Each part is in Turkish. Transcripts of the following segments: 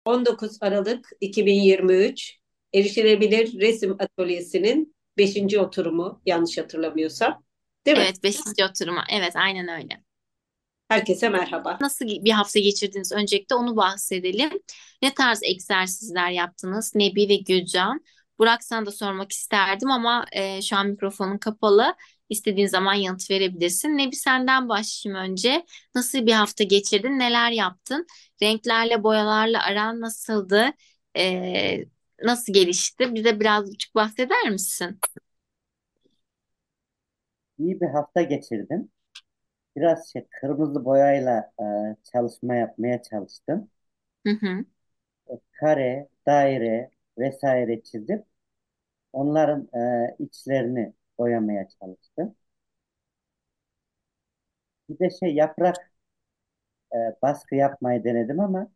19 Aralık 2023 Erişilebilir Resim Atölyesi'nin beşinci oturumu yanlış hatırlamıyorsam. Değil mi? Evet, beşinci oturuma. Evet, aynen öyle. Herkese merhaba. Nasıl bir hafta geçirdiniz? Öncelikle onu bahsedelim. Ne tarz egzersizler yaptınız? Nebi ve Gülcan. Burak, sana da sormak isterdim ama şu an mikrofonun kapalı. İstediğin zaman yanıt verebilirsin. Nebi, senden başlayayım önce. Nasıl bir hafta geçirdin? Neler yaptın? Renklerle, boyalarla aran nasıldı? Nasıl gelişti? Bize birazcık bahseder misin? İyi bir hafta geçirdim. Biraz kırmızı boyayla çalışma yapmaya çalıştım. Hı hı. Kare, daire vesaire çizip onların içlerini boyamaya çalıştım. Bir de yaprak baskı yapmayı denedim ama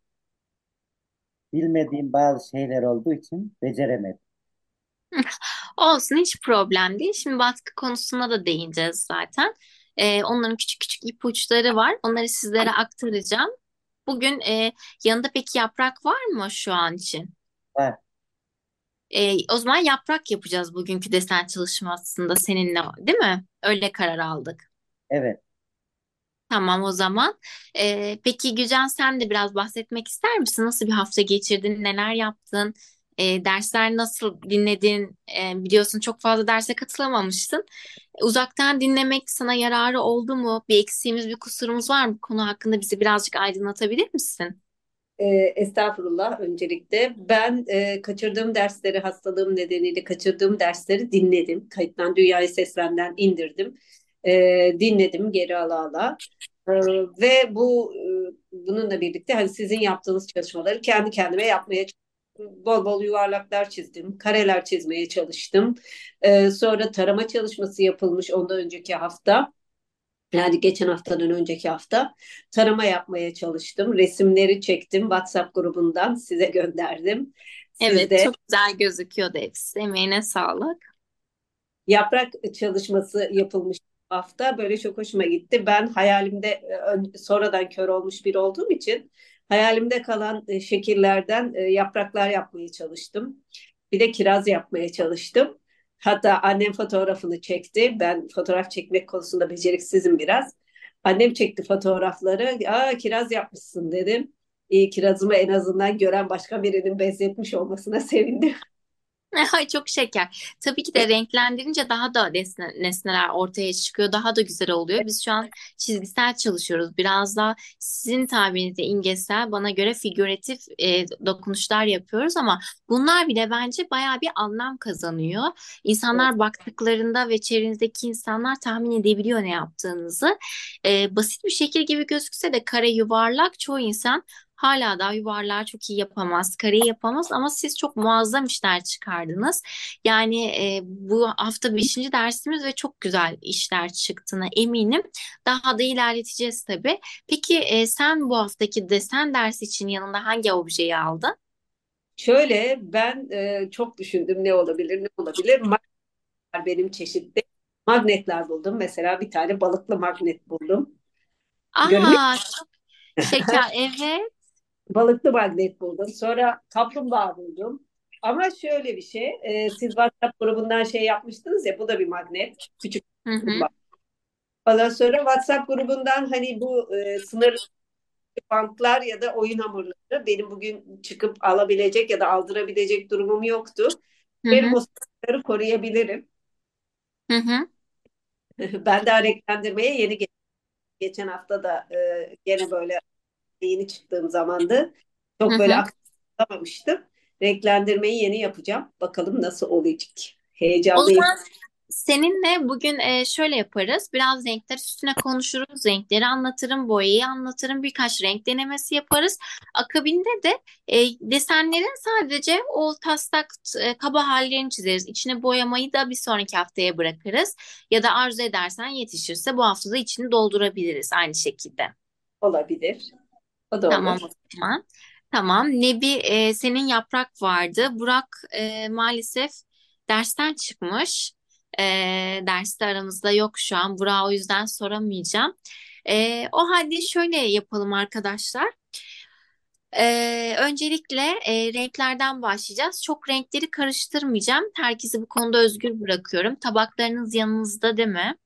bilmediğim bazı şeyler olduğu için beceremedim. Olsun, hiç problem değil. Şimdi baskı konusuna da değineceğiz zaten. Onların küçük küçük ipuçları var. Onları sizlere aktaracağım. Bugün yanında peki yaprak var mı şu an için? Var, O zaman yaprak yapacağız bugünkü desen çalışmasında seninle, değil mi? Öyle karar aldık. evet. Tamam o zaman. Peki Gücan, sen de biraz bahsetmek ister misin? Nasıl bir hafta geçirdin? Neler yaptın? Dersler nasıl dinledin? Biliyorsun çok fazla derse katılamamışsın. Uzaktan dinlemek sana yararı oldu mu? Bir eksiğimiz, bir kusurumuz var mı? Bu konu hakkında bizi birazcık aydınlatabilir misin? Estağfurullah öncelikle. Ben kaçırdığım dersleri, hastalığım nedeniyle kaçırdığım dersleri dinledim. Kayıttan Dünyayı Seslen'den indirdim. Dinledim geri ala ala. Ee, ve bununla birlikte hani sizin yaptığınız çalışmaları kendi kendime yapmaya çalıştım. Bol bol yuvarlaklar çizdim, kareler çizmeye çalıştım. Sonra tarama çalışması yapılmış ondan önceki hafta. Yani geçen haftadan önceki hafta tarama yapmaya çalıştım. Resimleri çektim. WhatsApp grubundan size gönderdim. Siz Evet, de çok güzel gözüküyordu hepsi. Emeğine sağlık. yaprak çalışması yapılmış bu hafta. Böyle çok hoşuma gitti. Ben hayalimde sonradan kör olmuş biri olduğum için hayalimde kalan şekillerden yapraklar yapmaya çalıştım. Bir de kiraz yapmaya çalıştım. Hatta annem fotoğrafını çekti. Ben fotoğraf çekmek konusunda beceriksizim biraz. Annem çekti fotoğrafları. Aa, kiraz yapmışsın dedim. Kirazımı en azından gören başka birinin benzetmiş olmasına sevindim. Ay, çok şeker. Tabii ki de renklendirince daha da nesneler ortaya çıkıyor. Daha da güzel oluyor. Biz şu an çizgisel çalışıyoruz. Biraz daha sizin tabirinizde imgesel, bana göre figüratif dokunuşlar yapıyoruz ama bunlar bile bence bayağı bir anlam kazanıyor. İnsanlar baktıklarında ve çevrenizdeki insanlar tahmin edebiliyor ne yaptığınızı. Basit bir şekil gibi gözükse de kare, yuvarlak, çoğu insan hala daha yuvarlağı çok iyi yapamaz, kareyi yapamaz ama siz çok muazzam işler çıkardınız. Yani bu hafta beşinci dersimiz ve çok güzel işler çıktığına eminim. Daha da ilerleteceğiz tabii. Peki sen bu haftaki desen dersi için yanında hangi objeyi aldın? Şöyle ben çok düşündüm ne olabilir ne olabilir. Magnetler benim çeşitli magnetler buldum. Mesela bir tane balıklı magnet buldum. Görünüyor Aa, çok şeker, evet. balıklı magnet buldum. Sonra kaplumbağa buldum. Ama şöyle bir şey, siz WhatsApp grubundan şey yapmıştınız ya, bu da bir magnet. Küçük Hı hı. kaplumbağa. Ondan sonra WhatsApp grubundan hani bu sınır bantlar ya da oyun hamurları benim bugün çıkıp alabilecek ya da aldırabilecek durumum yoktu. Hı Benim hı. o sınırları koruyabilirim. Hı hı. Ben daha renklendirmeye geçen hafta da gene böyle yeni çıktığım zamandı. Hı Çok böyle hı. aktif olamamıştım. Renklendirmeyi yeni yapacağım. Bakalım nasıl olacak. O Heyecanlıyım. zaman seninle bugün şöyle yaparız. Biraz renkler üstüne konuşuruz. Renkleri anlatırım, boyayı anlatırım. Birkaç renk denemesi yaparız. Akabinde de desenlerin sadece o taslak kaba hallerini çizeriz. İçine boyamayı da bir sonraki haftaya bırakırız. Ya da arzu edersen, yetişirse bu haftada içini doldurabiliriz aynı şekilde. Olabilir. O da Tamam olur. o zaman. Tamam. Nebi, senin yaprak vardı. Burak maalesef dersten çıkmış. E, Derste aramızda yok şu an. Burak'a o yüzden soramayacağım. O halde şöyle yapalım arkadaşlar. Öncelikle renklerden başlayacağız. Çok renkleri karıştırmayacağım. Herkesi bu konuda özgür bırakıyorum. Tabaklarınız yanınızda değil mi?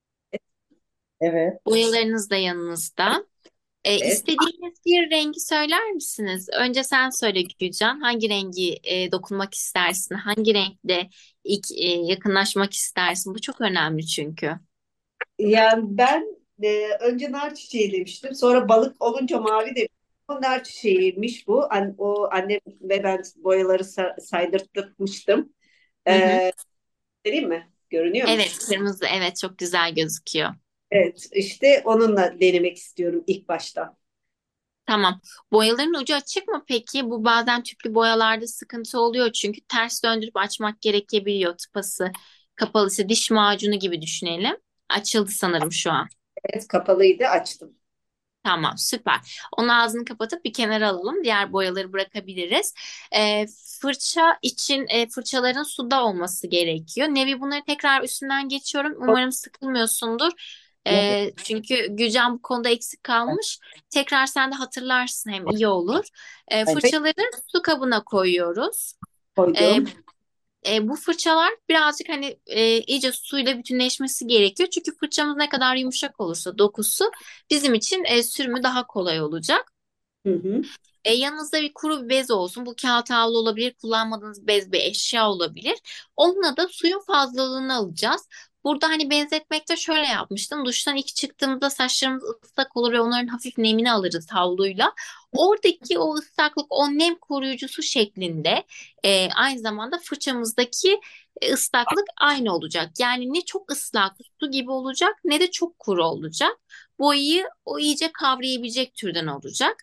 Evet. Boyalarınız da yanınızda. Evet. İstediğiniz bir rengi söyler misiniz? Önce sen söyle Gülcan. Hangi rengi dokunmak istersin? Hangi renkle ilk yakınlaşmak istersin? Bu çok önemli çünkü. Yani ben önce nar çiçeği demiştim. Sonra balık olunca mavi demiştim. O nar çiçeğiymiş bu. O annem ve ben boyaları saydırtmıştım. Hı hı. Vereyim mi? Görünüyor mu? Evet, kırmızı. Evet, çok güzel gözüküyor. Evet, işte onunla denemek istiyorum ilk başta. Tamam. Boyaların ucu açık mı peki? Bu bazen tüplü boyalarda sıkıntı oluyor çünkü ters döndürüp açmak gerekebiliyor. Tıpası kapalıysa diş macunu gibi düşünelim. Açıldı sanırım şu an. Evet, kapalıydı, açtım. Tamam, süper. Onun ağzını kapatıp bir kenara alalım. Diğer boyaları bırakabiliriz. Ee, Fırça için fırçaların suda olması gerekiyor. Nevi bunları tekrar üstünden geçiyorum. Umarım sıkılmıyorsundur. Yok. Çünkü Gülcan bu konuda eksik kalmış. Tekrar sen de hatırlarsın hem iyi olur. Hayır. Fırçaları su kabına koyuyoruz. Ee, Koydum. Bu fırçalar birazcık hani iyice suyla bütünleşmesi gerekiyor. Çünkü fırçamız ne kadar yumuşak olursa dokusu bizim için sürümü daha kolay olacak. Hı hı. Yanınızda bir kuru bir bez olsun. Bu kağıt havlu olabilir, kullanmadığınız bez bir eşya olabilir. Onunla da suyun fazlalığını alacağız. Burada hani benzetmekte şöyle yapmıştım. Duştan ilk çıktığımızda saçlarımız ıslak olur ve onların hafif nemini alırız havluyla. Oradaki o ıslaklık, o nem koruyucusu şeklinde aynı zamanda fırçamızdaki ıslaklık aynı olacak. Yani ne çok ıslak su gibi olacak ne de çok kuru olacak. Boyayı o iyice kavrayabilecek türden olacak.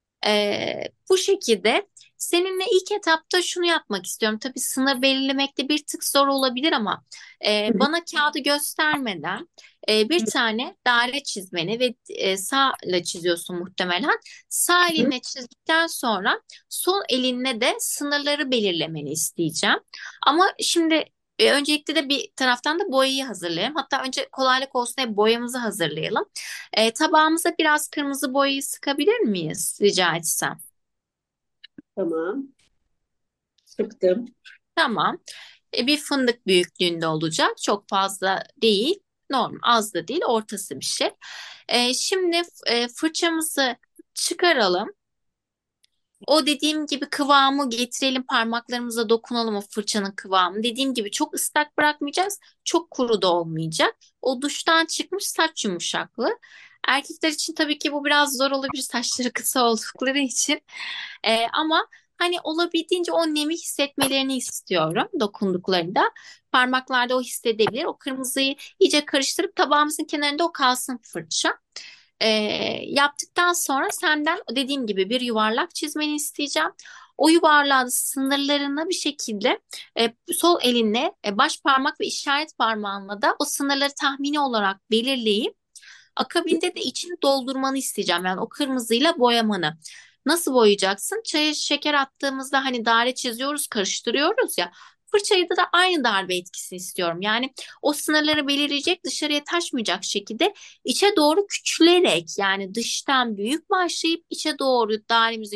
Bu şekilde seninle ilk etapta şunu yapmak istiyorum. Tabii sınır belirlemekte bir tık zor olabilir ama Hı hı. bana kağıdı göstermeden bir tane daire çizmeni ve sağla çiziyorsun muhtemelen. Sağ Hı hı. elinle çizdikten sonra sol elinle de sınırları belirlemeni isteyeceğim. Ama şimdi öncelikle de bir taraftan da boyayı hazırlayalım. Hatta önce kolaylık olsun diye boyamızı hazırlayalım. Tabağımıza biraz kırmızı boyayı sıkabilir miyiz rica etsem? Tamam. Sıktım. Tamam. Bir fındık büyüklüğünde olacak. Çok fazla değil. Normal, az da değil, ortası bir şey. Şimdi fırçamızı çıkaralım. O dediğim gibi kıvamı getirelim, parmaklarımıza dokunalım o fırçanın kıvamı. Dediğim gibi çok ıslak bırakmayacağız, çok kuru da olmayacak. O duştan çıkmış saç yumuşaklığı. Erkekler için tabii ki bu biraz zor olabilir saçları kısa oldukları için. Ama hani olabildiğince o nemi hissetmelerini istiyorum dokunduklarında. Parmaklarda o hissedebilir. O kırmızıyı iyice karıştırıp tabağımızın kenarında o kalsın fırça. Ee, Yaptıktan sonra senden dediğim gibi bir yuvarlak çizmeni isteyeceğim. O yuvarlağın sınırlarını bir şekilde sol elinle baş parmak ve işaret parmağınla da o sınırları tahmini olarak belirleyip akabinde de içini doldurmanı isteyeceğim. Yani o kırmızıyla boyamanı. Nasıl boyayacaksın? Çaya şeker attığımızda hani daire çiziyoruz, karıştırıyoruz ya. Fırçayı da aynı darbe etkisi istiyorum. Yani o sınırları belirleyecek, dışarıya taşmayacak şekilde içe doğru küçülerek yani dıştan büyük başlayıp içe doğru dairemizi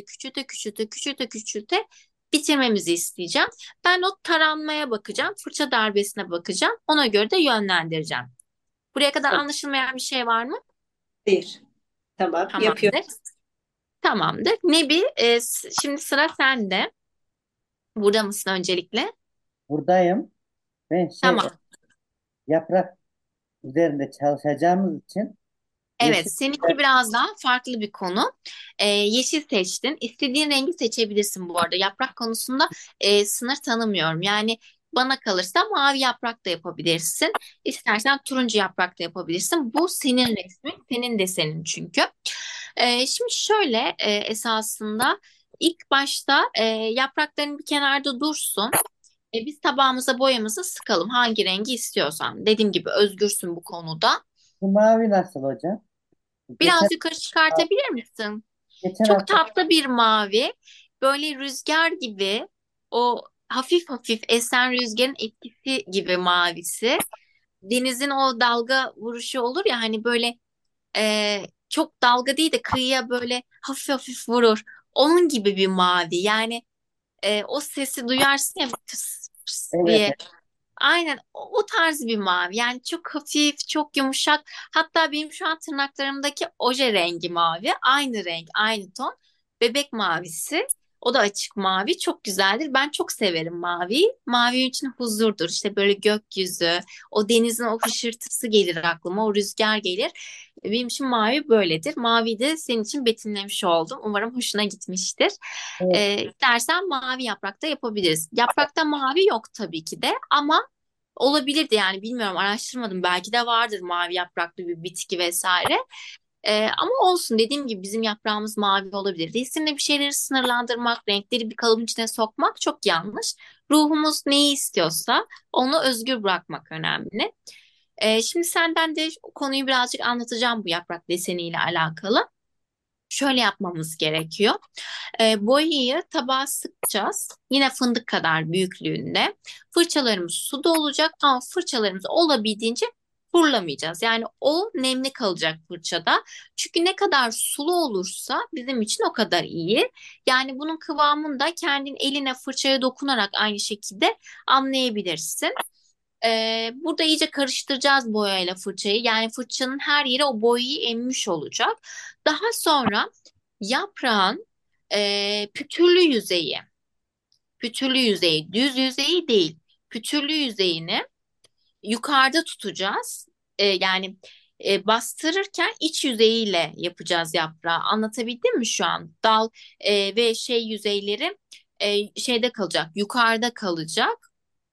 küçülte bitirmemizi isteyeceğim. Ben o taranmaya bakacağım, fırça darbesine bakacağım. Ona göre de yönlendireceğim. Buraya kadar Tamam. anlaşılmayan bir şey var mı? Bir. Tamam. Yapıyorum. Tamamdır. Tamamdır. Nebi, şimdi sıra sende. Burada mısın öncelikle? Buradayım. Ben Tamam. yaprak üzerinde çalışacağımız için yeşil Evet, seninki biraz daha farklı bir konu. Yeşil seçtin. İstediğin rengi seçebilirsin bu arada. Yaprak konusunda sınır tanımıyorum. Yani bana kalırsa mavi yaprak da yapabilirsin. İstersen turuncu yaprak da yapabilirsin. Bu senin resmin, senin desenin çünkü. Şimdi şöyle esasında ilk başta yaprakların bir kenarda dursun. Biz tabağımıza boyamızı sıkalım. Hangi rengi istiyorsan. Dediğim gibi özgürsün bu konuda. bu mavi nasıl hocam? Geçen Biraz yukarı çıkartabilir misin? geçen Çok hafta tatlı bir mavi. Böyle rüzgar gibi o hafif hafif esen rüzgarın etkisi gibi mavisi. Denizin o dalga vuruşu olur ya hani böyle çok dalga değil de kıyıya böyle hafif hafif vurur. Onun gibi bir mavi. Yani o sesi duyarsın ya, tıs pıs Evet, diye. evet. Aynen o tarz bir mavi. Yani çok hafif, çok yumuşak. Hatta benim şu an tırnaklarımdaki oje rengi mavi. Aynı renk, aynı ton. Bebek mavisi. O da açık mavi. Çok güzeldir. Ben çok severim maviyi. Mavi benim için huzurdur. İşte böyle gökyüzü, o denizin o hışırtısı gelir aklıma, o rüzgar gelir. Benim için mavi böyledir. Mavi de senin için betimlemiş oldum. Umarım hoşuna gitmiştir. Evet. İstersen mavi yaprakta yapabiliriz. Yaprakta mavi yok tabii ki de, ama olabilirdi yani, bilmiyorum, araştırmadım. Belki de vardır mavi yapraklı bir bitki vesaire. Ama olsun, dediğim gibi bizim yaprağımız mavi olabilir. Resimde bir şeyleri sınırlandırmak, renkleri bir kalıbın içine sokmak çok yanlış. Ruhumuz neyi istiyorsa onu özgür bırakmak önemli. Şimdi senden de konuyu birazcık anlatacağım bu yaprak deseniyle alakalı. Şöyle yapmamız gerekiyor. Boyayı tabağa sıkacağız. Yine fındık kadar büyüklüğünde. Fırçalarımız suda olacak ama fırçalarımızı olabildiğince kurulamayacağız. Yani o nemli kalacak fırçada. Çünkü ne kadar sulu olursa bizim için o kadar iyi. Yani bunun kıvamını da kendin eline fırçaya dokunarak aynı şekilde anlayabilirsin. Burada iyice karıştıracağız boyayla fırçayı. Yani fırçanın her yeri o boyayı emmiş olacak. Daha sonra yaprağın pütürlü yüzeyi, düz yüzeyi değil, pütürlü yüzeyini yukarıda tutacağız. Yani bastırırken iç yüzeyiyle yapacağız yaprağı. Anlatabildim mi şu an? Dal ve şey yüzeyleri şeyde kalacak, yukarıda kalacak.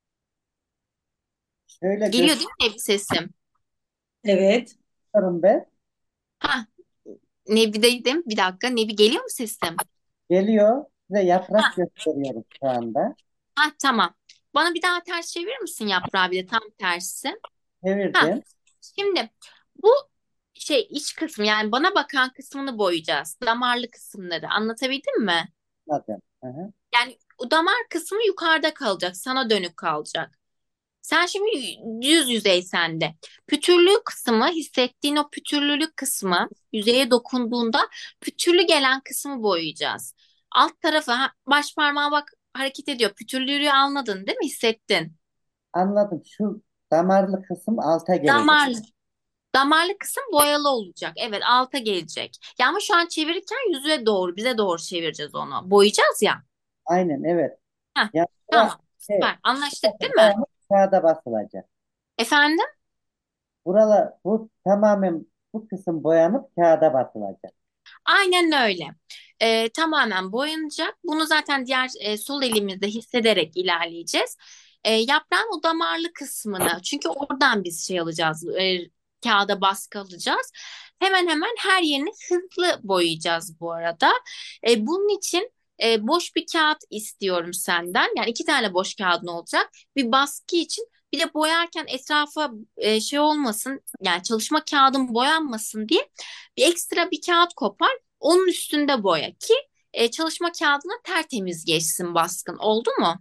Şöyle Geliyor değil mi sesim? Evet. gösteriyorum ben. Ha, Nebi'deydim. Bir dakika. Nebi, geliyor mu sesim? Geliyor. Size yaprak Ha, gösteriyorum şu anda. tamam. Bana bir daha ters çevirir misin yaprağı, bir de tam tersi? Ha, Çevirdim. şimdi bu şey iç kısım, yani bana bakan kısmını boyayacağız. Damarlı kısımları. Anlatabildim mi? Anladım. Hı hı. Yani o damar kısmı yukarıda kalacak. Sana dönük kalacak. Sen şimdi yüz yüzey sende. Pütürlü kısmı, hissettiğin o pütürlülük kısmı yüzeye dokunduğunda pütürlü gelen kısmı boyayacağız. Alt tarafı, baş parmağı bak hareket ediyor. Pütürlülüğü anladın değil mi? Hissettin. Anladım. Şu damarlı kısım alta gelecek. Damarlı. Damarlı kısım boyalı olacak. Evet, alta gelecek. Ya ama şu an çevirirken yüzüne doğru, bize doğru çevireceğiz onu. Boyayacağız ya. Aynen, evet. Heh, Yaprak tamam. Süper. Anlaştık değil mi? boyanıp kağıda basılacak. Efendim? Bu tamamen bu kısım boyanıp kağıda basılacak. Aynen öyle. Tamamen boyanacak. Bunu zaten diğer sol elimizde hissederek ilerleyeceğiz. Yaprağın o damarlı kısmını, çünkü oradan biz şey alacağız, kağıda baskı alacağız. Hemen hemen her yerini hızlı boyayacağız bu arada. Bunun için boş bir kağıt istiyorum senden. Yani iki tane boş kağıdın olacak. Bir baskı için, bir de boyarken etrafa şey olmasın, yani çalışma kağıdın boyanmasın diye bir ekstra bir kağıt kopar. Onun üstünde boya ki çalışma kağıdına tertemiz geçsin baskın. Oldu mu?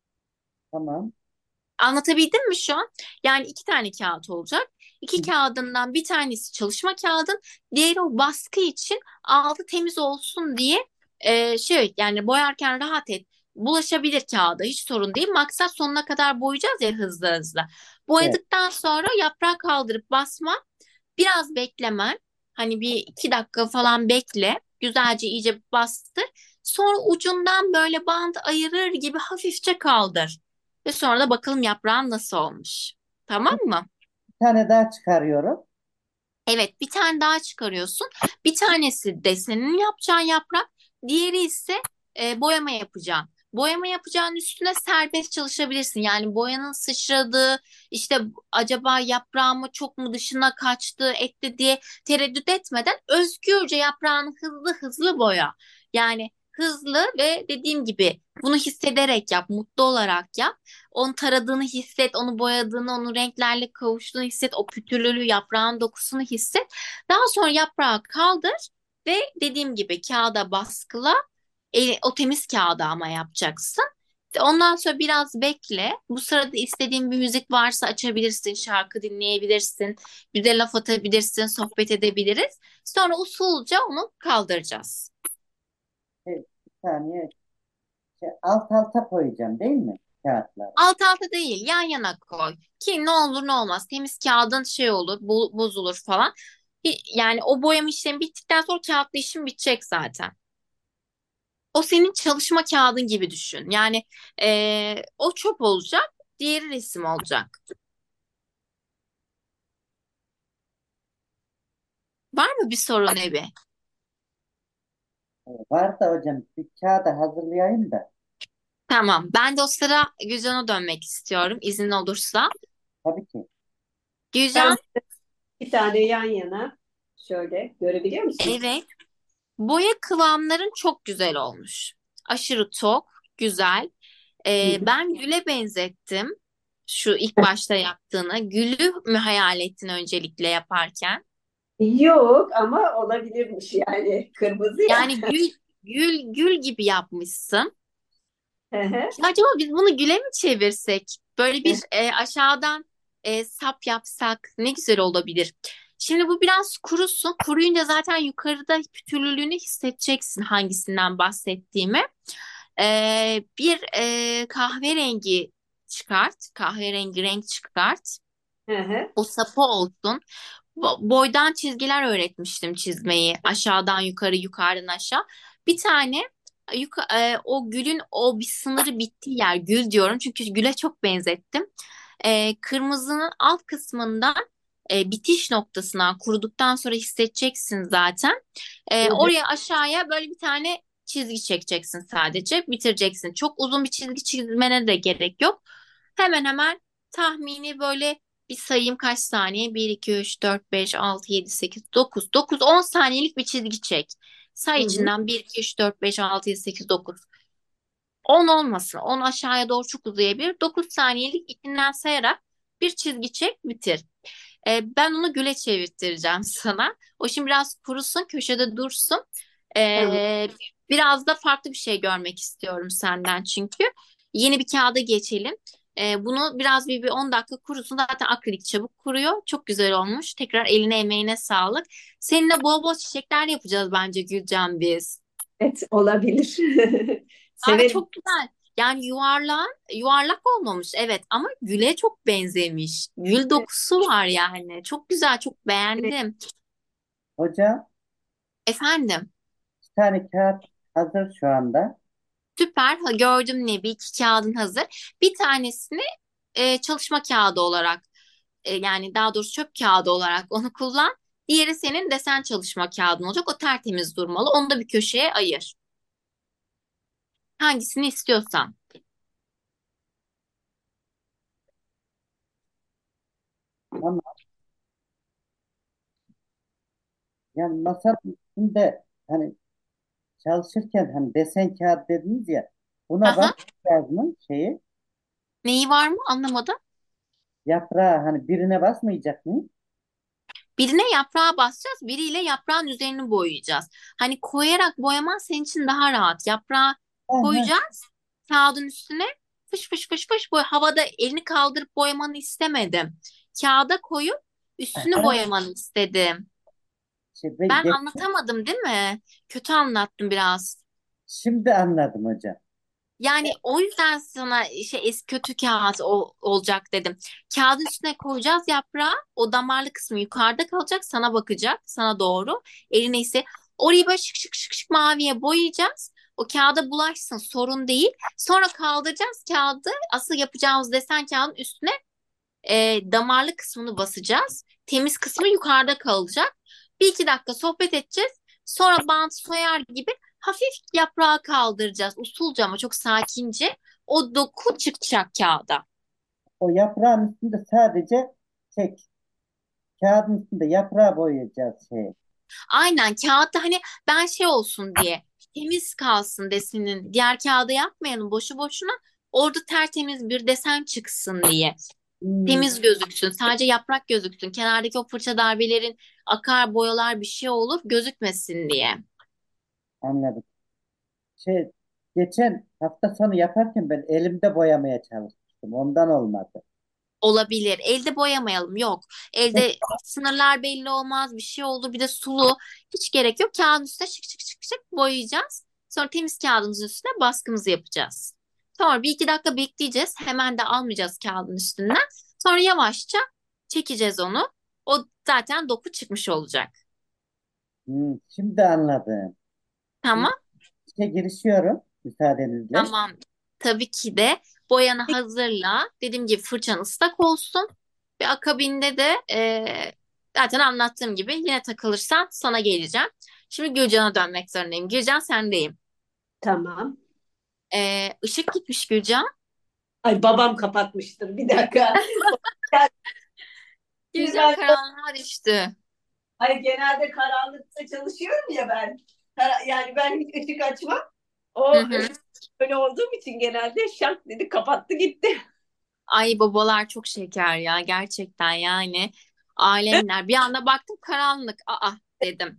Tamam. Anlatabildim mi şu an? Yani iki tane kağıt olacak. Hı. İki kağıdından bir tanesi çalışma kağıdın, diğeri o baskı için, altı temiz olsun diye şey, yani boyarken rahat et. Bulaşabilir kağıda, hiç sorun değil. Maksat sonuna kadar boyayacağız ya, hızlı hızlı. Evet. Boyadıktan sonra yaprağı kaldırıp basma. Biraz beklemen. Hani bir iki dakika falan bekle. Güzelce iyice bastır. Sonra ucundan böyle bant ayırır gibi hafifçe kaldır. Ve sonra da bakalım yaprağın nasıl olmuş. Tamam mı? Bir tane daha çıkarıyorum. Evet, bir tane daha çıkarıyorsun. Bir tanesi desenini yapacağın yaprak, diğeri ise boyama yapacağın. Boyama yapacağın üstüne serbest çalışabilirsin. Yani boyanın sıçradığı, işte acaba yaprağın mı çok mu dışına kaçtı etti diye tereddüt etmeden özgürce yaprağını hızlı hızlı boya. Yani hızlı ve dediğim gibi bunu hissederek yap, mutlu olarak yap. Onu taradığını hisset, onu boyadığını, onu renklerle kavuştuğunu hisset, o pütürlülüğü, yaprağın dokusunu hisset. Daha sonra yaprağı kaldır ve dediğim gibi kağıda baskıla. O temiz kağıda ama yapacaksın. Ondan sonra biraz bekle. Bu sırada istediğin bir müzik varsa açabilirsin, şarkı dinleyebilirsin, bir de laf atabilirsin, sohbet edebiliriz. Sonra usulca onu kaldıracağız. Evet. saniye. Alt alta koyacağım değil mi kağıtları? Alt alta değil, yan yana koy. Ki ne olur ne olmaz. Temiz kağıdın şey olur, bozulur falan. Yani o boyama işlemi bittikten sonra kağıtlı işim bitecek zaten. O senin çalışma kağıdın gibi düşün. Yani o çöp olacak, diğeri resim olacak. Var mı bir sorun Ebi? Var da hocam bir kağıda hazırlayayım da. Tamam. Ben de o sıra Gülcan'a dönmek istiyorum izin olursa. Tabii ki. Ben Gülcan, bir tane yan yana şöyle görebiliyor musun? evet. Boya kıvamların çok güzel olmuş. Aşırı tok, güzel. Hı hı. Ben güle benzettim. Şu ilk başta yaptığını. Gülü mü hayal ettin öncelikle yaparken? Yok ama olabilirmiş yani kırmızı ya. Yani gül gibi yapmışsın. Hı hı. Ya acaba biz bunu güle mi çevirsek? Böyle bir aşağıdan sap yapsak ne güzel olabilir. Şimdi bu biraz kurusun. Kuruyunca zaten yukarıda pütürlülüğünü hissedeceksin hangisinden bahsettiğimi. Bir kahverengi çıkart. Kahverengi renk çıkart. Hı hı. O sapı olsun. Boydan çizgiler öğretmiştim çizmeyi. Aşağıdan yukarı, yukarıdan aşağı. Bir tane o gülün o bir sınırı bittiği yer. Gül diyorum çünkü güle çok benzettim. Kırmızının alt kısmından bitiş noktasından kuruduktan sonra hissedeceksin zaten. Hı hı. Oraya aşağıya böyle bir tane çizgi çekeceksin sadece. Bitireceksin. Çok uzun bir çizgi çizmene de gerek yok. Hemen hemen tahmini böyle bir sayayım kaç saniye? 1, 2, 3, 4, 5, 6, 7, 8, 9. 9, 10 saniyelik bir çizgi çek. Hı Say hı. içinden 1, 2, 3, 4, 5, 6, 7, 8, 9. 10 olmasın. 10 aşağıya doğru çok uzayabilir. 9 saniyelik içinden sayarak bir çizgi çek, bitir. Ben onu güle çevirttireceğim sana. O şimdi biraz kurusun, köşede dursun. Tamam. Biraz da farklı bir şey görmek istiyorum senden çünkü. Yeni bir kağıda geçelim. Bunu biraz bir 10 dakika kurusun. Zaten akrilik çabuk kuruyor. Çok güzel olmuş. Tekrar eline emeğine sağlık. Seninle bol bol çiçekler yapacağız bence Gülcan biz. Evet olabilir. Aa, Severim. çok güzel. Yani yuvarlak olmamış evet ama güle çok benzemiş. Gül dokusu var yani. Çok güzel, çok Evet. beğendim. Hocam Efendim, bir tane kağıt hazır şu anda. süper. Ha, gördüm Nebi. İki kağıdın hazır. Bir tanesini çalışma kağıdı olarak yani daha doğrusu çöp kağıdı olarak onu kullan. Diğeri senin desen çalışma kağıdın olacak. O tertemiz durmalı. Onu da bir köşeye ayır. Hangisini istiyorsan. Ama yani masanın üstünde hani çalışırken hani desen kağıt dediniz ya buna Aha. basacağız mı şeyi Neyi var mı anlamadım. yaprağı hani birine basmayacak mıyız? Birine yaprağa basacağız, biriyle yaprağın üzerini boyayacağız. Hani koyarak boyaman senin için daha rahat. Yaprağı Aha, koyacağız kağıdın üstüne. Fış fış fış fış boy. Havada elini kaldırıp boyamanı istemedim. Kağıda koyup üstünü aha. boyamanı istedim. Ben Ben anlatamadım değil mi? Kötü anlattım biraz. şimdi anladım hocam. Yani o yüzden sana şey eski kötü kağıt olacak dedim. Kağıdın üstüne koyacağız yaprağı. O damarlı kısmı yukarıda kalacak. Sana bakacak. Sana doğru. Eline ise orayı böyle şık şık şık şık maviye boyayacağız. O kağıda bulaşsın sorun değil. Sonra kaldıracağız kağıdı. Asıl yapacağımız desen kağıdın üstüne damarlı kısmını basacağız. Temiz kısmı yukarıda kalacak. Bir iki dakika sohbet edeceğiz. Sonra bant soyar gibi hafif yaprağı kaldıracağız. Usulca ama çok sakince. O doku çıkacak kağıda. O yaprağın üstünde sadece tek kağıdın üstünde yaprağı boyayacağız şey. Aynen kağıtta hani ben şey olsun diye temiz kalsın desenin diğer kağıda yapmayalım boşu boşuna. Orada tertemiz bir desen çıksın diye. Hmm, Temiz gözüksün. Sadece yaprak gözüksün. Kenardaki o fırça darbelerin akar boyalar bir şey olur gözükmesin diye. anladım. Şey geçen hafta sonu yaparken ben elimde boyamaya çalışmıştım. Ondan olmadı. Olabilir. Elde boyamayalım. Yok. Elde sınırlar belli olmaz. Bir şey olur. Bir de sulu. Hiç gerek yok. Kağıdın üstüne şık şık şık şık boyayacağız. Sonra temiz kağıdımızın üstüne baskımızı yapacağız. Sonra bir iki dakika bekleyeceğiz. Hemen de almayacağız kağıdın üstünden. Sonra yavaşça çekeceğiz onu. O zaten doku çıkmış olacak. Şimdi anladım. Şimdi Tamam. işe girişiyorum müsaadenizle. Tamam. Tabii ki de boyanı hazırla. Dediğim gibi fırçan ıslak olsun. Ve akabinde de zaten anlattığım gibi yine takılırsan sana geleceğim. Şimdi Gülcan'a dönmek zorundayım. Gülcan sendeyim. Tamam. Işık gitmiş Gülcan. Ay babam kapatmıştır. Bir dakika. Şimdi Gülcan ben karanlığa düştü. ay genelde karanlıkta çalışıyorum ya ben. Yani ben hiç ışık açmam. Hı O hı. öyle olduğum için genelde şak dedi kapattı gitti. Ay babalar çok şeker ya gerçekten yani. Alemler. Bir anda baktım karanlık. Aa dedim.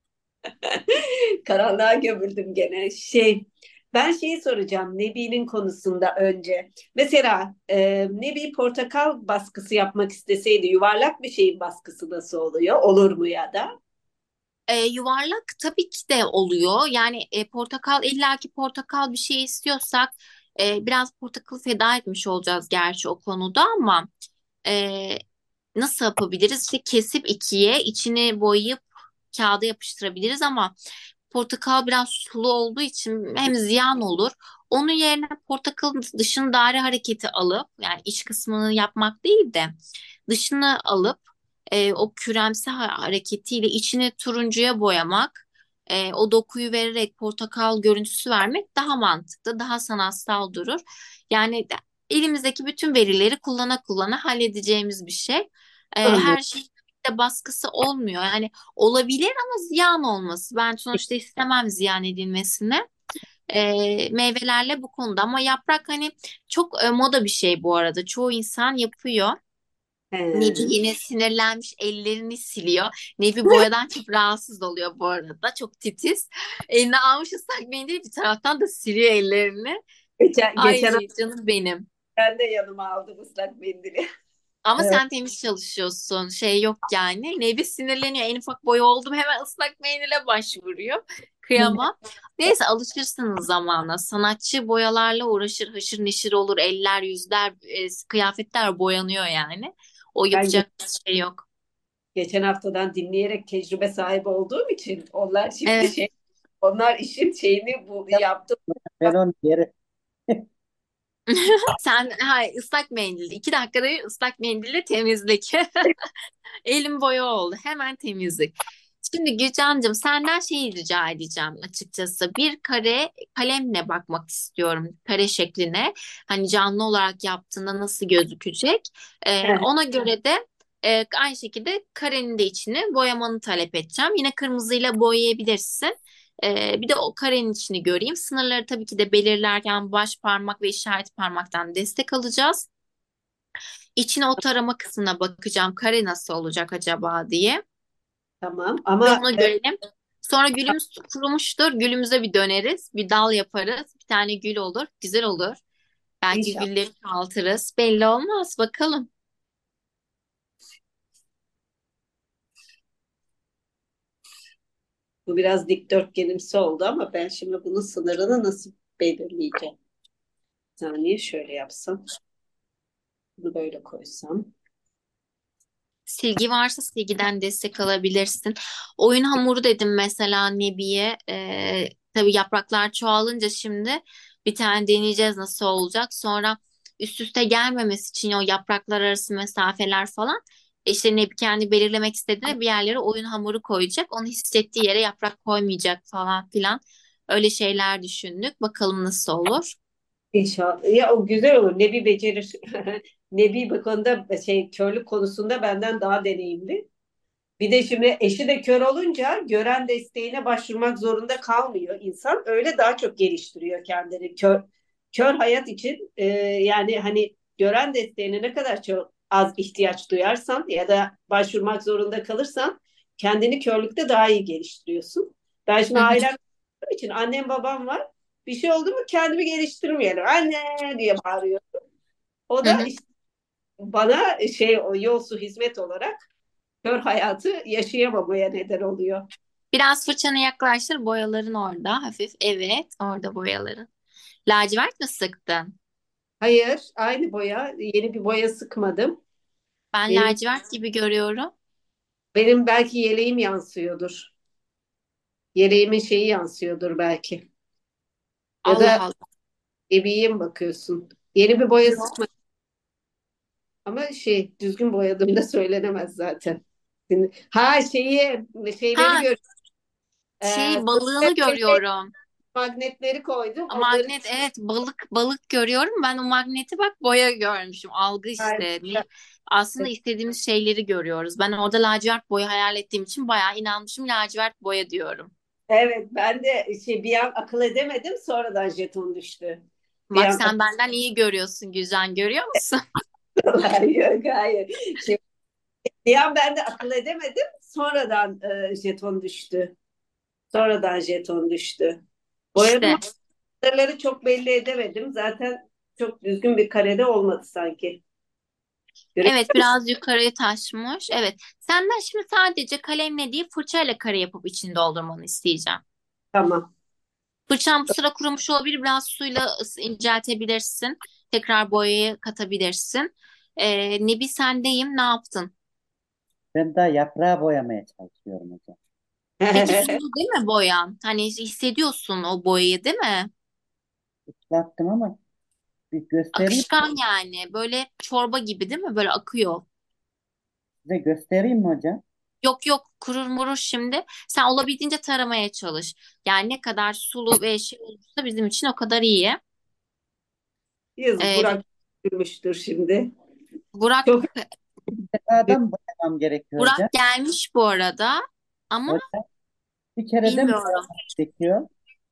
Karanlığa gömüldüm gene. Ben şeyi soracağım Nebi'nin konusunda önce. Mesela Nebi portakal baskısı yapmak isteseydi yuvarlak bir şeyin baskısı nasıl oluyor? Olur mu ya da? Yuvarlak tabii ki de oluyor. Yani portakal illaki portakal bir şey istiyorsak biraz portakalı feda etmiş olacağız gerçi o konuda ama e, nasıl yapabiliriz? İşte kesip ikiye içini boyayıp kağıda yapıştırabiliriz ama portakal biraz sulu olduğu için hem ziyan olur. Onun yerine portakalın dışını daire hareketi alıp yani iç kısmını yapmak değil de dışını alıp o küremsi hareketiyle içini turuncuya boyamak, o dokuyu vererek portakal görüntüsü vermek daha mantıklı, daha sanatsal durur. Yani elimizdeki bütün verileri kullana halledeceğimiz bir şey. Anladım. Her şey de baskısı olmuyor. Yani olabilir ama ziyan olması. Ben sonuçta istemem ziyan edilmesini. Meyvelerle bu konuda ama yaprak hani çok moda bir şey bu arada. Çoğu insan yapıyor. Nevi He. yine sinirlenmiş ellerini siliyor. Nevi boyadan çok rahatsız oluyor bu arada. Çok titiz. Eline almış ıslak mendil bir taraftan da siliyor ellerini. Geçen Ay canım benim. hafta de yanıma aldım ıslak mendili. Ama Evet, sen temiz çalışıyorsun. Şey yok yani. Nevi sinirleniyor. En ufak boya oldum hemen ıslak mendile başvuruyor. Kıyamam. Neyse alışırsınız zamanla. Sanatçı boyalarla uğraşır. Haşır neşir olur. Eller, yüzler, kıyafetler boyanıyor yani. O Ben yapacak bir şey yok. geçen haftadan dinleyerek tecrübe sahibi olduğum için onlar şimdi Evet. onlar işin şeyini bu yaptı. ben onu geri Sen hay ıslak mendil. 2 dakikada bir ıslak mendille temizlik. Elim boya oldu. Hemen temizlik. Şimdi Gülcan'cığım senden şey rica edeceğim açıkçası. Bir kare kalemle bakmak istiyorum. Kare şekline. Hani canlı olarak yaptığında nasıl gözükecek. Ona göre de aynı şekilde karenin de içini boyamanı talep edeceğim. Yine kırmızıyla boyayabilirsin. Bir de o karenin içini göreyim. Sınırları tabii ki de belirlerken baş parmak ve işaret parmaktan destek alacağız. İçine o tarama kısmına bakacağım. Kare nasıl olacak acaba diye. Tamam Ve ama ona görelim. Sonra gülümüz kurumuştur. Gülümüze bir döneriz. Bir dal yaparız. Bir tane gül olur. Güzel olur. Belki inşallah gülleri çoğaltırız. Belli olmaz. Bakalım. bu biraz dikdörtgenimsi oldu ama ben şimdi bunun sınırını nasıl belirleyeceğim? Bir saniye şöyle yapsam. Bunu böyle koysam. Silgi varsa silgiden destek alabilirsin. Oyun hamuru dedim mesela Nebiye. Tabii yapraklar çoğalınca şimdi bir tane deneyeceğiz nasıl olacak. Sonra üst üste gelmemesi için o yapraklar arası mesafeler falan. İşte Nebi kendi belirlemek istediğinde bir yerlere oyun hamuru koyacak. Onu hissettiği yere yaprak koymayacak falan filan. Öyle şeyler düşündük. Bakalım nasıl olur. İnşallah. Ya o güzel olur. Nebi becerir. Nebi bu konuda körlük konusunda benden daha deneyimli. Bir de şimdi eşi de kör olunca gören desteğine başvurmak zorunda kalmıyor insan. Öyle daha çok geliştiriyor kendini. Kör hayat için yani hani gören desteğine ne kadar çok az ihtiyaç duyarsan ya da başvurmak zorunda kalırsan kendini körlükte daha iyi geliştiriyorsun. Ben Hı şimdi hı, ailem için annem babam var. Bir şey oldu mu kendimi geliştirmeyelim. Anne diye bağırıyor. O hı da hı. işte bana o yolsu hizmet olarak kör hayatı yaşayamamaya neden oluyor. Biraz fırçanı yaklaştır. Boyaların orada. Hafif. Evet. Orada boyaların. Lacivert mi sıktın? Hayır, aynı boya. Yeni bir boya sıkmadım. Ben Benim lacivert gibi görüyorum. benim belki yeleğim yansıyordur. Yeleğimin şeyi yansıyordur belki. Ya Allah da Allah. ebiğe mi bakıyorsun? Yeni bir boya Yok. sıkmadım ama şey düzgün boyadığım da söylenemez zaten. Ha şeyleri Ha, gör. balığını görüyorum. Magnetleri koydum. Onları Magnet, evet, balık görüyorum. Ben o magneti bak boya görmüşüm. Algı işte. Aslında istediğimiz şeyleri görüyoruz. Ben orada lacivert boya hayal ettiğim için bayağı inanmışım. Lacivert boya diyorum. evet, ben de bir an akıl edemedim. Sonradan jeton düştü. Bir Bak an sen benden iyi görüyorsun Güzel. Görüyor musun? hayır, hayır. Şimdi, bir an ben de akıl edemedim. Sonradan jeton düştü. Sonradan jeton düştü. Boyadım İşte. araları çok belli edemedim. Zaten çok düzgün bir karede olmadı sanki. Göre Evet, biraz yukarıya taşmış. Evet. Senden şimdi sadece kalemle değil fırçayla kare yapıp içini doldurmanı isteyeceğim. tamam. Fırçan bu sıra kurumuş olabilir. Biraz suyla inceltebilirsin. Tekrar boyayı katabilirsin. Nebi sendeyim. Ne yaptın? Ben daha yaprağı boyamaya çalışıyorum hocam. Peki sulu değil mi boyan? Hani hissediyorsun o boyayı değil mi? Islattım ama bir göstereyim, Akışkan yani. Böyle çorba gibi değil mi? Böyle akıyor. size göstereyim mi hocam? Yok yok, kurur murur şimdi. Sen olabildiğince taramaya çalış. Yani ne kadar sulu ve şey olursa bizim için o kadar iyi. Yazık Ee, Burak durmuştur şimdi. Burak Çok Defadan boyamam gerekiyor hocam. Burak gelmiş bu arada ama Hocam bir kerede mi bilmiyorum. boyamam gerekiyor?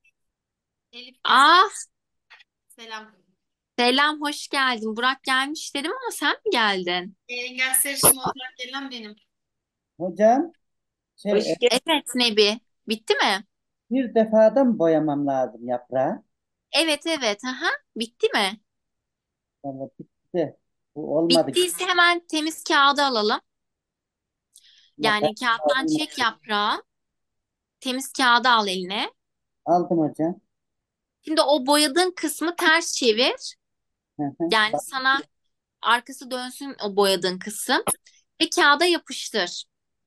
Elif geldi. Ah, selam. Selam, hoş geldin. Burak gelmiş dedim ama sen mi geldin? Engel sarışın olarak gelen benim. Hocam hoş geldin. Evet Nebi. Bitti mi? bir defadan boyamam lazım yaprağı. Evet evet. Aha. Bitti mi? Vallahi bitti. Bu olmadı. Bittiyse hemen temiz kağıdı alalım. Ama Yani kağıttan çek yaprağı. Temiz kağıdı al eline. aldım hocam. Şimdi o boyadığın kısmı ters çevir. Hı hı. Yani Bak, sana arkası dönsün o boyadığın kısım. Ve kağıda yapıştır.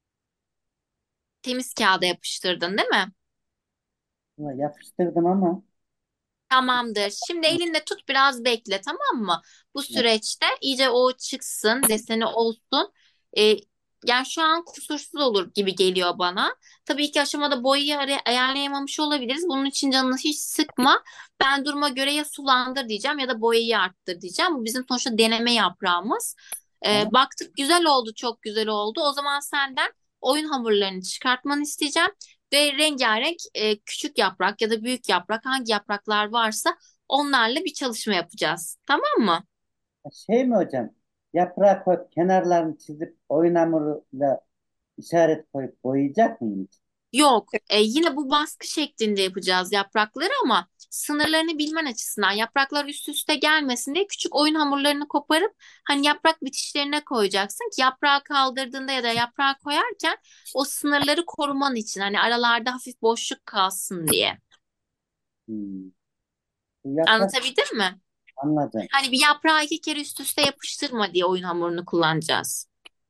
Temiz kağıda yapıştırdın değil mi? yapıştırdım ama Tamamdır. Şimdi elinde tut biraz bekle tamam mı? Bu süreçte iyice o çıksın, deseni olsun. Ee, Yani şu an kusursuz olur gibi geliyor bana. Tabii ki aşamada boyayı ayarlayamamış olabiliriz. Bunun için canını hiç sıkma. Ben duruma göre ya sulandır diyeceğim ya da boyayı arttır diyeceğim. Bu bizim sonuçta deneme yaprağımız. tamam. Baktık güzel oldu, çok güzel oldu. O zaman senden oyun hamurlarını çıkartmanı isteyeceğim. Ve rengarenk küçük yaprak ya da büyük yaprak hangi yapraklar varsa onlarla bir çalışma yapacağız. Tamam mı? Şey mi hocam? Yaprağı koyup kenarlarını çizip oyun hamuruyla işaret koyup boyayacak mıyım? Yok, yine bu baskı şeklinde yapacağız yaprakları ama sınırlarını bilmen açısından yapraklar üst üste gelmesin diye küçük oyun hamurlarını koparıp hani yaprak bitişlerine koyacaksın ki yaprağı kaldırdığında ya da yaprağı koyarken o sınırları koruman için hani aralarda hafif boşluk kalsın diye. Hmm. Bu yaprak Anlatabildim mi? anladım. Hani bir yaprağı iki kere üst üste yapıştırma diye oyun hamurunu kullanacağız.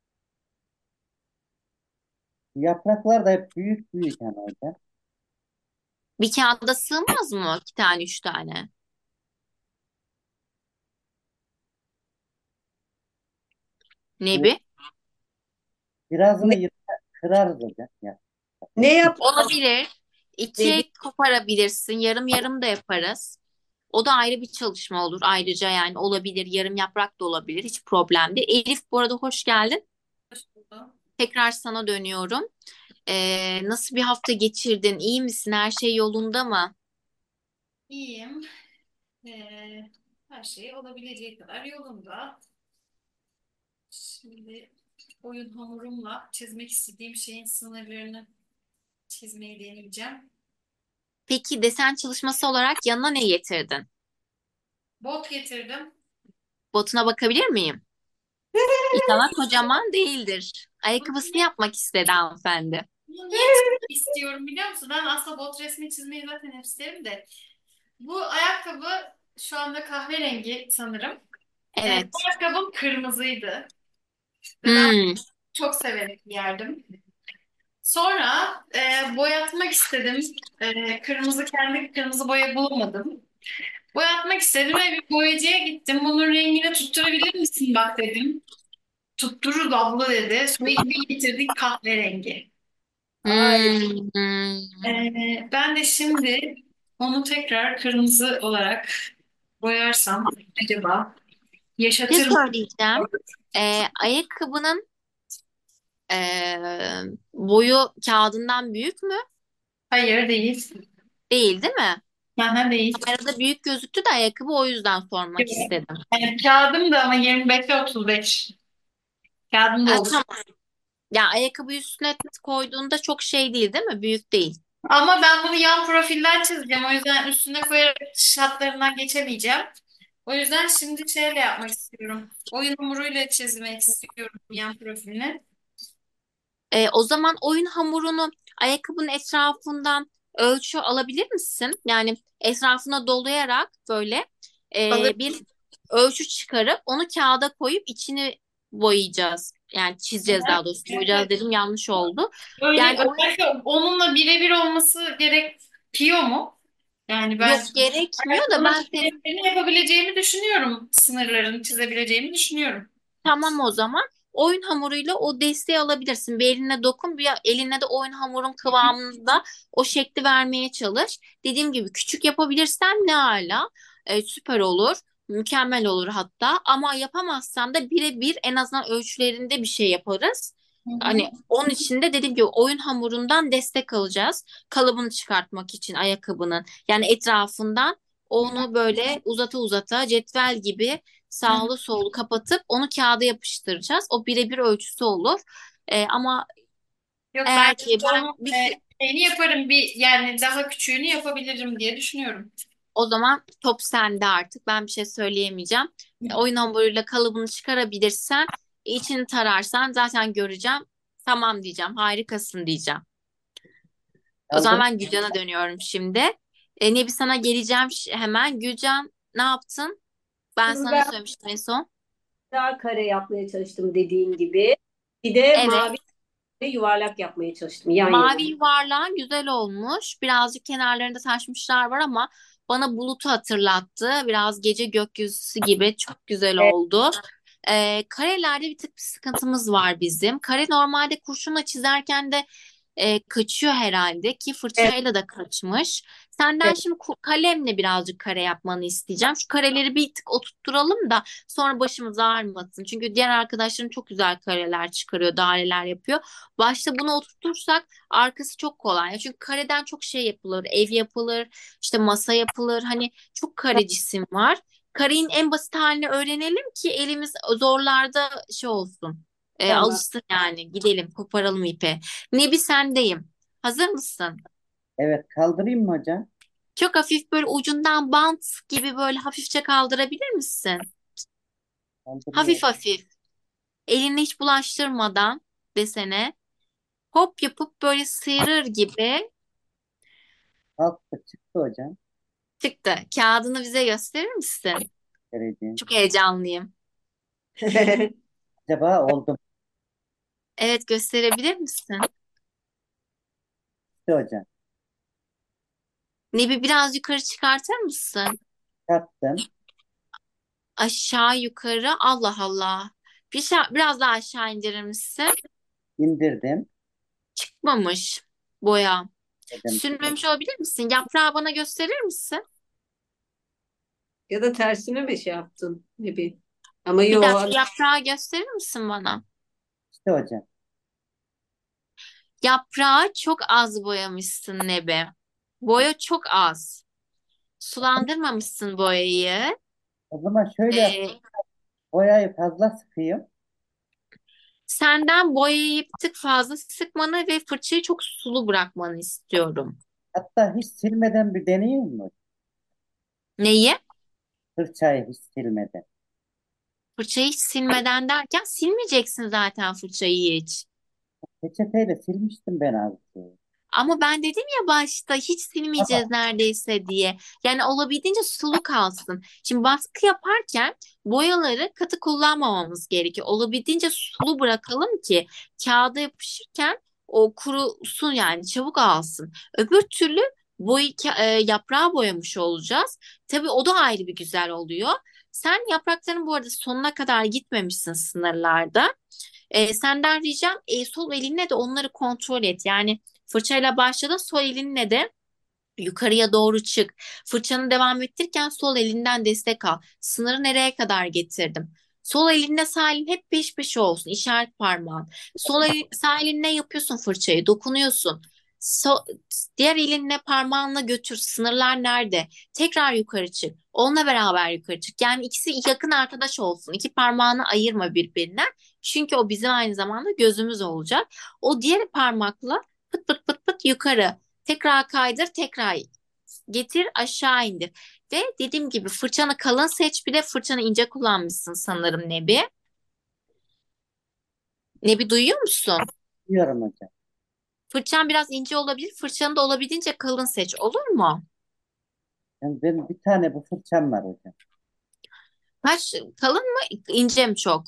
Bu yapraklar da hep büyük büyük yani hocam. Bir kağıda sığmaz mı? İki tane, üç tane. Ne Bu bir? birazını Ne, kırarız hocam. Ya. ne yap? Olabilir. Ne bir İkiye koparabilirsin. Yarım yarım da yaparız. O da ayrı bir çalışma olur. Ayrıca yani olabilir. Yarım yaprak da olabilir. Hiç problem değil. Elif bu arada hoş geldin. Hoş buldum. Tekrar sana dönüyorum. Nasıl bir hafta geçirdin? İyi misin? Her şey yolunda mı? İyiyim. Her şey olabileceği kadar yolunda. Şimdi oyun hamurumla çizmek istediğim şeyin sınırlarını çizmeyi deneyeceğim. Peki desen çalışması olarak yanına ne getirdin? Bot getirdim. Botuna bakabilir miyim? İnşallah kocaman değildir. Ayakkabısını Bakayım. yapmak istedi hanımefendi. Bunu niye çizmek istiyorum biliyor musun? Ben aslında bot resmi çizmeyi zaten hep isterim de. Bu ayakkabı şu anda kahverengi sanırım. Bu Evet. ayakkabım kırmızıydı ve ben Hmm. çok severek giyerdim. Sonra boyatmak istedim. Kendi kırmızı boya bulamadım. Boyatmak istedim ve bir boyacıya gittim. Bunun rengini tutturabilir misin bak dedim. Tuttururuz abla dedi. Sonra bir getirdik kahverengi. Ay, Hmm. Hmm. Ben de şimdi onu tekrar kırmızı olarak boyarsam acaba Bir şey yaşatır mı? söyleyeceğim. Ayakkabının boyu kağıdından büyük mü? Hayır değil. Değil, değil mi? Aha, değil. Kamerada büyük gözüktü de ayakkabı, o yüzden sormak istedim. Kağıdım da ama 25'e 35. Kağıdım da Ha, olur. tamam. Ya ayakkabıyı üstüne koyduğunda çok şey değil, değil mi? Büyük değil. Ama ben bunu yan profilden çizeceğim. O yüzden üstüne koyarak şartlarından geçemeyeceğim. O yüzden şimdi şeyle yapmak istiyorum. Oyun hamuruyla çizmek istiyorum yan profilini. O zaman oyun hamurunu ayakkabının etrafından ölçü alabilir misin? Yani etrafına dolayarak böyle Alır. bir ölçü çıkarıp onu kağıda koyup içini boyayacağız. Yani çizeceğiz, daha doğrusu. Boyayacağız dedim, yanlış oldu. Öyle Yani oyun belki onunla birebir olması gerekiyor mu? Yani ben yok, gerekmiyor da ayakkabının ben senin. çizimlerini yapabileceğimi düşünüyorum. Sınırlarını çizebileceğimi düşünüyorum. Tamam, o zaman oyun hamuruyla o desteği alabilirsin. Bir eline dokun, bir eline de oyun hamurun kıvamında o şekli vermeye çalış. Dediğim gibi küçük yapabilirsen ne ala, süper olur. Mükemmel olur hatta, ama yapamazsan da birebir en azından ölçülerinde bir şey yaparız. Hı hı. Hani onun için de dediğim gibi oyun hamurundan destek alacağız. Kalıbını çıkartmak için ayakkabının. Yani etrafından onu böyle uzata uzata cetvel gibi Hı. sağlı sollu kapatıp onu kağıda yapıştıracağız. O birebir ölçüsü olur. Ama Yok ben eğer ki ben onu bir şey, şeyini yaparım bir yani daha küçüğünü yapabilirim diye düşünüyorum. o zaman top sende artık. Ben bir şey söyleyemeyeceğim. Oyun hamuruyla kalıbını çıkarabilirsen, içini tararsan zaten göreceğim. Tamam diyeceğim. Harikasın diyeceğim. O zaman Kaldır. ben Gülcan'a dönüyorum şimdi. Nebi, sana geleceğim hemen. Gülcan, ne yaptın? Ben şimdi sana ben söylemiştim en son. daha kare yapmaya çalıştım dediğin gibi. Bir de Evet. mavi ve yuvarlak yapmaya çalıştım yan yana. Mavi yuvarlağın güzel olmuş. Birazcık kenarlarında taşmışlar var ama bana bulutu hatırlattı. Biraz gece gökyüzüsü gibi, çok güzel Evet, oldu. Karelerde bir tık bir sıkıntımız var bizim. Kare normalde kurşunla çizerken de kaçıyor herhalde, ki evet, fırçayla da kaçmış. Senden evet. şimdi kalemle birazcık kare yapmanı isteyeceğim. Şu kareleri bir tık oturtturalım da sonra başımız ağrımasın. Çünkü diğer arkadaşlarım çok güzel kareler çıkarıyor, daireler yapıyor. Başta bunu oturtursak arkası çok kolay. Çünkü kareden çok şey yapılır. Ev yapılır, işte masa yapılır. Hani çok kare cisim var. Karenin en basit halini öğrenelim ki elimiz zorlarda şey olsun. Tamam. Alışsın yani. Gidelim, koparalım ipi. Nebi, sendeyim. Hazır mısın? Evet, kaldırayım mı hocam? Çok hafif böyle ucundan bant gibi böyle hafifçe kaldırabilir misin? Hafif Kaldırıyorum. hafif. Elini hiç bulaştırmadan desene. Hop yapıp böyle sıyırır gibi Kalktı çıktı hocam. çıktı. Kağıdını bize gösterir misin? Vereceğim. Çok heyecanlıyım. Acaba oldu mu? Evet, gösterebilir misin? Çıktı hocam. Nebi, biraz yukarı çıkartır mısın? Kattım. Aşağı yukarı. Allah Allah. Biraz daha aşağı indirir misin? İndirdim. Çıkmamış boya. Dedim. Sürmemiş olabilir misin? Yaprağı bana gösterir misin? Ya da tersine mi şey yaptın gibi. Ama Bir yo, dakika, yaprağı gösterir misin bana? İşte hocam. Yaprağı çok az boyamışsın Nebe. Boya çok az. Sulandırmamışsın boyayı. O zaman şöyle yap. Ee, Boyayı fazla sıkayım. Senden boyayı bir tık fazla sıkmanı ve fırçayı çok sulu bırakmanı istiyorum. Hatta hiç silmeden bir deneyeyim mi? Neyi? Fırçayı hiç silmeden. Fırçayı hiç silmeden derken silmeyeceksin zaten fırçayı hiç. Peçeteyle silmiştim ben az şeyi. Ama ben dedim ya başta hiç Ama silmeyeceğiz neredeyse diye. Yani olabildiğince sulu kalsın. Şimdi baskı yaparken boyaları katı kullanmamamız gerekiyor. Olabildiğince sulu bırakalım ki kağıda yapışırken o kurusun yani çabuk alsın. Öbür türlü yaprağı boyamış olacağız. Tabii o da ayrı bir güzel oluyor. Sen yaprakların bu arada sonuna kadar gitmemişsin sınırlarda. Senden ricam sol elinle de onları kontrol et. Yani fırçayla başladın sol elinle de yukarıya doğru çık. Fırçanı devam ettirirken sol elinden destek al. Sınırı nereye kadar getirdim? Sol elinle sağ elin hep peş peşe olsun. İşaret parmağın. Sağ elinle yapıyorsun fırçayı, dokunuyorsun. So- Diğer elinle parmağınla götür. Sınırlar nerede? Tekrar yukarı çık. Onunla beraber yukarı çık. Yani ikisi yakın arkadaş olsun. İki parmağını ayırma birbirinden. Çünkü o bizim aynı zamanda gözümüz olacak. O diğer parmakla pıt pıt pıt pıt yukarı. Tekrar kaydır, tekrar getir, aşağı indir. Ve dediğim gibi fırçanı kalın seç, bir de fırçanı ince kullanmışsın sanırım Nebi. Nebi duyuyor musun? diyorum hocam. Fırçan biraz ince olabilir, fırçanı da olabildiğince kalın seç, olur mu? Yani benim bir tane bu fırçam var hocam. Kaç, kalın mı, ince mi çok?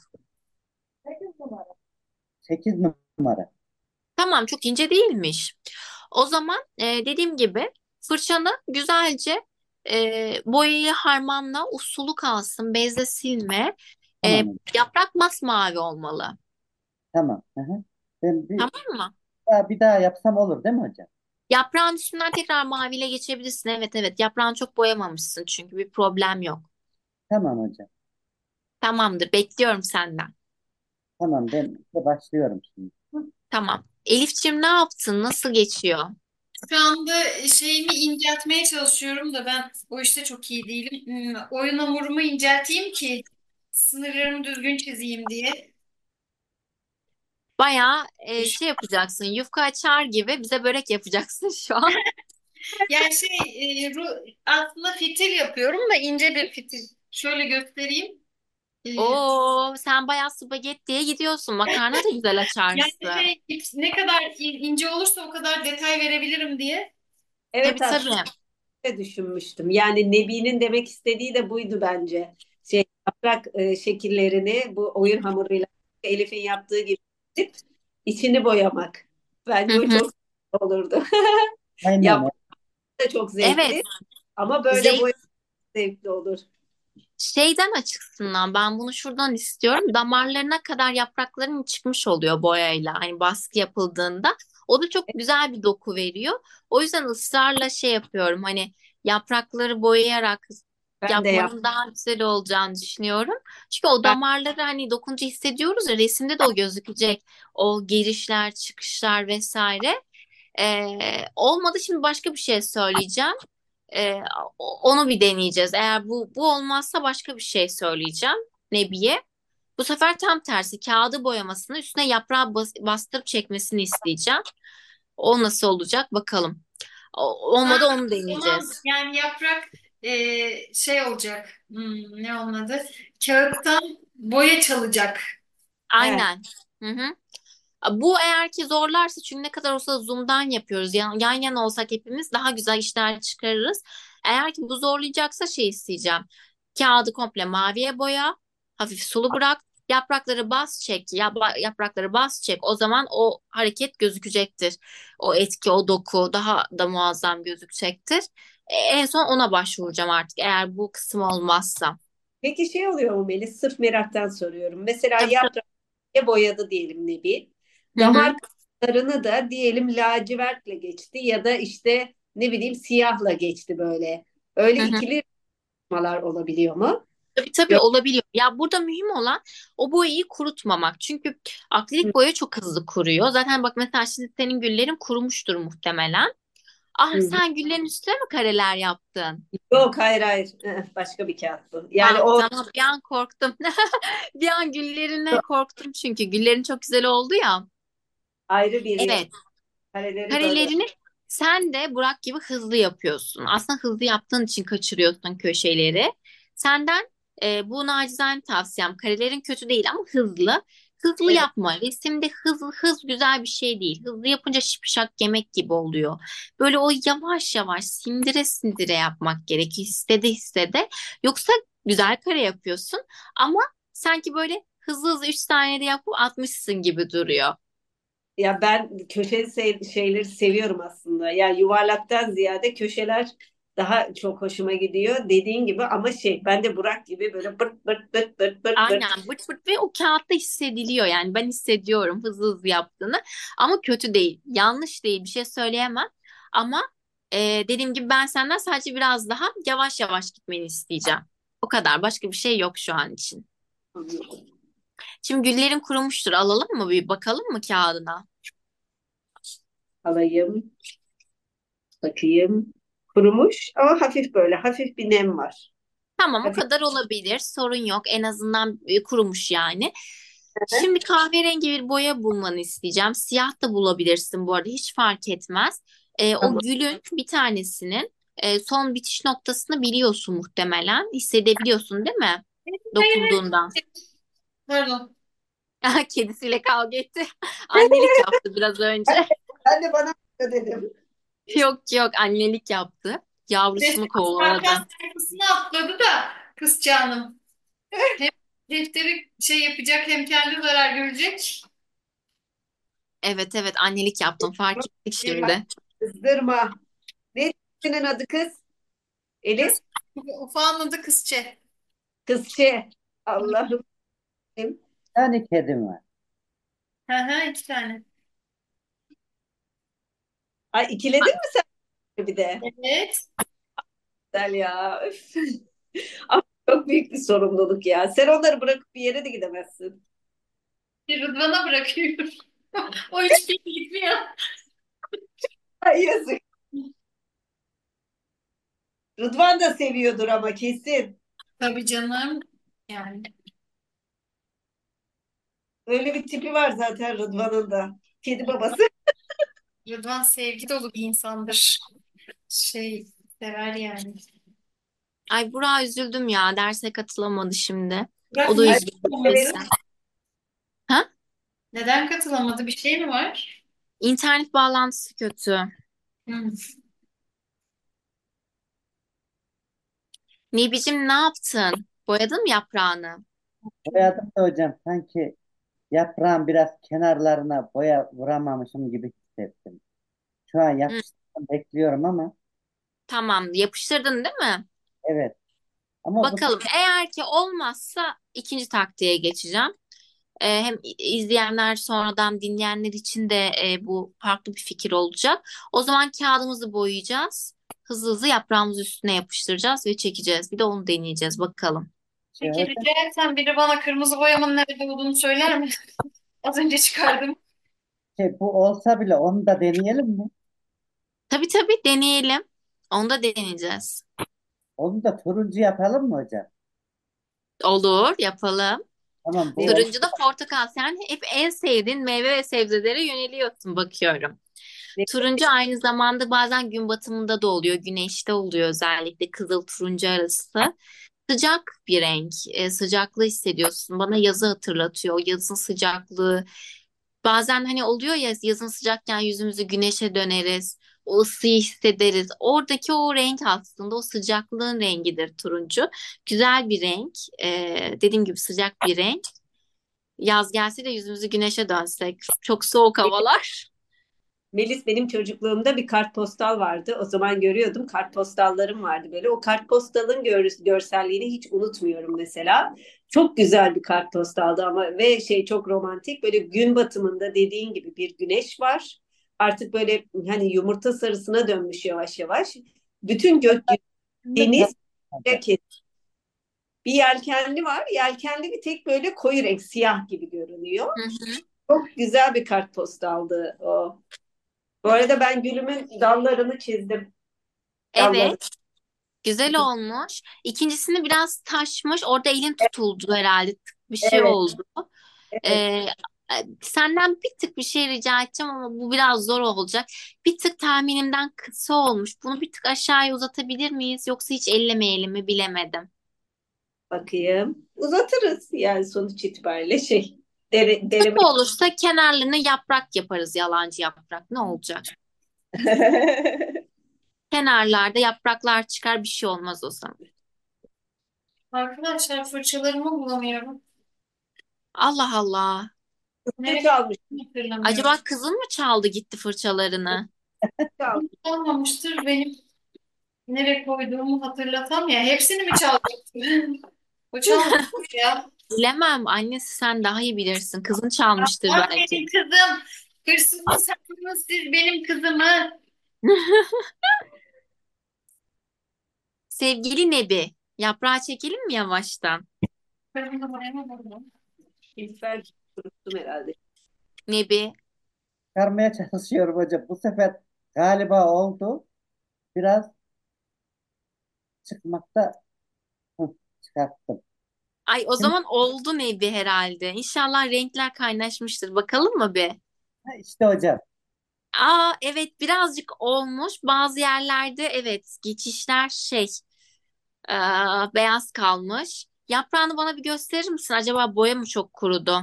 8 numara. Tamam, çok ince değilmiş. O zaman dediğim gibi fırçanı güzelce boyayı harmanla, usulu kalsın, bezle silme. Tamam hocam. Yaprak masmavi olmalı. Tamam. Hı hı. Ben Tamam mı? bir daha yapsam olur değil mi hocam? Yaprağın üstünden tekrar maviyle geçebilirsin. Evet, evet. Yaprağını çok boyamamışsın çünkü bir problem yok. Tamam hocam. Tamamdır. Bekliyorum senden. Tamam ben de başlıyorum şimdi. Tamam. Elifçim ne yaptın? Nasıl geçiyor? Şu anda şeyimi inceltmeye çalışıyorum da ben o işte çok iyi değilim. Oyun hamurumu incelteyim ki sınırlarımı düzgün çizeyim diye. Bayağı şey yapacaksın. Yufka açar gibi bize börek yapacaksın şu an. Yani aslında fitil yapıyorum da ince bir fitil. Şöyle göstereyim. E, Oo, sen bayağı spagettiye gidiyorsun. Makarna da güzel Yani açarsın. ne kadar ince olursa o kadar detay verebilirim diye. Tabii Evet, tabii. aslında öyle düşünmüştüm. Yani Nebi'nin demek istediği de buydu bence. Yaprak şekillerini bu oyun hamuruyla Elif'in yaptığı gibi yapıp içini boyamak. Hı Bence o hı. çok olurdu. Aynen. Yapmak da çok Evet. zevkli ama böyle Zevk boyamak zevkli olur. Şeyden açısından ben bunu şuradan istiyorum. Damarlarına kadar yaprakların çıkmış oluyor boyayla. Hani baskı yapıldığında. O da çok güzel bir doku veriyor. O yüzden ısrarla şey yapıyorum. Hani yaprakları boyayarak Ben de yapmanın daha güzel olacağını düşünüyorum. Çünkü o ben, damarları hani dokunca hissediyoruz ya resimde de o gözükecek. O girişler, çıkışlar vesaire. Olmadı şimdi başka bir şey söyleyeceğim. Ee, Onu bir deneyeceğiz. Eğer bu olmazsa başka bir şey söyleyeceğim Nebiye. Bu sefer tam tersi kağıdı boyamasını üstüne yaprağı bastırıp çekmesini isteyeceğim. O nasıl olacak bakalım. Ha, Olmadı onu o zaman deneyeceğiz. yani yaprak şey olacak. Ne onun adı? Kağıttan boya çalacak. he, Aynen. Hı hı. Bu eğer ki zorlarsa çünkü ne kadar olsa Zoom'dan yapıyoruz. Yan yana olsak hepimiz daha güzel işler çıkarırız. Eğer ki bu zorlayacaksa şey isteyeceğim. Kağıdı komple maviye boya, hafif sulu bırak. Yaprakları bas çek, yaprakları bas çek. O zaman o hareket gözükecektir. O etki, o doku daha da muazzam gözükecektir. En son ona başvuracağım artık eğer bu kısım olmazsa. peki şey oluyor mu Melis? Sırf meraktan soruyorum. Mesela Tabii tabii. yaprağı boyadı diyelim Nebi. Hı hı, Damar kısımlarını da diyelim lacivertle geçti ya da işte ne bileyim siyahla geçti böyle. Öyle hı hı. ikili yapmalar olabiliyor mu? Tabii tabii Yok. olabiliyor. Ya burada mühim olan o boyayı kurutmamak. Çünkü akrilik boya çok hızlı kuruyor. Zaten bak mesela şimdi senin güllerin kurumuştur muhtemelen. Ah Hı. sen güllerin üstüne mi kareler yaptın? Yok, hayır hayır. Başka bir kağıt bu. Yani Ha o tamam bir an korktum. Bir an güllerine korktum çünkü güllerin çok güzel oldu ya. ayrı bir Evet. kareleri böyle. Karelerini sen de Burak gibi hızlı yapıyorsun. Aslında hızlı yaptığın için kaçırıyorsun köşeleri. Senden bu nacizane tavsiyem. Karelerin kötü değil ama hızlı. Hızlı Evet. yapma. Resimde hız güzel bir şey değil. Hızlı yapınca şipşak yemek gibi oluyor. Böyle o yavaş yavaş sindire sindire yapmak gerekiyor. Hissede hissede. Yoksa güzel kare yapıyorsun ama sanki böyle hızlı hızlı 3 saniyede yapıp atmışsın gibi duruyor. Ya ben köşeli şeyleri seviyorum aslında. Yani yuvarlaktan ziyade köşeler daha çok hoşuma gidiyor. Dediğin gibi ama ben de Burak gibi böyle bırt bırt bırt bırt bırt bırt. Aynen bırt bırt ve o kağıtta hissediliyor yani ben hissediyorum hızlı hızlı yaptığını ama kötü değil yanlış değil bir şey söyleyemem ama dediğim gibi ben senden sadece biraz daha yavaş yavaş gitmeni isteyeceğim o kadar başka bir şey yok şu an için. Şimdi güllerin kurumuştur alalım mı bir bakalım mı kağıdına? Alayım, bakayım. Kurumuş ama hafif böyle hafif bir nem var. Tamam o Hafif. kadar olabilir sorun yok en azından kurumuş yani. Şimdi kahverengi bir boya bulmanı isteyeceğim. Siyah da bulabilirsin bu arada hiç fark etmez. O Tamam. gülün bir tanesinin son bitiş noktasını biliyorsun muhtemelen. Hissedebiliyorsun değil mi? Hayır, hayır. Dokunduğunda. Pardon. Kedisiyle kavga etti. Annelik yaptı biraz önce. Ben de bana dedim. Yok yok annelik yaptı. Yavrusunu Arka kovaladı. sayfasına atladı da kızcağınım. Hem defteri şey yapacak hem kendi zarar görecek. Evet evet annelik yaptım fark ettik Bak, şimdi. kızdırma. Ne senin adı kız? Elif? Kız, ufağın adı kızçe. Kızçe. Allah'ım. Bir tane kedim var. Hı hı, 2 tane. Ay ikiledin mi sen bir de? Evet. Güzel ya. Üf. Ama çok büyük bir sorumluluk ya. Sen onları bırakıp bir yere de gidemezsin. Bir Rıdvan'a bırakıyorum. O hiçbir yere gitmiyor. Ay yazık. Rıdvan da seviyordur ama kesin. Tabii canım. Yani Öyle bir tipi var zaten Rıdvan'ın da. Kedi babası. Rıdvan sevgi dolu bir insandır. Şey sever yani. Ay Burak'a üzüldüm ya derse katılamadı şimdi. Bırak O da niye Ay, üzgün evet. katılamadı? kesin. Ha? Neden katılamadı? Bir şey mi var? İnternet bağlantısı kötü. Hı. Nibicim ne yaptın? Boyadın mı yaprağını? Boyadım da hocam sanki yaprağın biraz kenarlarına boya vuramamışım gibi hissettim. Şu an Hı, yapıştırdım bekliyorum ama tamam yapıştırdın değil mi? evet. Ama bu Bakalım eğer ki olmazsa ikinci taktiğe geçeceğim. Hem izleyenler sonradan dinleyenler için de bu farklı bir fikir olacak. O zaman kağıdımızı boyayacağız. Hızlı hızlı yaprağımızı üstüne yapıştıracağız ve çekeceğiz. Bir de onu deneyeceğiz bakalım. Peki hocam rica etsem biri bana kırmızı boyamın nerede olduğunu söyler mi? Az önce çıkardım. bu olsa bile onu da deneyelim mi? Tabii tabii deneyelim. Onu da deneyeceğiz. Onu da turuncu yapalım mı hocam? Olur, yapalım. Tamam bu Ne, ol. Turuncu da portakal. Sen hep en sevdiğin meyve ve sebzelere yöneliyorsun bakıyorum. ne, Turuncu aynı zamanda bazen gün batımında da oluyor, güneşte oluyor özellikle kızıl turuncu arası. Sıcak bir renk, sıcaklığı hissediyorsun. Bana yazı hatırlatıyor, o yazın sıcaklığı. Bazen hani oluyor ya yazın sıcakken yüzümüzü güneşe döneriz, o ısıyı hissederiz. Oradaki o renk aslında o sıcaklığın rengidir turuncu. Güzel bir renk, dediğim gibi sıcak bir renk. Yaz gelse de yüzümüzü güneşe dönsek. Çok soğuk havalar. Melis benim çocukluğumda bir kartpostal vardı. O zaman görüyordum kartpostallarım vardı böyle. O kartpostalın görselliğini hiç unutmuyorum mesela. Çok güzel bir kartpostaldı ama ve çok romantik. Böyle gün batımında dediğin gibi bir güneş var. Artık böyle hani yumurta sarısına dönmüş yavaş yavaş. Bütün gökyüzü Tamam deniz hocam. bir yelkenli var. Yelkenli bir tek böyle koyu renk siyah gibi görünüyor. Hı hı. Çok güzel bir kartpostaldı o. Bu arada ben gülümün dallarını çizdim. Dalları. Evet, güzel olmuş. İkincisini biraz taşmış. Orada elin tutuldu herhalde. Tık bir şey Evet, oldu. evet. Ee, Senden bir tık bir şey rica edeceğim ama bu biraz zor olacak. Bir tık tahminimden kısa olmuş. Bunu bir tık aşağıya uzatabilir miyiz? Yoksa hiç ellemeyelim mi bilemedim. Bakayım. Uzatırız yani sonuç itibariyle Deneme. Kötü olursa kenarlarına yaprak yaparız, yalancı yaprak. Ne olacak? Kenarlarda yapraklar çıkar, bir şey olmaz o zaman. Arkadaşlar fırçalarımı bulamıyorum. Allah Allah. Ne Nereye çalmış? hatırlamıyorum. Acaba kızın mı çaldı gitti fırçalarını? Çalmış. Olmamıştır. Benim nereye koyduğumu hatırlatam ya. Hepsini mi çalacaktım? O çalmamış ya. Bilemem. Annesi, sen daha iyi bilirsin. Kızın çalmıştır Bak belki. benim kızım. Hırsız mı sandınız siz benim kızımı? Sevgili Nebi, yaprağı çekelim mi yavaştan? Kızımı buraya mı buldum? Ben unuttum herhalde. Nebi, Çıkarmaya çalışıyorum hocam. Bu sefer galiba oldu. Biraz çıkmakta çıkarttım. ay o Şimdi zaman oldu Nebi herhalde. İnşallah renkler kaynaşmıştır. Bakalım mı bir? işte hocam. Aa, evet, birazcık olmuş. Bazı yerlerde evet geçişler beyaz kalmış. Yaprağını bana bir gösterir misin? Acaba boya mı çok kurudu?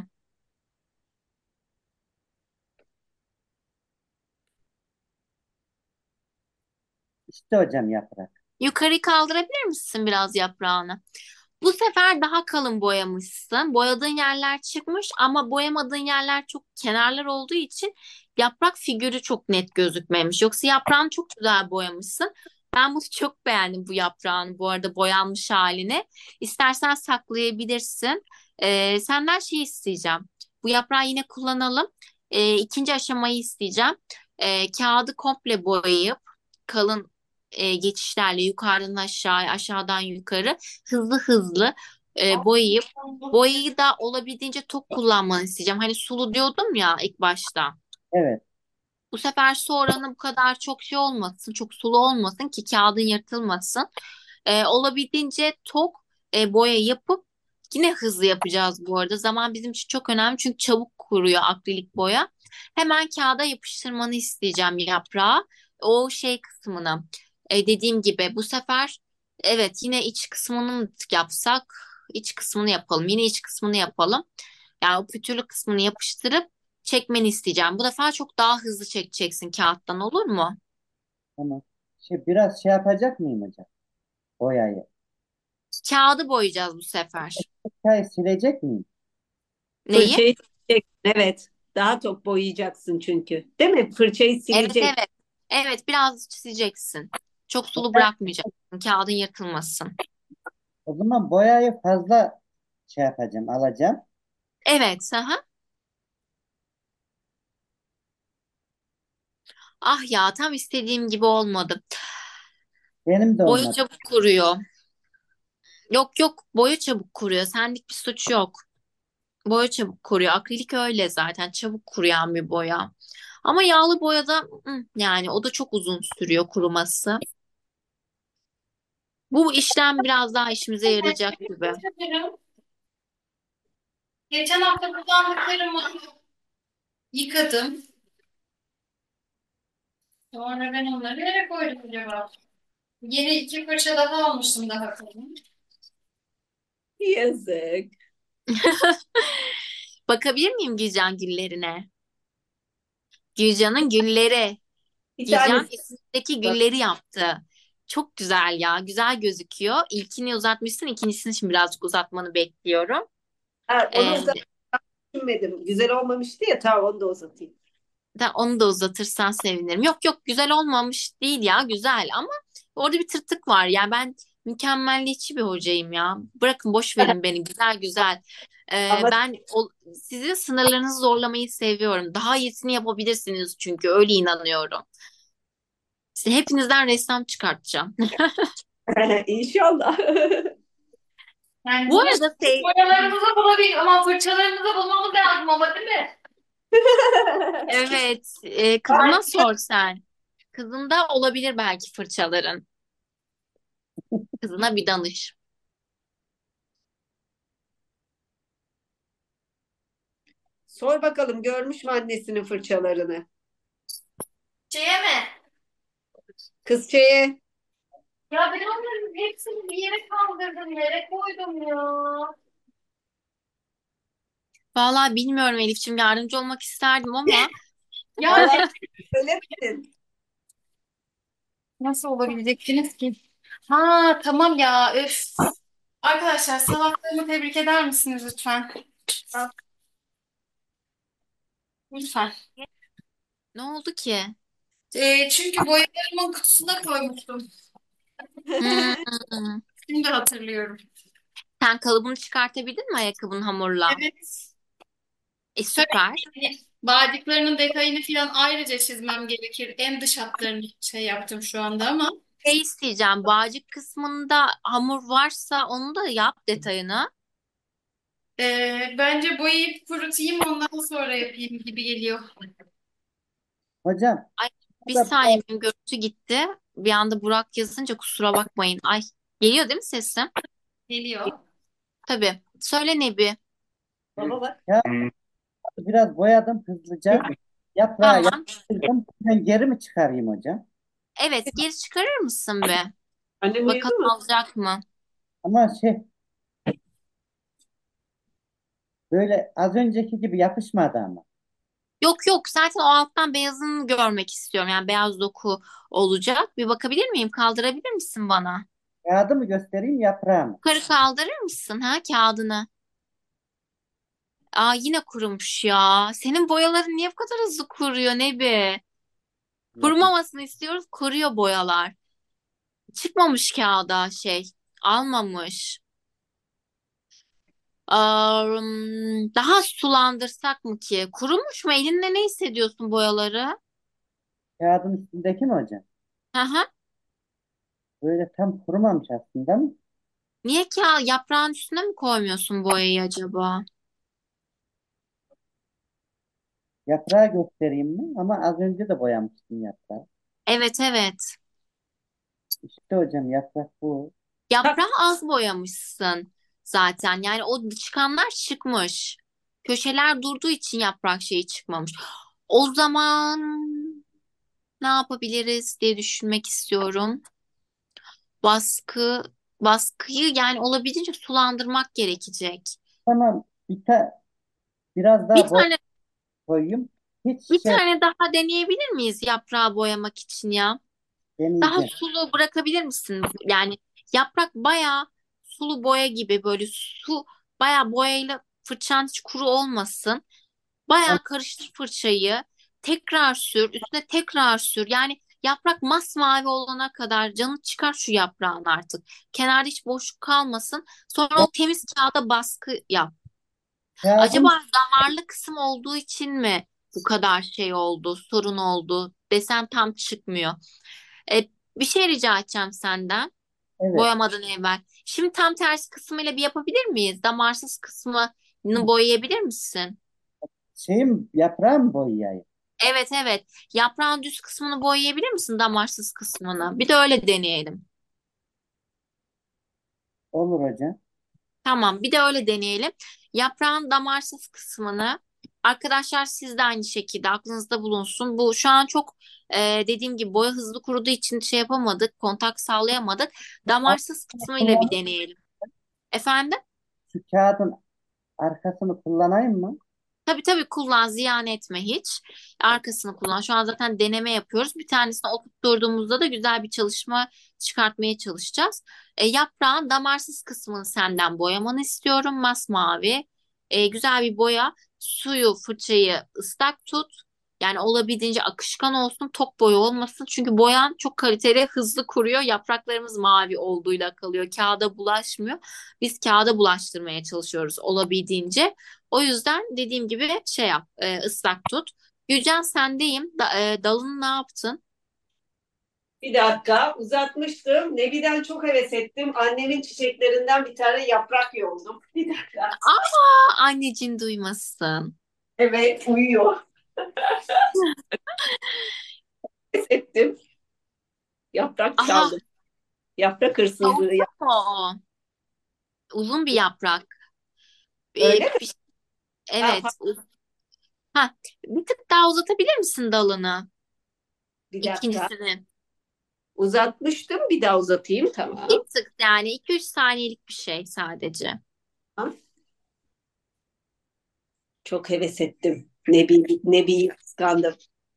İşte hocam yaprak. Yukarı kaldırabilir misin biraz yaprağını? Bu sefer daha kalın boyamışsın. Boyadığın yerler çıkmış ama boyamadığın yerler çok kenarlar olduğu için yaprak figürü çok net gözükmemiş. Yoksa yaprağını çok güzel boyamışsın. Ben bunu çok beğendim, bu yaprağını, bu arada boyanmış halini. İstersen saklayabilirsin. Senden şey isteyeceğim. Bu yaprağı yine kullanalım. İkinci aşamayı isteyeceğim. Kağıdı komple boyayıp kalın geçişlerle yukarıdan aşağıya, aşağıdan yukarı hızlı hızlı boyayıp, boyayı da olabildiğince tok kullanmanı isteyeceğim. Hani sulu diyordum ya ilk başta. Evet. Bu sefer su oranı bu kadar çok şey olmasın, çok sulu olmasın ki kağıdın yırtılmasın. Olabildiğince tok boya yapıp, yine hızlı yapacağız bu arada. Zaman bizim için çok önemli çünkü çabuk kuruyor akrilik boya. Hemen kağıda yapıştırmanı isteyeceğim yaprağı. O şey kısmını. Dediğim gibi bu sefer evet, yine iç kısmını mı yapsak? İç kısmını yapalım. Yine iç kısmını yapalım. Yani o pütürlü kısmını yapıştırıp çekmeni isteyeceğim. Bu defa çok daha hızlı çekeceksin kağıttan, olur mu? Tamam. Biraz şey yapacak mıyım hocam? Boyayı. Kağıdı boyayacağız bu sefer. Çay silecek miyim? Neyi? Fırçayı sileceksin. Evet. Daha çok boyayacaksın çünkü. Değil mi? Fırçayı Evet, silecek. evet. Evet, biraz çizeceksin. Çok sulu bırakmayacaksın. Kağıdın yırtılmasın. O zaman boyayı fazla şey yapacağım, alacağım. Evet. Aha. Ah ya, tam istediğim gibi olmadı. Benim de Boya olmadı. çabuk kuruyor. Yok yok, boya çabuk kuruyor. Senlik bir suç yok. Boya çabuk kuruyor. Akrilik öyle zaten, çabuk kuruyan bir boya. Ama yağlı boyada yani o da çok uzun sürüyor kuruması. Bu işlem biraz daha işimize yarayacak gibi. Geçen hafta kullandıklarımı yıkadım. Sonra ben onları nereye koydum acaba? Yeni iki fırça daha almıştım daha kalın. Yazık. Bakabilir miyim Gülcan güllerine? Gülcan'ın gülleri. Bir Gülcan tanesi üstündeki var. gülleri yaptı. Çok güzel ya. Güzel gözüküyor. İlkini uzatmışsın. İkincisini şimdi birazcık uzatmanı bekliyorum. Ha, onu Ee, düşünmedim. Güzel olmamıştı ya. Tamam onu da uzatayım. Onu da uzatırsan sevinirim. Yok yok, güzel olmamış değil ya, güzel ama orada bir tırtık var. Yani ben mükemmelliyetçi bir hocayım ya. Bırakın, boş verin beni, güzel güzel. Ama Sizin sınırlarınızı zorlamayı seviyorum. Daha iyisini yapabilirsiniz çünkü öyle inanıyorum. Size hepinizden ressam çıkartacağım. inşallah. Yani Bu bunu arada boyalarımızı bulabilir ama fırçalarımızı bulmamız lazım ama değil mi? evet, kızıma sor sen. Kızında olabilir belki fırçaların. Kızına bir danış. Sor bakalım görmüş mü annesinin fırçalarını? Şeye mi? Kızçeye. Ya ben onların hepsini bir yere kaldırdım, yere koydum ya. Vallahi bilmiyorum Elifçim, yardımcı olmak isterdim ama Ya Vallahi söylemesin. nasıl olabileceksiniz ki? Ha tamam ya öf. Arkadaşlar salaklarımı tebrik eder misiniz lütfen? Lütfen. ne oldu ki? Çünkü boyalarımın kutusuna koymuştum. Hmm. Şimdi hatırlıyorum. Sen kalıbını çıkartabildin mi ayakkabının hamurla? Evet. Süper. Hani bağcıklarının detayını falan ayrıca çizmem gerekir. En dış hatlarını şey yaptım şu anda ama Şey isteyeceğim. Bağcık kısmında hamur varsa onu da yap detayını. bence boyayıp kurutayım ondan sonra yapayım gibi geliyor. Hocam Ay, bir burada saniye, benim görüntü gitti. Bir anda Burak yazınca kusura bakmayın. Ay, geliyor değil mi sesim? Geliyor. Tabii. Söyle Nebi. Baba bak. ya, biraz boyadım hızlıca. Yaprağı Tamam. yaptırdım. Ben geri mi çıkarayım hocam? Evet, geri çıkarır mısın be? Annem uyudu Bakalım mu? alacak mı? Ama böyle az önceki gibi yapışmadı ama. Yok yok, zaten o alttan beyazını görmek istiyorum. Yani beyaz doku olacak. Bir bakabilir miyim? Kaldırabilir misin bana? Kağıdı mı göstereyim yaprağı mı? Yukarı kaldırır mısın ha kağıdını? Aa, yine kurumuş ya. Senin boyaların niye bu kadar hızlı kuruyor Nebi? Yapma. Kurumamasını istiyoruz, kuruyor boyalar. Çıkmamış kağıda şey. Almamış. Daha sulandırsak mı ki? Kurumuş mu? Elinde ne hissediyorsun boyaları? Kağıdın üstündeki mi hocam? Hı hı. Böyle tam kurumamış aslında mı? Niye ki yaprağın üstüne mi koymuyorsun boyayı acaba? Yaprağı göstereyim mi? Ama az önce de boyamıştım yaprağı. Evet evet. İşte hocam yaprak bu. Yaprağı az boyamışsın zaten. Yani o çıkanlar çıkmış. Köşeler durduğu için yaprak şeyi çıkmamış. O zaman ne yapabiliriz diye düşünmek istiyorum. Baskı, baskıyı yani olabildiğince sulandırmak gerekecek. Tamam biraz Bir daha boya tane koyayım. Hiç bir tane daha deneyebilir miyiz yaprağı boyamak için ya? Daha deneyeceğim. sulu bırakabilir misin? Yani yaprak bayağı sulu boya gibi, böyle bayağı boyayla fırçan hiç kuru olmasın. Tamam, Bayağı karıştır fırçayı. Tekrar sür, üstüne tekrar sür. Yani yaprak masmavi olana kadar canı çıkar şu yaprağın artık. Kenarda hiç boşluk kalmasın. Sonra ya o temiz kağıda baskı yap. kağıdın Acaba damarlı kısım olduğu için mi bu kadar şey oldu, sorun oldu desem tam çıkmıyor. E, bir şey rica edeceğim senden evet. boyamadan evvel. Şimdi tam tersi kısmıyla bir yapabilir miyiz? Damarsız kısmını boyayabilir misin? Şeyim yaprağı mı boyayayım? Evet evet. Yaprağın düz kısmını boyayabilir misin, damarsız kısmını? Bir de öyle deneyelim. Olur hocam. Tamam, bir de öyle deneyelim. Yaprağın damarsız kısmını arkadaşlar, siz de aynı şekilde aklınızda bulunsun. Bu şu an çok dediğim gibi boya hızlı kuruduğu için şey yapamadık, kontak sağlayamadık. Damarsız kısmıyla bir deneyelim. Efendim? Şu kağıdın arkasını kullanayım mı? Tabii tabii, kullan, ziyan etme hiç. Arkasını kullan. Şu an zaten deneme yapıyoruz. Bir tanesini oturttuğumuzda da güzel bir çalışma çıkartmaya çalışacağız. Yaprağın damarsız kısmını senden boyamanı istiyorum. Masmavi. Güzel bir boya. Suyu, fırçayı ıslak tut. Yani olabildiğince akışkan olsun, tok boya olmasın. Çünkü boyan çok kaliteli, hızlı kuruyor. Yapraklarımız mavi olduğuyla kalıyor. Kağıda bulaşmıyor. Biz kağıda bulaştırmaya çalışıyoruz olabildiğince. O yüzden dediğim gibi şey yap, ıslak tut. Gülcan, sendeyim. Dalını ne yaptın? Bir dakika uzatmıştım. Nebi'den çok heves ettim. Annemin çiçeklerinden bir tane yaprak yoldum. Bir dakika. Aa, anneciğin duymasın. Evet uyuyor. Heves ettim. Yaprak Aha, çaldım. Yaprak ha, hırsızlığı. uzun mu o? Uzun bir yaprak. Öyle mi? Bir, Ha, evet. Ha, bir tık daha uzatabilir misin dalını? bir dakika. İkincisini. Uzatmıştım. Bir daha uzatayım. Bir Tamam. tık yani 2-3 saniyelik bir şey sadece. Çok heves ettim. Nebi'yi kıskandım.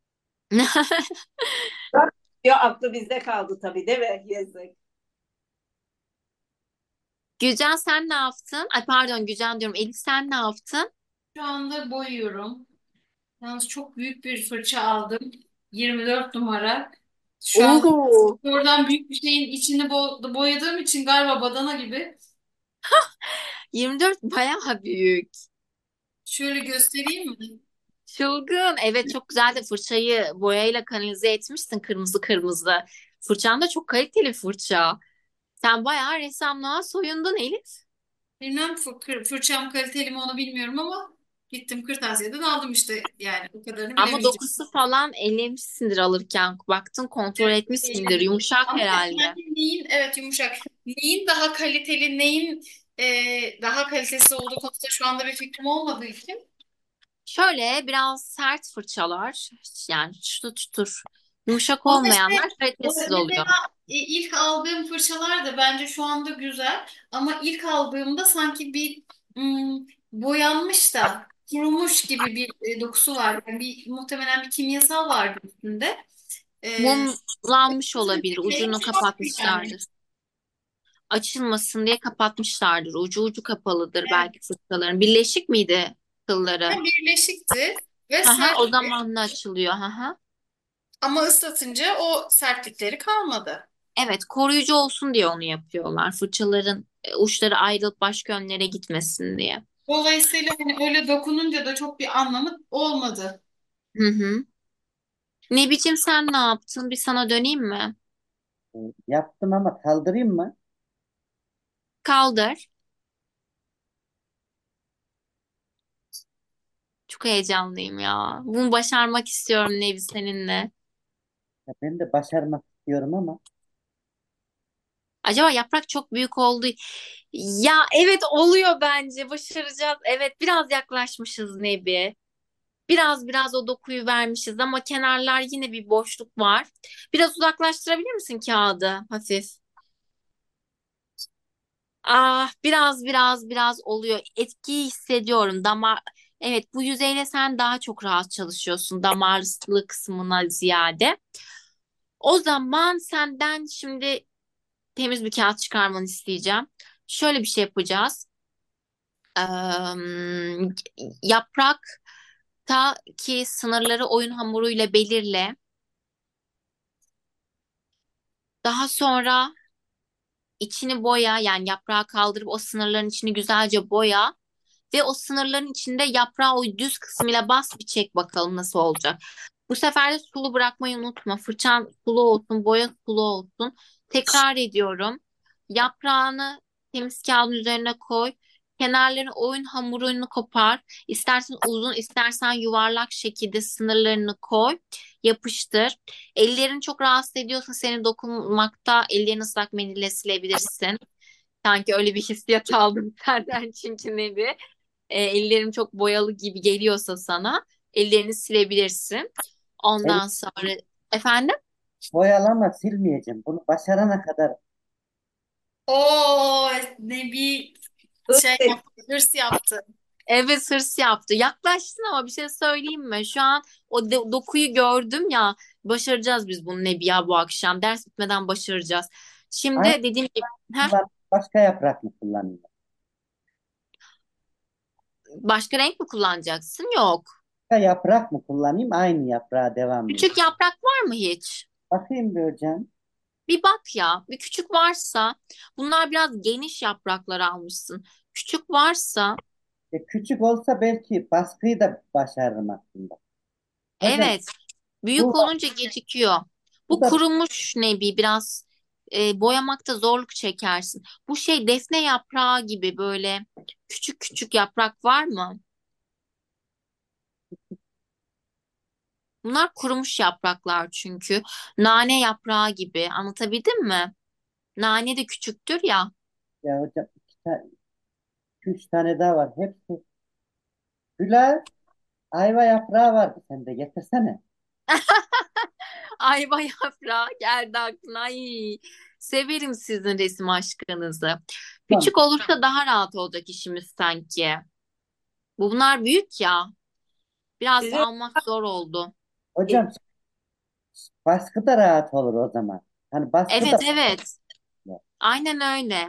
Ya aklı bizde kaldı tabii değil mi? Yazık. Gülcan sen ne yaptın? Ay pardon Gülcan diyorum. Elif sen ne yaptın? Şu anda boyuyorum. Yalnız çok büyük bir fırça aldım. 24 numara. Şu an Oo. oradan büyük bir şeyin içini boyadığım için galiba badana gibi. 24 bayağı büyük. Şöyle göstereyim mi? Çılgın. Evet çok güzel de fırçayı boyayla kanalize etmişsin kırmızı kırmızı. Fırçan da çok kaliteli fırça. Sen bayağı ressamlığa soyundun Elif. Bilmem fırçam kaliteli mi onu bilmiyorum ama gittim kırtasiyeden aldım işte yani o kadarını Ama bilemeyeceğim. dokusu falan ellemişsindir alırken. Baktın kontrol etmişsindir. Yumuşak Ama herhalde. yani neyin evet yumuşak. Neyin daha kaliteli, neyin daha kalitesiz olduğu konusunda şu anda bir fikrim olmadığı için. Şöyle biraz sert fırçalar yani çıtır çıtır yumuşak Ama işte olmayanlar kalitesiz mesela oluyor. ilk aldığım fırçalar da bence şu anda güzel. Ama ilk aldığımda sanki bir boyanmış da kurumuş gibi bir dokusu vardı. Yani muhtemelen bir kimyasal vardı üstünde. E, Mumlanmış olabilir. Ucunu Yumuşaktı yani. kapatmışlardır. Açılmasın diye kapatmışlardır. Ucu ucu kapalıdır Evet. belki fırçaların. Birleşik miydi kılları? Birleşikti ve Aha, o sertti. zamanla açılıyor. Aha. Ama ıslatınca o sertlikleri kalmadı. Evet, koruyucu olsun diye onu yapıyorlar. Fırçaların uçları ayrılıp başka yönlere gitmesin diye. Dolayısıyla hani öyle dokununca da çok bir anlamı olmadı. Hı hı. Ne biçim sen ne yaptın? Bir sana döneyim mi? Yaptım ama kaldırayım mı? Kaldır. Çok heyecanlıyım ya. Bunu başarmak istiyorum Nevi seninle. Ya ben de başarmak istiyorum ama Acaba yaprak çok büyük oldu. Ya evet oluyor bence. Başaracağız. Evet biraz yaklaşmışız Nebi. Biraz o dokuyu vermişiz ama kenarlar yine bir boşluk var. Biraz uzaklaştırabilir misin kağıdı hafif? Ah biraz oluyor. Etkiyi hissediyorum. Evet bu yüzeyle sen daha çok rahat çalışıyorsun damarlı kısmına ziyade. O zaman senden şimdi temiz bir kağıt çıkarmanı isteyeceğim. Şöyle bir şey yapacağız. Yaprakta ki sınırları oyun hamuruyla belirle. Daha sonra içini boya yani yaprağı kaldırıp o sınırların içini güzelce boya. Ve o sınırların içinde yaprağı o düz kısmıyla bas bir çek bakalım nasıl olacak. Bu sefer de sulu bırakmayı unutma. Fırçan sulu olsun, boya sulu olsun. Tekrar ediyorum. Yaprağını temiz kağıdın üzerine koy. Kenarlarını oyun hamurunu kopar. İstersen uzun, istersen yuvarlak şekilde sınırlarını koy. Yapıştır. Ellerin çok rahatsız ediyorsa seni dokunmakta ellerini ıslak mendille silebilirsin. Sanki öyle bir hissiyat aldım senden çünkü ne bir. Ellerim çok boyalı gibi geliyorsa sana ellerini silebilirsin. el Ondan sonra efendim boyalama silmeyeceğim. Bunu başarana kadar Oo ne bir şey yaptı, hırs yaptı. evet hırs yaptı. Yaklaştın ama bir şey söyleyeyim mi? Şu an o dokuyu gördüm ya başaracağız biz bunu Nebiya bu akşam. Ders bitmeden başaracağız. Şimdi aynı dediğim gibi heh, kullan, başka yaprak mı kullanayım? başka renk mi kullanacaksın? Yok. Başka yaprak mı kullanayım? Aynı yaprağa devam mı? Küçük yaprak var mı hiç? Bakayım bir hocam. Bir bak ya, bir küçük varsa, bunlar biraz geniş yapraklar almışsın. Küçük varsa, Küçük olsa belki baskıyı da başarırım aslında. Hocam evet, büyük bu, olunca gecikiyor. bu Bu da kurumuş nebi, biraz boyamakta zorluk çekersin. Bu şey defne yaprağı gibi böyle küçük küçük yaprak var mı? Bunlar kurumuş yapraklar çünkü. Nane yaprağı gibi, anlatabildim mi? Nane de küçüktür ya. ya hocam iki üç tane daha var. Hepsi Gülay ayva yaprağı vardı sende. Getirsene. Ayva yaprağı geldi aklına. Ay, severim sizin resim aşkınızı. Tamam. Küçük olursa daha rahat olacak işimiz sanki. Bunlar büyük ya. Biraz Sizin almak zor oldu. Hocam baskı da rahat olur o zaman. Hani baskı Evet, da evet. Aynen öyle.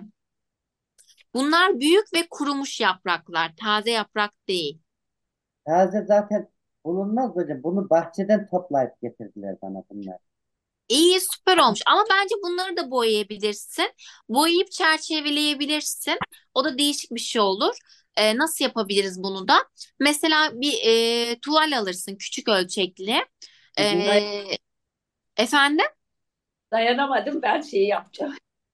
Bunlar büyük ve kurumuş yapraklar. Taze yaprak değil. taze zaten bulunmaz hocam. Bunu bahçeden toplayıp getirdiler bana bunlar. İyi, süper olmuş. Ama bence bunları da boyayabilirsin. Boyayıp çerçeveleyebilirsin. O da değişik bir şey olur. Nasıl yapabiliriz bunu da? Mesela bir tuval alırsın küçük ölçekli. Hı hı. E, efendim? dayanamadım, ben şeyi yapacağım.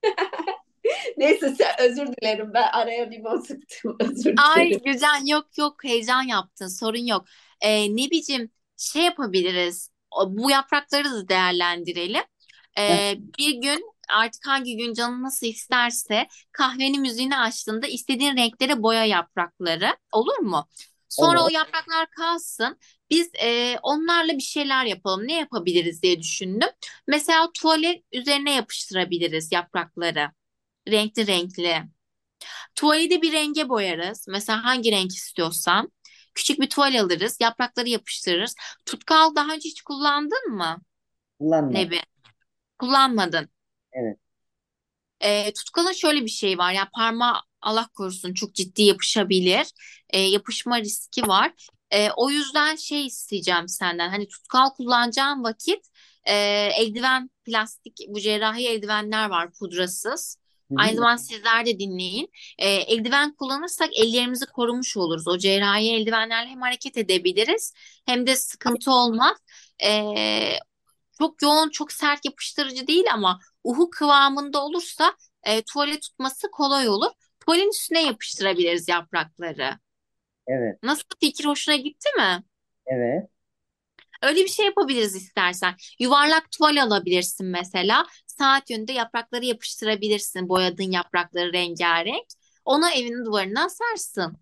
Neyse, sen özür dilerim, ben araya limon sıktım, özür Ay dilerim. güzel, yok yok, heyecan yaptın, sorun yok. Ne biçim şey yapabiliriz, bu yaprakları da değerlendirelim. Heh, Bir gün artık hangi gün canın nasıl isterse kahvenin müziğini açtığında istediğin renklere boya yaprakları, olur mu? Sonra o olur. yapraklar kalsın, biz onlarla bir şeyler yapalım, ne yapabiliriz diye düşündüm. Mesela tuvalet üzerine yapıştırabiliriz yaprakları, renkli renkli. Tuvali de bir renge boyarız. Mesela hangi renk istiyorsan. Küçük bir tuval alırız, yaprakları yapıştırırız. Tutkal daha önce hiç kullandın mı? Kullanmadım. Nebi? Kullanmadın. Evet. Tutkalın şöyle bir şey var. Ya parmağı Allah korusun çok ciddi yapışabilir. Yapışma riski var. O yüzden şey isteyeceğim senden. Hani tutkal kullanacağın vakit e, eldiven, plastik, bu cerrahi eldivenler var pudrasız. Hı Aynı hı. zamanda sizler de dinleyin. Eldiven kullanırsak ellerimizi korumuş oluruz. O cerrahi eldivenlerle hem hareket edebiliriz hem de sıkıntı olmaz. E, Çok yoğun, çok sert yapıştırıcı değil ama uhu kıvamında olursa tuvale tutması kolay olur. Tuvalin üstüne yapıştırabiliriz yaprakları. Evet. Nasıl, fikir hoşuna gitti mi? Evet. Öyle bir şey yapabiliriz istersen. Yuvarlak tuval alabilirsin mesela. Saat yönünde yaprakları yapıştırabilirsin. Boyadığın yaprakları rengarenk. Onu evinin duvarına asarsın.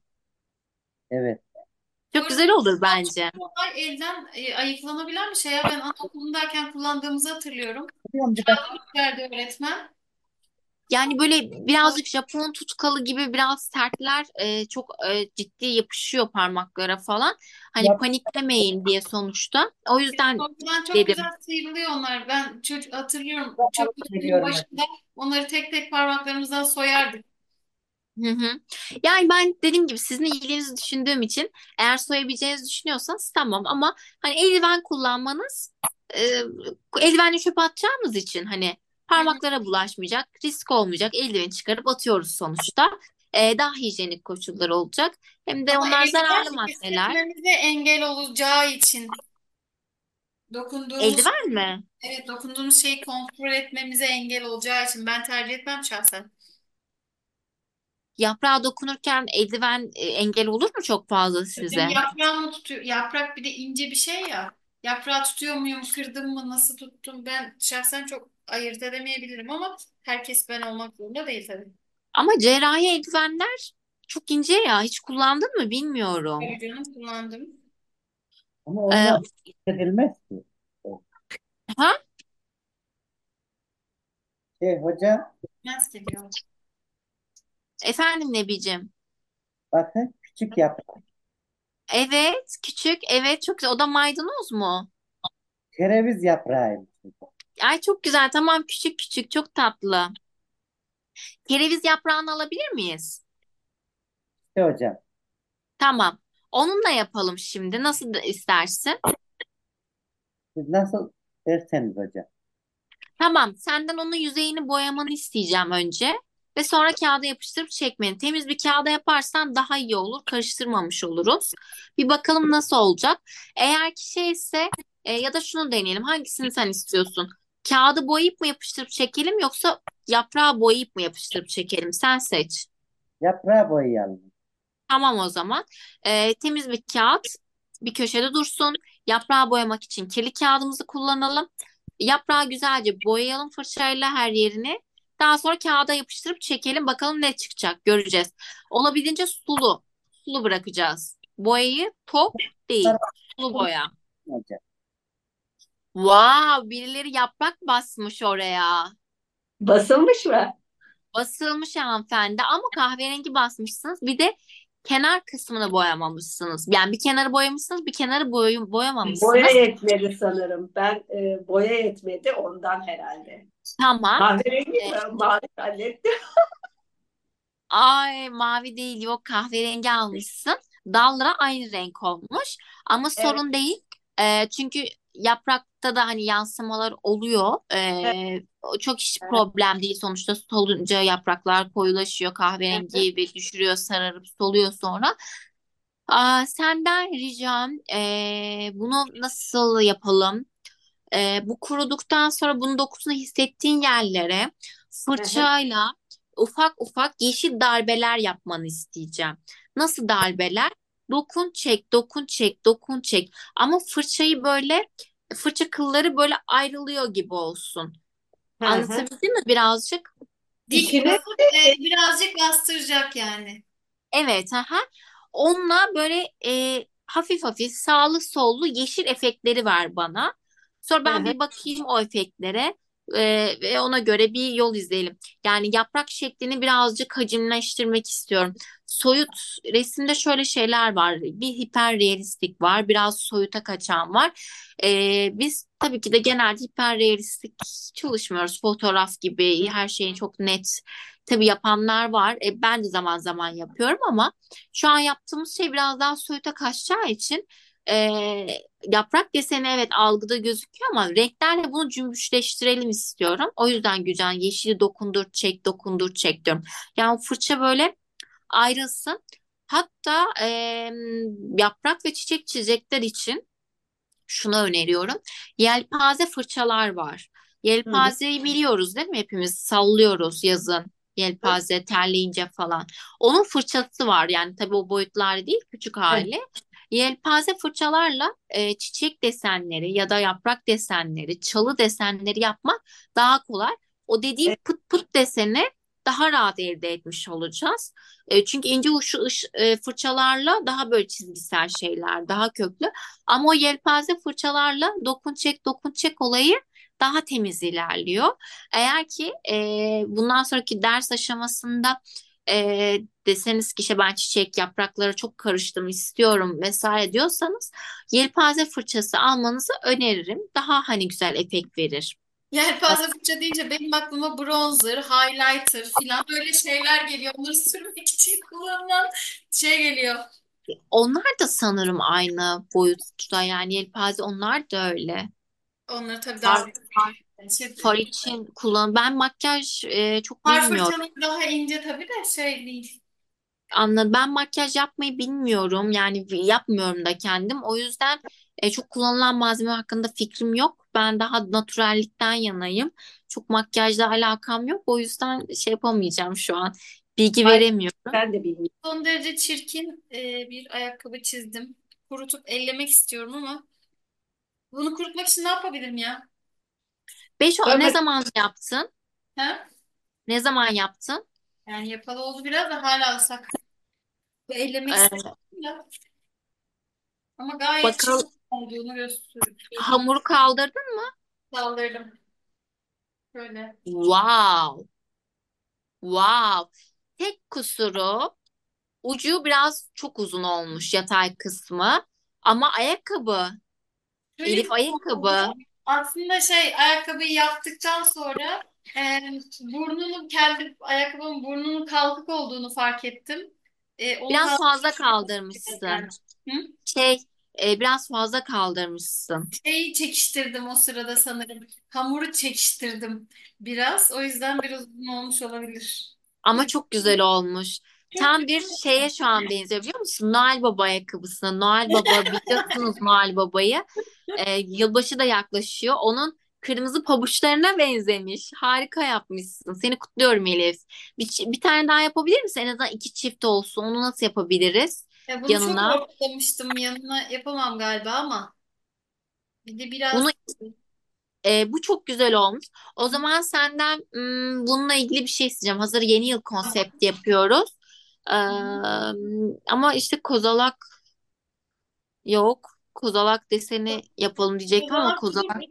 Evet. Bu Çok arada güzel olur bence. kolay elden ayıklanabilen bir şey ya. Ben anaokulundayken kullandığımızı hatırlıyorum. Biliyorum bir dakika. Kağıdı verdi öğretmen. Yani böyle birazcık Japon tutkalı gibi biraz sertler, çok ciddi yapışıyor parmaklara falan. Hani Yap, paniklemeyin diye sonuçta. O yüzden Korkudan çok dedim. güzel sıyrılıyor onlar. Ben çocuk hatırlıyorum. alıp Çocukluğumun geliyorum hocam. başında onları tek tek parmaklarımızdan soyardık. Hı hı. Yani ben dediğim gibi sizin iyiliğinizi düşündüğüm için eğer soyabileceğinizi düşünüyorsanız tamam, ama hani eldiven kullanmanız, e, eldivenle çöpe atacağımız için hani Hı hı. parmaklara bulaşmayacak, risk olmayacak, eldiveni çıkarıp atıyoruz sonuçta. Daha hijyenik koşullar olacak. Hem de Ama onlar zararlı elden maddeler. hissetmemize engel olacağı için dokunduğumuz Eldiven mi? evet dokunduğumuz şeyi kontrol etmemize engel olacağı için ben tercih etmem şahsen. Yaprağa dokunurken eldiven engel olur mu çok fazla Hocam size? yaprağı mı tutuyor? Yaprak bir de ince bir şey ya. Yaprağı tutuyor muyum, kırdım mı, nasıl tuttum? Ben şahsen çok ayırt edemeyebilirim ama herkes ben olmak zorunda değil tabii. Ama cerrahi eldivenler çok ince ya. Hiç kullandın mı bilmiyorum. Tabii canım kullandım. Ama E, onlar hissedilmez ki. ha? Hoca Nasıl geliyor? Efendim Nebicim? bakın küçük yaprak. Evet, küçük. Evet, çok güzel. O da maydanoz mu? Kereviz yaprağıymış. Ay çok güzel. Tamam, küçük küçük, çok tatlı. Kereviz yaprağını alabilir miyiz? İşte hocam. Tamam. Onunla yapalım şimdi. Nasıl da istersin? Siz nasıl derseniz hocam. Tamam. Senden onun yüzeyini boyamanı isteyeceğim önce. Ve sonra kağıda yapıştırıp çekmeni. Temiz bir kağıda yaparsan daha iyi olur. Karıştırmamış oluruz. Bir bakalım nasıl olacak. Eğer ki şeyse, ya da şunu deneyelim. Hangisini sen istiyorsun? Kağıdı boyayıp mı yapıştırıp çekelim, yoksa yaprağı boyayıp mı yapıştırıp çekelim? Sen seç. Yaprağı boyayalım. Tamam o zaman. Temiz bir kağıt bir köşede dursun. Yaprağı boyamak için kirli kağıdımızı kullanalım. Yaprağı güzelce boyayalım fırçayla her yerini. Daha sonra kağıda yapıştırıp çekelim. Bakalım ne çıkacak, göreceğiz. Olabildiğince sulu. Sulu bırakacağız. Boyayı top değil. Sulu boya. Hocam. Wow, birileri yaprak basmış oraya. Basılmış mı? Basılmış hanımefendi, ama kahverengi basmışsınız. Bir de kenar kısmını boyamamışsınız. Yani bir kenarı boyamışsınız, bir kenarı Boya boyamamışsınız. yetmedi sanırım. Ben boya yetmedi ondan herhalde. Tamam. Kahverengi E, mi? Mavi hallettim. Ay mavi değil, yok, kahverengi almışsın. Dallara aynı renk olmuş. Ama Evet. sorun değil. Çünkü yaprakta da hani yansımalar oluyor. O çok hiç problem değil. Sonuçta solunca yapraklar koyulaşıyor. Kahverengi ve düşürüyor, sararıp soluyor sonra. Senden ricam, bunu nasıl yapalım? Bu kuruduktan sonra bunun dokusunu hissettiğin yerlere fırçayla ufak ufak yeşil darbeler yapmanı isteyeceğim. Nasıl darbeler? Dokun çek, dokun çek, dokun çek. Ama fırçayı böyle, fırça kılları böyle ayrılıyor gibi olsun. Hı hı. Anlatabildim mi birazcık? Dik İçine basıp birazcık bastıracak yani. Evet, aha. Onunla böyle hafif hafif sağlı sollu yeşil efektleri ver bana. Sonra hı ben hı. bir bakayım o efektlere ve ona göre bir yol izleyelim. Yani yaprak şeklini birazcık hacimleştirmek istiyorum. Soyut resimde şöyle şeyler var. Bir hiperrealistik var, biraz soyuta kaçan var. Biz tabii ki de genelde hiperrealistik çalışmıyoruz. Fotoğraf gibi her şeyin çok net. Tabii yapanlar var. Ben de zaman zaman yapıyorum ama şu an yaptığımız şey biraz daha soyuta kaçacağı için e, yaprak deseni evet algıda gözüküyor ama renklerle bunu cümbüşleştirelim istiyorum. O yüzden Gülcan yeşili dokundur çek, dokundur çek diyorum. Yani o fırça böyle ayrılsın. Hatta yaprak ve çiçek çizecekler için şunu öneriyorum. Yelpaze fırçalar var. Hı hı. Yelpazeyi biliyoruz değil mi? Hepimiz sallıyoruz yazın. Yelpaze terleyince falan. Onun fırçası var. Yani tabii o boyutlar değil, küçük Evet. hali. Yelpaze fırçalarla çiçek desenleri ya da yaprak desenleri, çalı desenleri yapmak daha kolay. O dediğim Evet. pıt pıt deseni daha rahat elde etmiş olacağız. Çünkü ince uçlu fırçalarla daha böyle çizgisel şeyler, daha köklü. Ama o yelpaze fırçalarla dokun çek dokun çek olayı daha temiz ilerliyor. Eğer ki bundan sonraki ders aşamasında deseniz ki işte ben çiçek yaprakları çok karıştım istiyorum vesaire diyorsanız yelpaze fırçası almanızı öneririm. Daha hani güzel efekt verir. Yelpaze fırça deyince benim aklıma bronzer, highlighter falan böyle şeyler geliyor. Onları sürmek için kullanılan şey geliyor. Onlar da sanırım aynı boyutta, yani yelpaze onlar da öyle. Onları tabii daha Far, şey, far için kullan. Ben makyaj çok far bilmiyorum. fırçaları daha ince tabii de şey değil. Anladım. Ben makyaj yapmayı bilmiyorum. Yani yapmıyorum da kendim. O yüzden çok kullanılan malzeme hakkında fikrim yok. Ben daha naturallikten yanayım. Çok makyajla alakam yok. O yüzden şey yapamayacağım şu an. Bilgi Ay, veremiyorum. ben de bilmiyorum. Son derece çirkin bir ayakkabı çizdim. Kurutup ellemek istiyorum ama bunu kurutmak için ne yapabilirim ya? Beşo ne Görmedim. zaman yaptın? Ha? Ne zaman yaptın? Yani yapalı oldu biraz da hala ıslak. Ve ellemek istiyorum E, ya. Ama gayet çirkin bakalım, olduğunu gösteriyor. hamuru kaldırdın mı? Kaldırdım. Böyle. Wow. Wow. Tek kusuru ucu biraz çok uzun olmuş, yatay kısmı. Ama ayakkabı. Şöyle Elif bir şey oldu. ayakkabı. Aslında şey ayakkabıyı yaptıktan sonra kendi ayakkabımın burnunun kalkık olduğunu fark ettim. Onu Biraz fazla kaldırdım. kaldırmışsın. Hı? Şey, biraz fazla kaldırmışsın. Şeyi çekiştirdim o sırada sanırım. Hamuru çekiştirdim biraz. O yüzden biraz uzun olmuş olabilir. Ama çok güzel olmuş. Çok Tam bir şeye şu an benziyor biliyor musun? Noel Baba ayakkabısına. Noel Baba, biliyorsunuz Noel Baba'yı. Yılbaşı da yaklaşıyor. Onun kırmızı pabuçlarına benzemiş. Harika yapmışsın. Seni kutluyorum Elif. Bir tane daha yapabilir misin? En azından iki çift olsun. Onu nasıl yapabiliriz bunu çok yanına? ortalamıştım. Yanına yapamam galiba ama bir de Bunu biraz Bu çok güzel olmuş. O zaman senden bununla ilgili bir şey isteyeceğim. Hazır yeni yıl konsepti yapıyoruz. Ee, ama işte kozalak yok. Kozalak deseni yapalım diyecektim ama kozalak kozalak.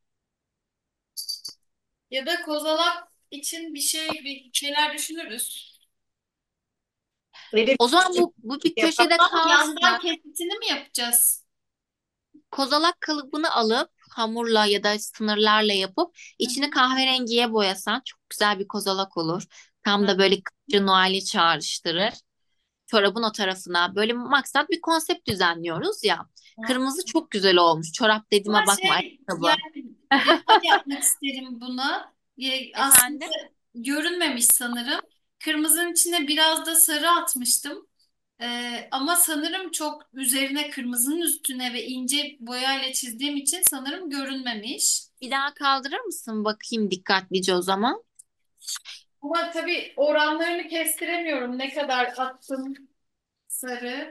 ya da kozalak için bir şeyler düşünürüz. Elif O zaman bu bir yapar. köşede Yandan kalsın. kesitini mi yapacağız? Kozalak kalıbını alıp hamurla ya da sınırlarla yapıp Hı içini hı. kahverengiye boyasan çok güzel bir kozalak olur. Tam Ha, da böyle kışı Noel'i çağrıştırır. Çorabın o tarafına böyle maksat bir konsept düzenliyoruz ya. ha. Kırmızı çok güzel olmuş. Çorap Ama dediğime bakma, şey ayakkabı. yani ben yapmak isterim buna. Aslında Efendim? görünmemiş sanırım. Kırmızının içine biraz da sarı atmıştım. Ama sanırım çok üzerine kırmızının üstüne ve ince boyayla çizdiğim için sanırım görünmemiş. Bir daha kaldırır mısın bakayım dikkatlice o zaman? Ama tabii oranlarını kestiremiyorum. Ne kadar attım sarı.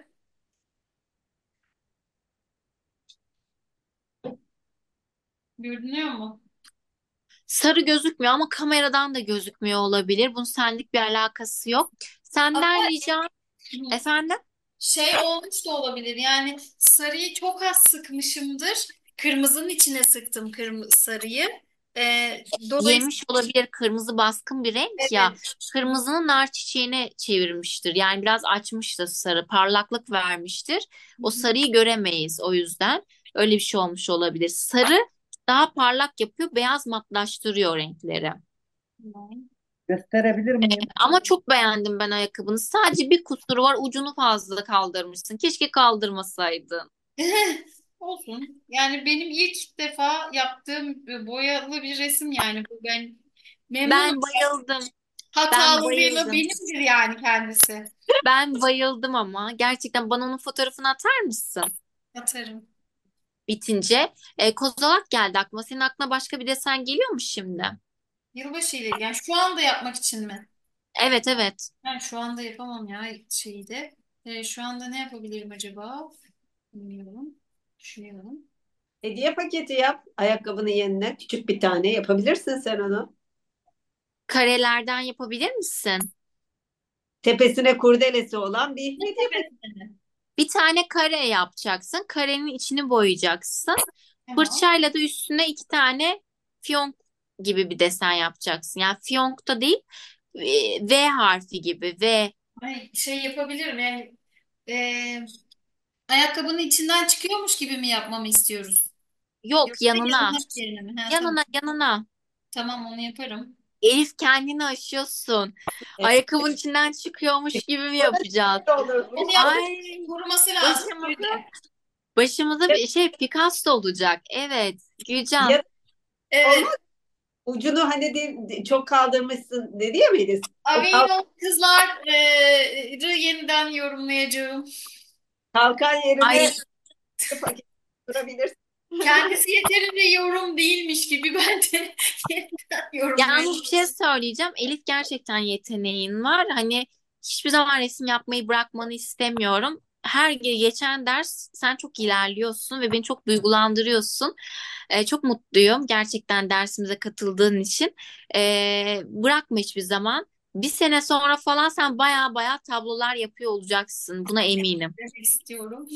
Görünüyor mu? Sarı gözükmüyor ama kameradan da gözükmüyor olabilir. Bunun senlik bir alakası yok. Ama Senden ricam efendim. şey olmuş da olabilir. Yani sarıyı çok az sıkmışımdır. Kırmızının içine sıktım sarıyı. Dolayısıyla Yemiş olabilir, kırmızı baskın bir renk ya. evet. Kırmızının nar çiçeğine çevirmiştir. Yani biraz açmıştır sarı, parlaklık vermiştir. O sarıyı göremeyiz o yüzden. Öyle bir şey olmuş olabilir. Sarı daha parlak yapıyor, beyaz matlaştırıyor renkleri. Gösterebilir miyim? Ama çok beğendim ben ayakkabını. Sadece bir kusuru var, ucunu fazla kaldırmışsın. Keşke kaldırmasaydın. Olsun. Yani benim ilk defa yaptığım boyalı bir resim yani bu. Ben memnunum. Ben bayıldım. Ben Hatalılığıyla bayıldım. benimdir yani kendisi. Ben bayıldım ama. Gerçekten bana onun fotoğrafını atar mısın? Atarım. Bitince. Kozalak geldi aklıma. Senin aklına başka bir desen geliyor mu şimdi? Yılbaşı ile yani şu anda yapmak için mi? Evet, evet. Ben şu anda yapamam ya şeyi de. Şu anda ne yapabilirim acaba? Bilmiyorum. Düşünüyorum. Hediye paketi yap ayakkabının yerine. Küçük bir tane yapabilirsin sen onu. Karelerden yapabilir misin? Tepesine kurdelesi olan bir Ne hediye paketi. tepesini? Bir tane kare yapacaksın. Karenin içini boyayacaksın. Tamam. Fırçayla da üstüne iki tane fiyonk gibi bir desen yapacaksın. Yani fiyonk da değil, V harfi gibi. V. Ay, şey yapabilirim yani ayakkabının içinden çıkıyormuş gibi mi yapmamı istiyoruz? Yok, Yoksa yanına. yanına yerine mi? Ha, tamam. Yanına. Tamam onu yaparım. Elif, kendini aşıyorsun. Evet. Ayakkabının içinden çıkıyormuş gibi mi yapacağız? Olur. Onu yapmak Ay, için kuruması lazım. başımıza Böyle. başımıza bir şey Picasso olacak. Evet, Gülcan. Ya olmaz. Evet. Ucunu hani çok kaldırmışsın dedi ya Melis. O Aveynol kızlar yeniden yorumlayacağım. kalkan Ay, yerine paket kurabilirsin. Kendisi yeterince yorum değilmiş gibi ben de yeniden yalnız bir yorumlayacağım. şey söyleyeceğim. Elif, gerçekten yeteneğin var. Hani hiçbir zaman resim yapmayı bırakmanı istemiyorum. Her geçen ders sen çok ilerliyorsun ve beni çok duygulandırıyorsun. Çok mutluyum gerçekten dersimize katıldığın için. Bırakma hiçbir zaman. Bir sene sonra falan sen baya baya tablolar yapıyor olacaksın. Buna eminim. Demek istiyorum.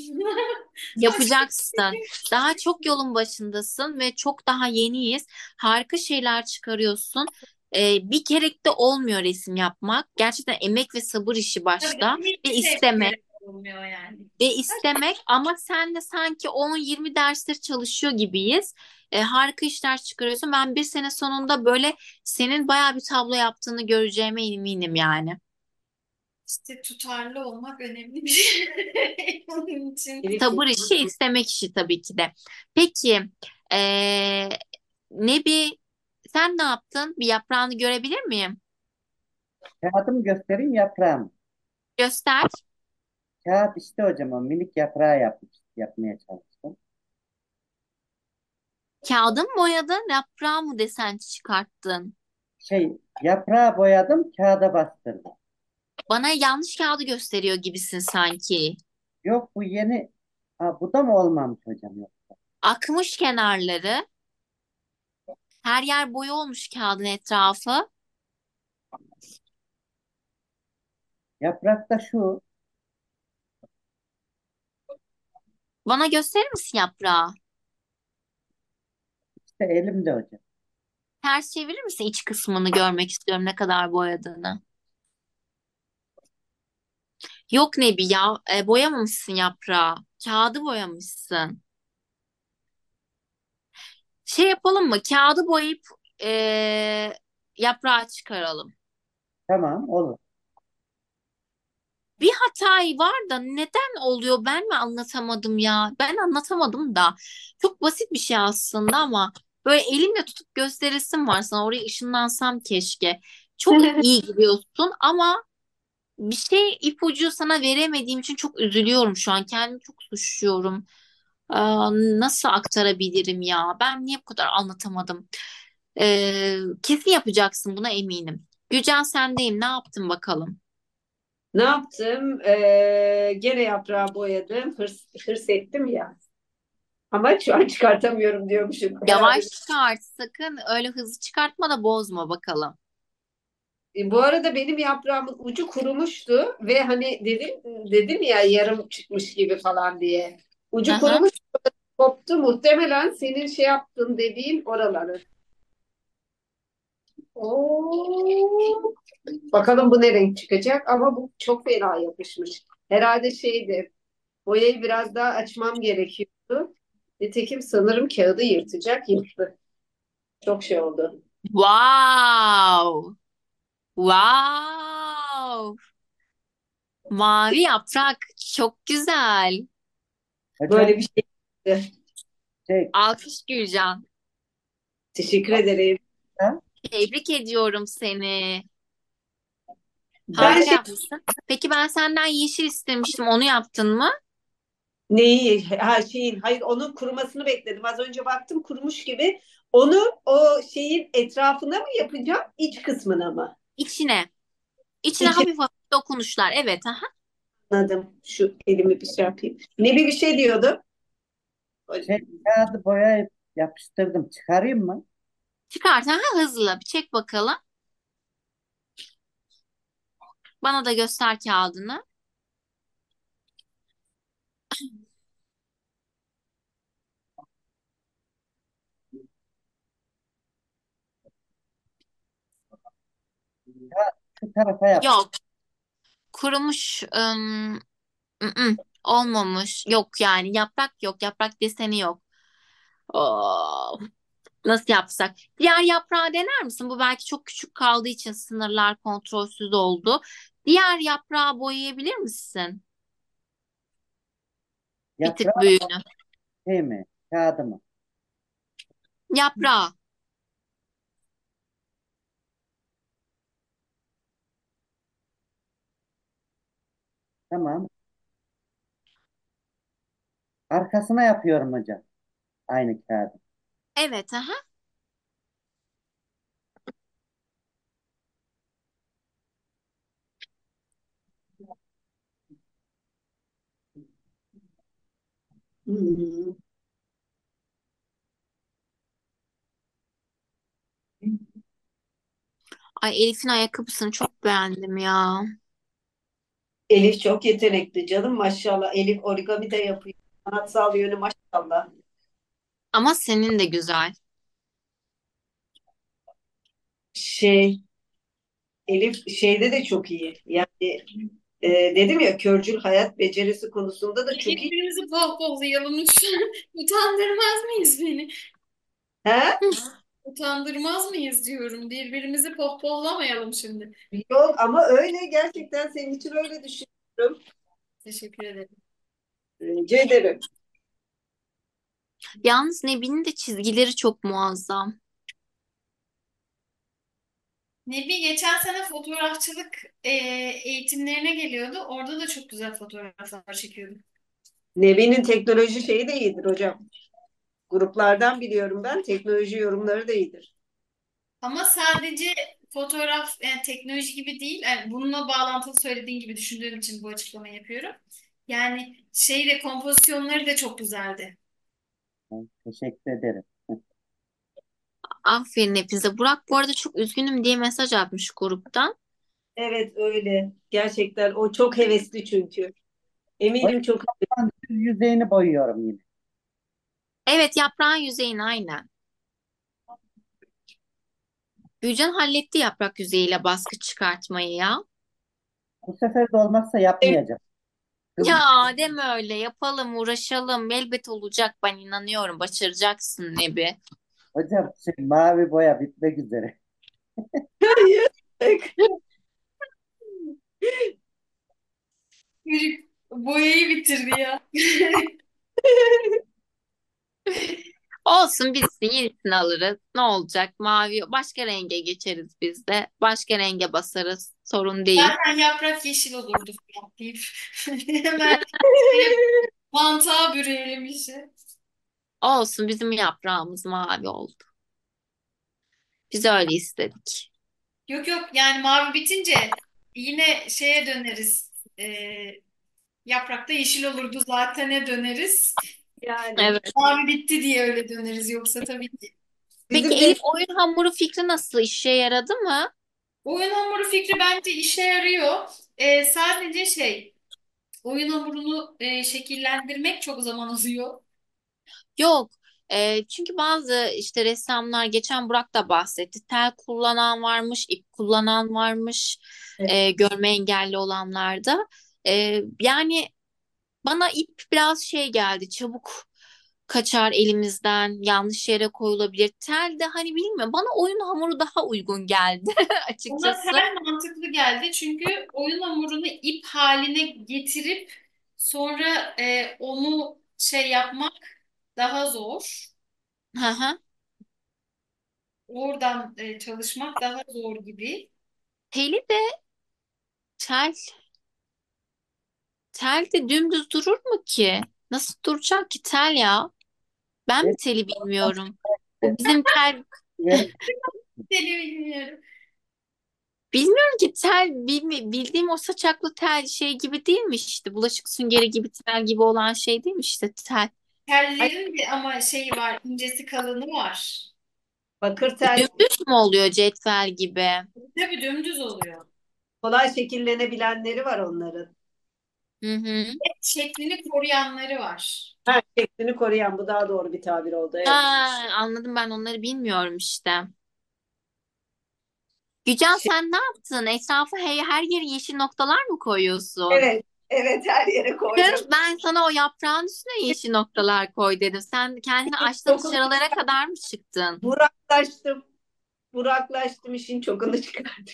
Yapacaksın. Daha çok yolun başındasın ve çok daha yeniyiz. Harika şeyler çıkarıyorsun. Bir kere de olmuyor resim yapmak. Gerçekten emek ve sabır işi Tabii başta ve hiçbir şey istemek. olmuyor yani. Ama sen de sanki 10-20 dersler çalışıyor gibiyiz. Harika işler çıkarıyorsun. Ben bir sene sonunda böyle senin bayağı bir tablo yaptığını göreceğime eminim yani. İşte tutarlı olmak önemli bir şey. Onun için. Elif'ciğim, Sabır işi, istemek işi tabii ki de. Peki, ee, ne bir sen ne yaptın? Bir yaprağını görebilir miyim? Kağıdımı göstereyim yaprağım. Göster. Kağıt işte hocam o minik yaprağı yapmaya çalıştım. Kağıdın mı boyadın, yaprağı mı desen çıkarttın? Yaprağı boyadım, kağıda bastırdım. Bana yanlış kağıdı gösteriyor gibisin sanki. Yok bu yeni. Ha, bu da mı olmamış hocam? Yok. Akmış kenarları. Her yer boya olmuş kağıdın etrafı. Yaprakta şu. Bana gösterir misin yaprağı? İşte elimde hocam. Ters çevirir misin, iç kısmını görmek istiyorum ne kadar boyadığını. Yok Nebi ya, boyamamışsın yaprağı. Kağıdı boyamışsın. Şey yapalım mı? Kağıdı boyayıp yaprağı çıkaralım. Tamam, olur. Bir hatay var da neden oluyor? Ben mi anlatamadım ya? Ben anlatamadım da. Çok basit bir şey aslında ama böyle elimle tutup gösteresim var sana. Oraya ışınlansam keşke. Çok iyi gidiyorsun ama bir şey ipucu sana veremediğim için çok üzülüyorum şu an. Kendimi çok suçluyorum. Nasıl aktarabilirim ya? Ben niye bu kadar anlatamadım? Kesin yapacaksın, buna eminim. Gülcan sendeyim. Ne yaptın bakalım? Ne yaptım? Gene yaprağı boyadım. Hırs ettim ya. Ama şu an çıkartamıyorum diyormuşum. Herhalde. Yavaş çıkart sakın. Öyle hızlı çıkartma da bozma bakalım. Bu arada benim yaprağımın ucu kurumuştu ve hani dedim ya yarım çıkmış gibi falan diye. Hı Ucu hı. kurumuş, koptu, muhtemelen senin şey yaptın dediğin oraları. Oo. Bakalım bu ne renk çıkacak, ama bu çok fena yapışmış. Herhalde şeydi, boyayı biraz daha açmam gerekiyordu. Nitekim sanırım kağıdı yırtacak, yırttı. Çok şey oldu. Wow. Wow. Mavi yaprak çok güzel. Hocam Böyle bir şeydi. şey, Alkış Gülcan. Teşekkür ederim. ha, Tebrik ediyorum seni. Ben Harika şey yapmışsın. Peki ben senden yeşil istemiştim. Onu yaptın mı? neyi ha şeyin hayır, onun kurumasını bekledim. Az önce baktım kurumuş gibi. Onu o şeyin etrafına mı yapacağım, iç kısmına mı? İçine. İçine İçine hafif hafif dokunuşlar. Evet. Aha. anladım. Şu elimi bir şey yapayım. Ne bir şey diyordu? şey kağıdı boyayıp yapıştırdım. Çıkarayım mı? Çıkart. Aha, hızlı. Bir çek bakalım. Bana da göster kağıdını. Şu tarafa yap. Yok. Kurumuş. ı-ı, olmamış. Yok yani. Yaprak yok. Yaprak deseni yok. Oh, nasıl yapsak? Diğer yaprağı dener misin? Bu belki çok küçük kaldığı için sınırlar kontrolsüz oldu. Diğer yaprağı boyayabilir misin? Bir tık Yaprağı büyüğünü. şey mi? Kağıdı mı? Yaprağı. Tamam. Arkasına yapıyorum hocam. Aynı kağıdı. Evet, aha. Hmm. Ay Elif'in ayakkabısını çok beğendim ya. Elif çok yetenekli canım, maşallah. Elif origami de yapıyor. Sanatsal yönü maşallah. Ama senin de güzel. Şey, Elif şeyde de çok iyi. Yani dedim ya, körcül hayat becerisi konusunda da çok iyi. Birbirimizi pohpohlayalım lütfen. Utandırmaz mıyız beni? He? Utandırmaz mıyız diyorum. Birbirimizi pohpohlamayalım şimdi. Yok ama öyle, gerçekten senin için öyle düşünüyorum. Teşekkür ederim. Rica ederim. Yalnız Nebi'nin de çizgileri çok muazzam. Nebi geçen sene fotoğrafçılık eğitimlerine geliyordu. Orada da çok güzel fotoğraflar çekiyordu. Nevi'nin teknoloji şeyi de iyidir hocam. Gruplardan biliyorum ben. Teknoloji yorumları da iyidir. Ama sadece fotoğraf yani teknoloji gibi değil. Yani bununla bağlantılı söylediğin gibi düşündüğüm için bu açıklamayı yapıyorum. Yani şeyle kompozisyonları da çok güzeldi. Teşekkür ederim. Aferin hepinize. Burak bu arada çok üzgünüm diye mesaj atmış gruptan. Evet öyle. Gerçekten o çok hevesli çünkü. Hocam Eminim çok. ben düz yüzeyini boyuyorum yine. Evet, yaprağın yüzeyini aynen. Gülcan halletti yaprak yüzeyiyle baskı çıkartmayı ya. Bu sefer de olmazsa yapmayacağım. Kız, Ya deme öyle, yapalım, uğraşalım, elbet olacak, ben inanıyorum, başaracaksın Nebi. hocam mavi boya bitmek üzere. Hayır. Çocuk boyayı bitirdi ya. Olsun, bitsin, yenisini alırız. Ne olacak? Mavi başka renge geçeriz biz de. Başka renge basarız. Sorun değil. Zaten yaprak yeşil olurdu falan deyip hemen mantığa bürüyelim işi. Olsun, bizim yaprağımız mavi oldu. Biz öyle istedik. Yok yok, yani mavi bitince yine şeye döneriz. Yaprakta yeşil olurdu zaten'e döneriz. Yani Evet. Mavi bitti diye öyle döneriz, yoksa tabii ki. Peki bizim de Elif, oyun hamuru fikri nasıl, işe yaradı mı? Oyun hamuru fikri bence işe yarıyor. Sadece oyun hamurunu şekillendirmek çok zaman alıyor. Yok. Çünkü bazı işte ressamlar, geçen Burak da bahsetti. Tel kullanan varmış, ip kullanan varmış. Görme engelli olanlarda. Yani bana ip biraz şey geldi. Çabuk kaçar elimizden, yanlış yere koyulabilir. Tel de hani bilmiyorum. Bana oyun hamuru daha uygun geldi Ona açıkçası. tel mantıklı geldi, çünkü oyun hamurunu ip haline getirip sonra onu yapmak daha zor. Hı hı. Oradan çalışmak daha zor gibi. Teli de tel, tel de dümdüz durur mu ki? Nasıl duracak ki tel ya? Ben mi Evet, teli bilmiyorum? Bu bizim tel, Deli bilmiyorum. bilmiyorum ki, tel bildiğim o saçaklı tel şey gibi değil mi işte? Bulaşık süngeri gibi, tel gibi olan şey değil mi işte tel? ay, Tellerin de ama var, incesi kalını var. bakır tel Dümdüz mü oluyor cetvel gibi? Tabii dümdüz oluyor. kolay şekillenebilenleri var onların. Hı hı. Şeklini koruyanları var. Ha, şeklini koruyan, bu daha doğru bir tabir oldu. Ha, Evet. anladım, ben onları bilmiyorum işte. Gücan, Şey, sen ne yaptın? Etrafı her yere yeşil noktalar mı koyuyorsun? evet, evet, her yere koydum. Kız, ben sana o yaprağın üstüne yeşil noktalar koy dedim. Sen kendini açta Çokunu dışarılara kadar mı çıktın? buraklaştım. Buraklaştım, işin çokunu çıkardım.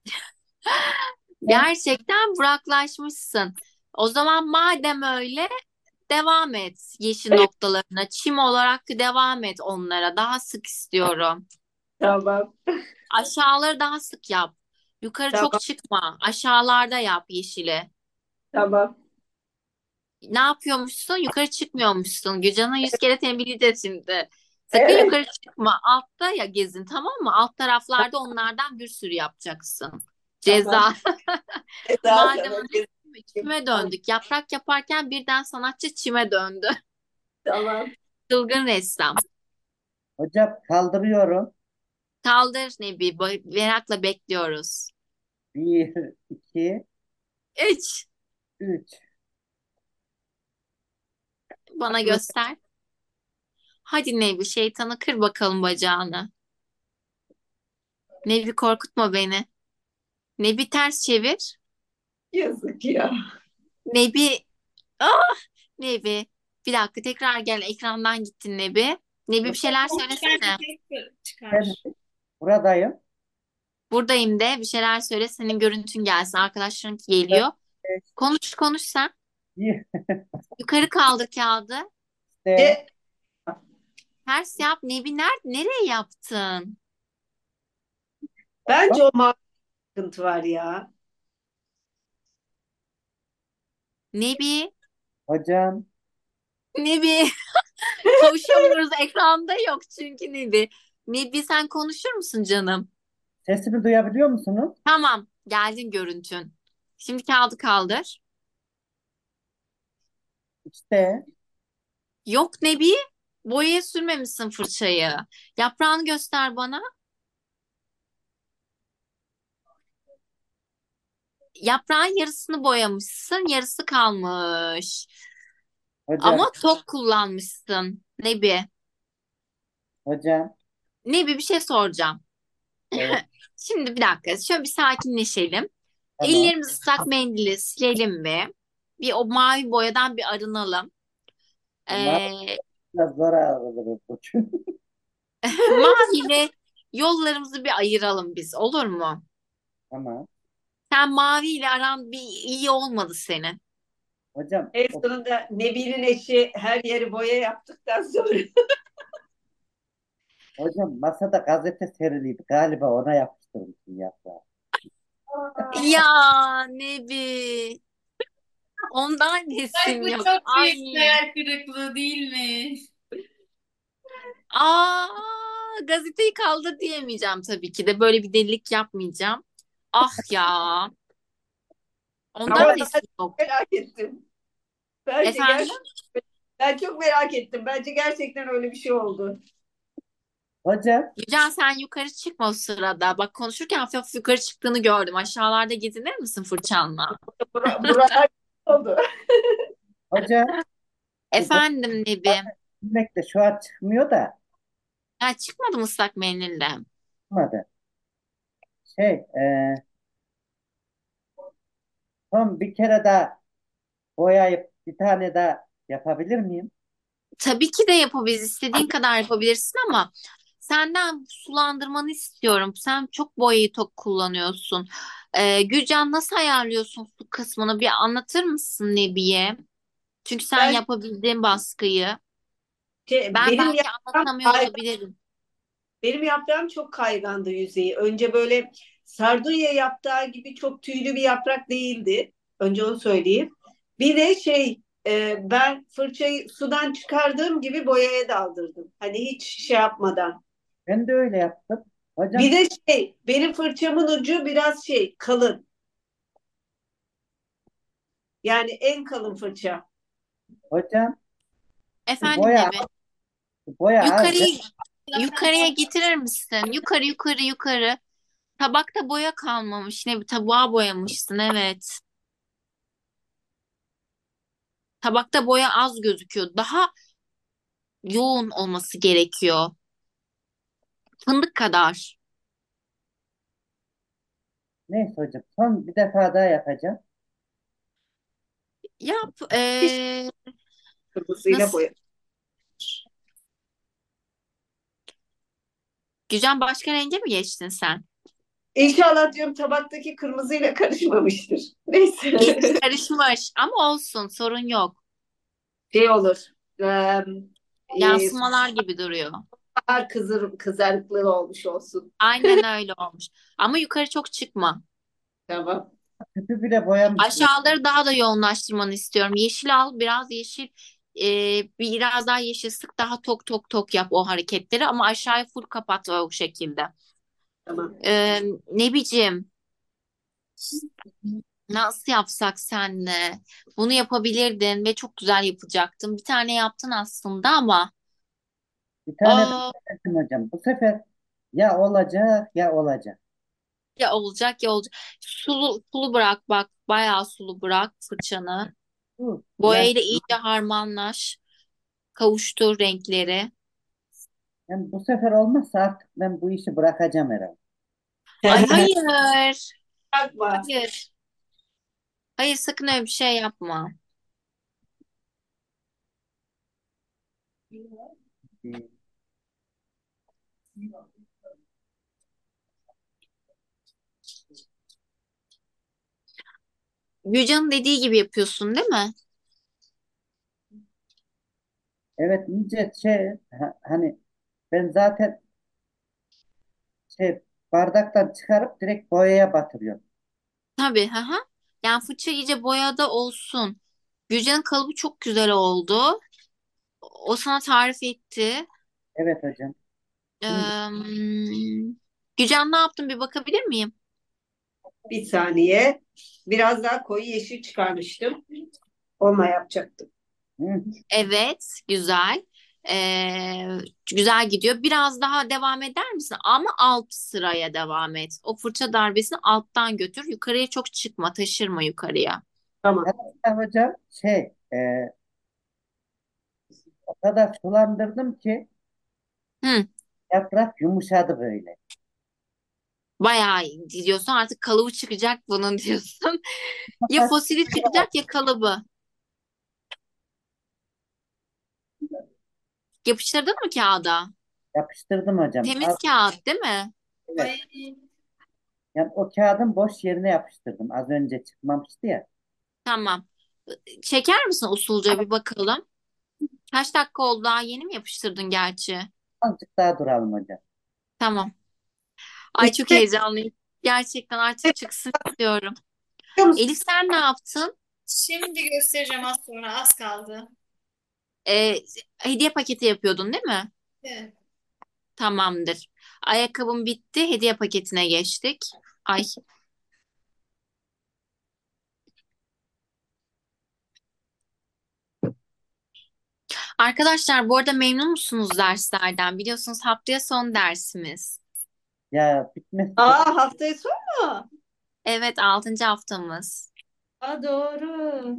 Gerçekten buraklaşmışsın. O zaman madem öyle, devam et yeşil noktalarına. Çim olarak devam et onlara. Daha sık istiyorum. Tamam, Aşağıları daha sık yap. Yukarı çok tamam, çıkma. Aşağılarda yap yeşili. tamam. Ne yapıyormuşsun? Yukarı çıkmıyormuşsun. Gülcan'a 100 kere tembihleyeceğiz şimdi. Sakın Evet, yukarı çıkma. Altta ya gezin, tamam mı? Alt taraflarda onlardan bir sürü yapacaksın. tamam. Ceza. Daha Madem sana öyle, çime tamam, döndük. Yaprak yaparken birden sanatçı çime döndü. tamam. Çılgın ressam. hocam kaldırıyorum. Kaldır Nebi. Merakla bekliyoruz. Bir, iki, 3. üç. Bana göster. Hadi Nebi, şeytanı kır bakalım bacağını. Nebi, korkutma beni. Nebi, ters çevir. Yazık ya. Nebi. Ah! Nebi. Bir dakika, tekrar gel, ekrandan gittin Nebi. Nebi, bir şeyler Çıkar söylesene. Ben çıkar. buradayım. Buradayım de, bir şeyler söyle, senin görüntün gelsin. Arkadaşların geliyor. Konuş konuş sen. Bir, Yukarı kaldır kağıdı. işte, Ce- Ters yap. Nebi, nereye yaptın? Bence o mavi sıkıntı var ya. Nebi. hocam Nebi. Kavuşamıyoruz. Ekranda yok çünkü Nebi. Nebi, sen konuşur musun canım? sesimi duyabiliyor musunuz? Tamam. Geldin görüntün. Şimdi kağıdı kaldır. İşte Yok Nebi. Boyaya sürmemişsin fırçayı. Yaprağını göster bana. Yaprağın yarısını boyamışsın. Yarısı kalmış. hocam, Ama çok kullanmışsın. Nebi. hocam, Nebi, bir şey soracağım. evet, Şimdi bir dakika. Şöyle bir sakinleşelim. Tamam. Ellerimizi ıslak mendille silelim bir. Bir o mavi boyadan bir arınalım. Mavi Ee, biraz zor alırız bu çünkü. maviyle yollarımızı bir ayıralım biz, olur mu? Tamam. Sen maviyle aran bir iyi olmadı senin. Hocam En sonunda Nebil'in eşi her yeri boya yaptıktan sonra. hocam masada gazete seriliydi. Galiba ona yapıştırmışsın yaprağı. Ya Nebi, ondan Ay resim bu yok. çok Ay. büyük hayal kırıklığı değil mi? Aa, gazeteyi kaldır diyemeyeceğim tabii ki de. Böyle bir delilik yapmayacağım. Ah ya. Ama Ondan ben resim yok. merak ettim. Bence Efendim? gerçekten ben çok merak ettim. Bence gerçekten öyle bir şey oldu. Hocam, Yücel, sen yukarı çıkma o sırada. Bak, konuşurken hafif hafif yukarı çıktığını gördüm. Aşağılarda gezinir misin fırçanla? Buralar oldu. hocam bu boş Efendim Nebi. bilmek de şu an çıkmıyor da Ya çıkmadım ıslak mendille. çıkmadı. Şey, son bir kere daha boyayıp bir tane daha yapabilir miyim? Tabii ki de yapabiliriz. İstediğin kadar yapabilirsin ama senden sulandırmanı istiyorum. Sen çok boyayı tok kullanıyorsun. Gülcan, nasıl ayarlıyorsun su kısmını? Bir anlatır mısın Nebiye? Çünkü sen Ben yapabildiğin baskıyı. Ben benim belki yaptığım anlatamıyor olabilirim. benim yaptığım çok kaygandı yüzeyi. Önce böyle sardunya yaptığı gibi çok tüylü bir yaprak değildi. Önce onu söyleyeyim. Bir de ben fırçayı sudan çıkardığım gibi boyaya daldırdım. Hani hiç şey yapmadan. Ben de öyle yaptım. Bir Hocam, de benim fırçamın ucu biraz kalın. Yani en kalın fırça. hocam bu Efendim boya, Nebi. bu boya az değil Yukarıyı yukarıya getirir misin? Yukarı yukarı yukarı. Tabakta boya kalmamış. Nebi, tabağa boyamışsın, evet. Tabakta boya az gözüküyor. Daha yoğun olması gerekiyor. Fındık kadar. neyse hocam. Son bir defa daha yapacağım. Yap. Hiç kırmızıyla Nasıl? boya. Gücan, başka renge mi geçtin sen? İnşallah diyorum tabaktaki kırmızıyla karışmamıştır. Neyse. Karışmış ama olsun, sorun yok. Olur. Eee e, Yansımalar gibi duruyor. kızarıklığı olmuş olsun. Aynen öyle olmuş. Ama yukarı çok çıkma. Tamam. Tüpü bile boyamışsın. Aşağıları daha da yoğunlaştırmanı istiyorum. Yeşil al, biraz yeşil, biraz daha yeşil sık, daha tok tok tok yap o hareketleri ama aşağıyı full kapat o şekilde. Tamam. Ne biçim, nasıl yapsak senle? Bunu yapabilirdin ve çok güzel yapacaktın. Bir tane yaptın aslında ama Bir tane aa, daha yaptım hocam. Bu sefer ya olacak ya olacak. ya olacak ya olacak. Sulu bırak bak, bayağı sulu bırak fırçanı. Yani, Boyayla iyice harmanlaş. Kavuştur renkleri. yani bu sefer olmazsa artık ben bu işi bırakacağım herhalde. Ay hayır. Bakma. Hayır. Hayır, sakın öyle bir şey yapma. Gülcan'ın dediği gibi yapıyorsun değil mi? Evet iyice hani ben zaten şey bardaktan çıkarıp direkt boyaya batırıyorum. Tabii. Hı hı. Yani fırça iyice boyada olsun. Gülcan'ın kalıbı çok güzel oldu. O sana tarif etti. Evet hocam. Şimdi Gülcan, ne yaptın, bir bakabilir miyim? Bir saniye. Biraz daha koyu yeşil çıkarmıştım. Olma yapacaktım. hı, Evet, güzel. Güzel gidiyor. Biraz daha devam eder misin? Ama alt sıraya devam et. O fırça darbesini alttan götür. Yukarıya çok çıkma, taşırma yukarıya. Tamam. hatta hocam o kadar sulandırdım ki Hı. yaprak yumuşadı böyle. Bayağı iyi diyorsun, artık kalıbı çıkacak bunun diyorsun. Ya fosili çıkacak ya kalıbı. Yapıştırdın mı kağıda? Yapıştırdım hocam. Temiz kağıt değil mi? Evet. Ay, Yani o kağıdın boş yerine yapıştırdım. Az önce çıkmamıştı ya. Tamam. Çeker misin usulca bir bakalım? Kaç dakika oldu, daha yeni mi yapıştırdın gerçi? Azıcık daha duralım hocam. Tamam. Ay çok Üstüne heyecanlıyım. Gerçekten artık çıksın istiyorum. biliyor musun? Elif sen ne yaptın? şimdi göstereceğim az sonra. Az kaldı. Ee, Hediye paketi yapıyordun değil mi? Evet. Tamamdır. Ayakkabım bitti. Hediye paketine geçtik. Ay. Arkadaşlar bu arada memnun musunuz derslerden? Biliyorsunuz haftaya son dersimiz. Ya bitmesi çok Aa, haftaya son mu? Evet, 6. haftamız. Aa, doğru.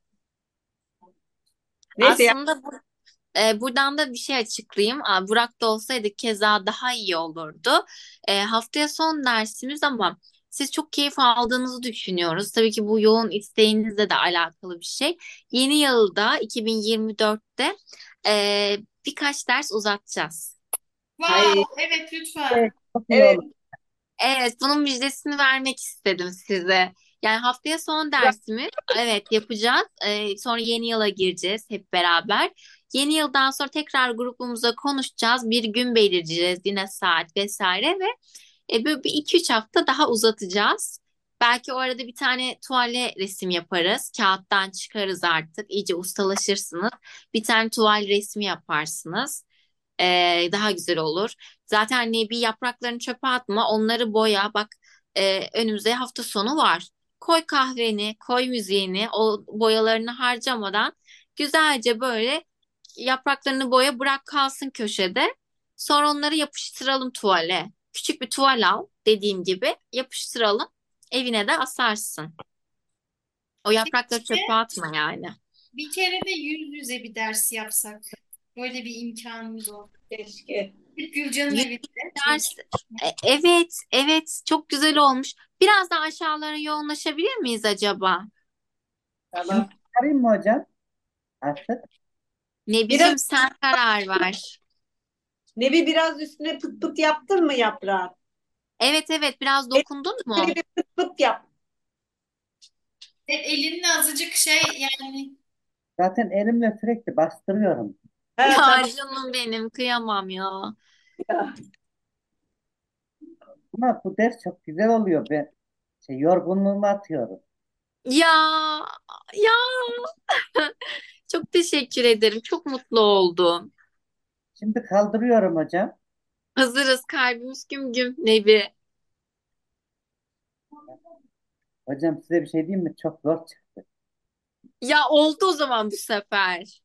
Neyse ya. Aslında buradan da bir şey açıklayayım. Burak da olsaydı keza daha iyi olurdu. Haftaya son dersimiz ama siz çok keyif aldığınızı düşünüyoruz. Tabii ki bu yoğun isteğinizle de alakalı bir şey. Yeni yılda 2024'te birkaç ders uzatacağız. Ay, Wow, evet lütfen. evet, çok iyi evet. olur. Evet, bunun müjdesini vermek istedim size. Yani haftaya son dersimiz. Evet, yapacağız. Sonra yeni yıla gireceğiz hep beraber. Yeni yıldan sonra tekrar grubumuza konuşacağız. Bir gün belirleyeceğiz, yine saat vesaire ve böyle bir iki üç hafta daha uzatacağız. Belki o arada bir tane tuvale resim yaparız. Kağıttan çıkarız artık. İyice ustalaşırsınız. Bir tane tuval resmi yaparsınız. Daha güzel olur. Zaten hani bir yapraklarını çöpe atma, onları boya. Bak, önümüzde hafta sonu var. Koy kahveni, koy müziğini, o boyalarını harcamadan güzelce böyle yapraklarını boya, bırak kalsın köşede. Sonra onları yapıştıralım tuvale. Küçük bir tuval al, dediğim gibi yapıştıralım. Evine de asarsın. O yaprakları çöpe Keşke atma yani. bir kere de yüz yüze bir ders yapsak. Böyle bir imkanımız oldu. Keşke. Gülcan'ın Yüz evinde ders, çalıştık. evet, evet, çok güzel olmuş. Biraz daha aşağılara yoğunlaşabilir miyiz acaba? Şimdi Tamam. çıkarayım mı hocam? Artık. Ne Biraz biçim, sen karar ver. Nevi biraz üstüne pıt pıt yaptın mı yaprağın? Evet, evet, biraz Evet, dokundun böyle mu? bir pıt pıt yap. Elinle azıcık şey yani Zaten elimle sürekli bastırıyorum. Ha, Ya tamam. canım benim, kıyamam ya. Ama bu ders çok güzel oluyor. Ben yorgunluğumu atıyorum. Ya, ya, çok teşekkür ederim. Çok mutlu oldum. Şimdi kaldırıyorum hocam. Hazırız, kalbimiz güm güm Nebi. Hocam size bir şey diyeyim mi? Çok zor çıktı. Ya oldu o zaman bu sefer.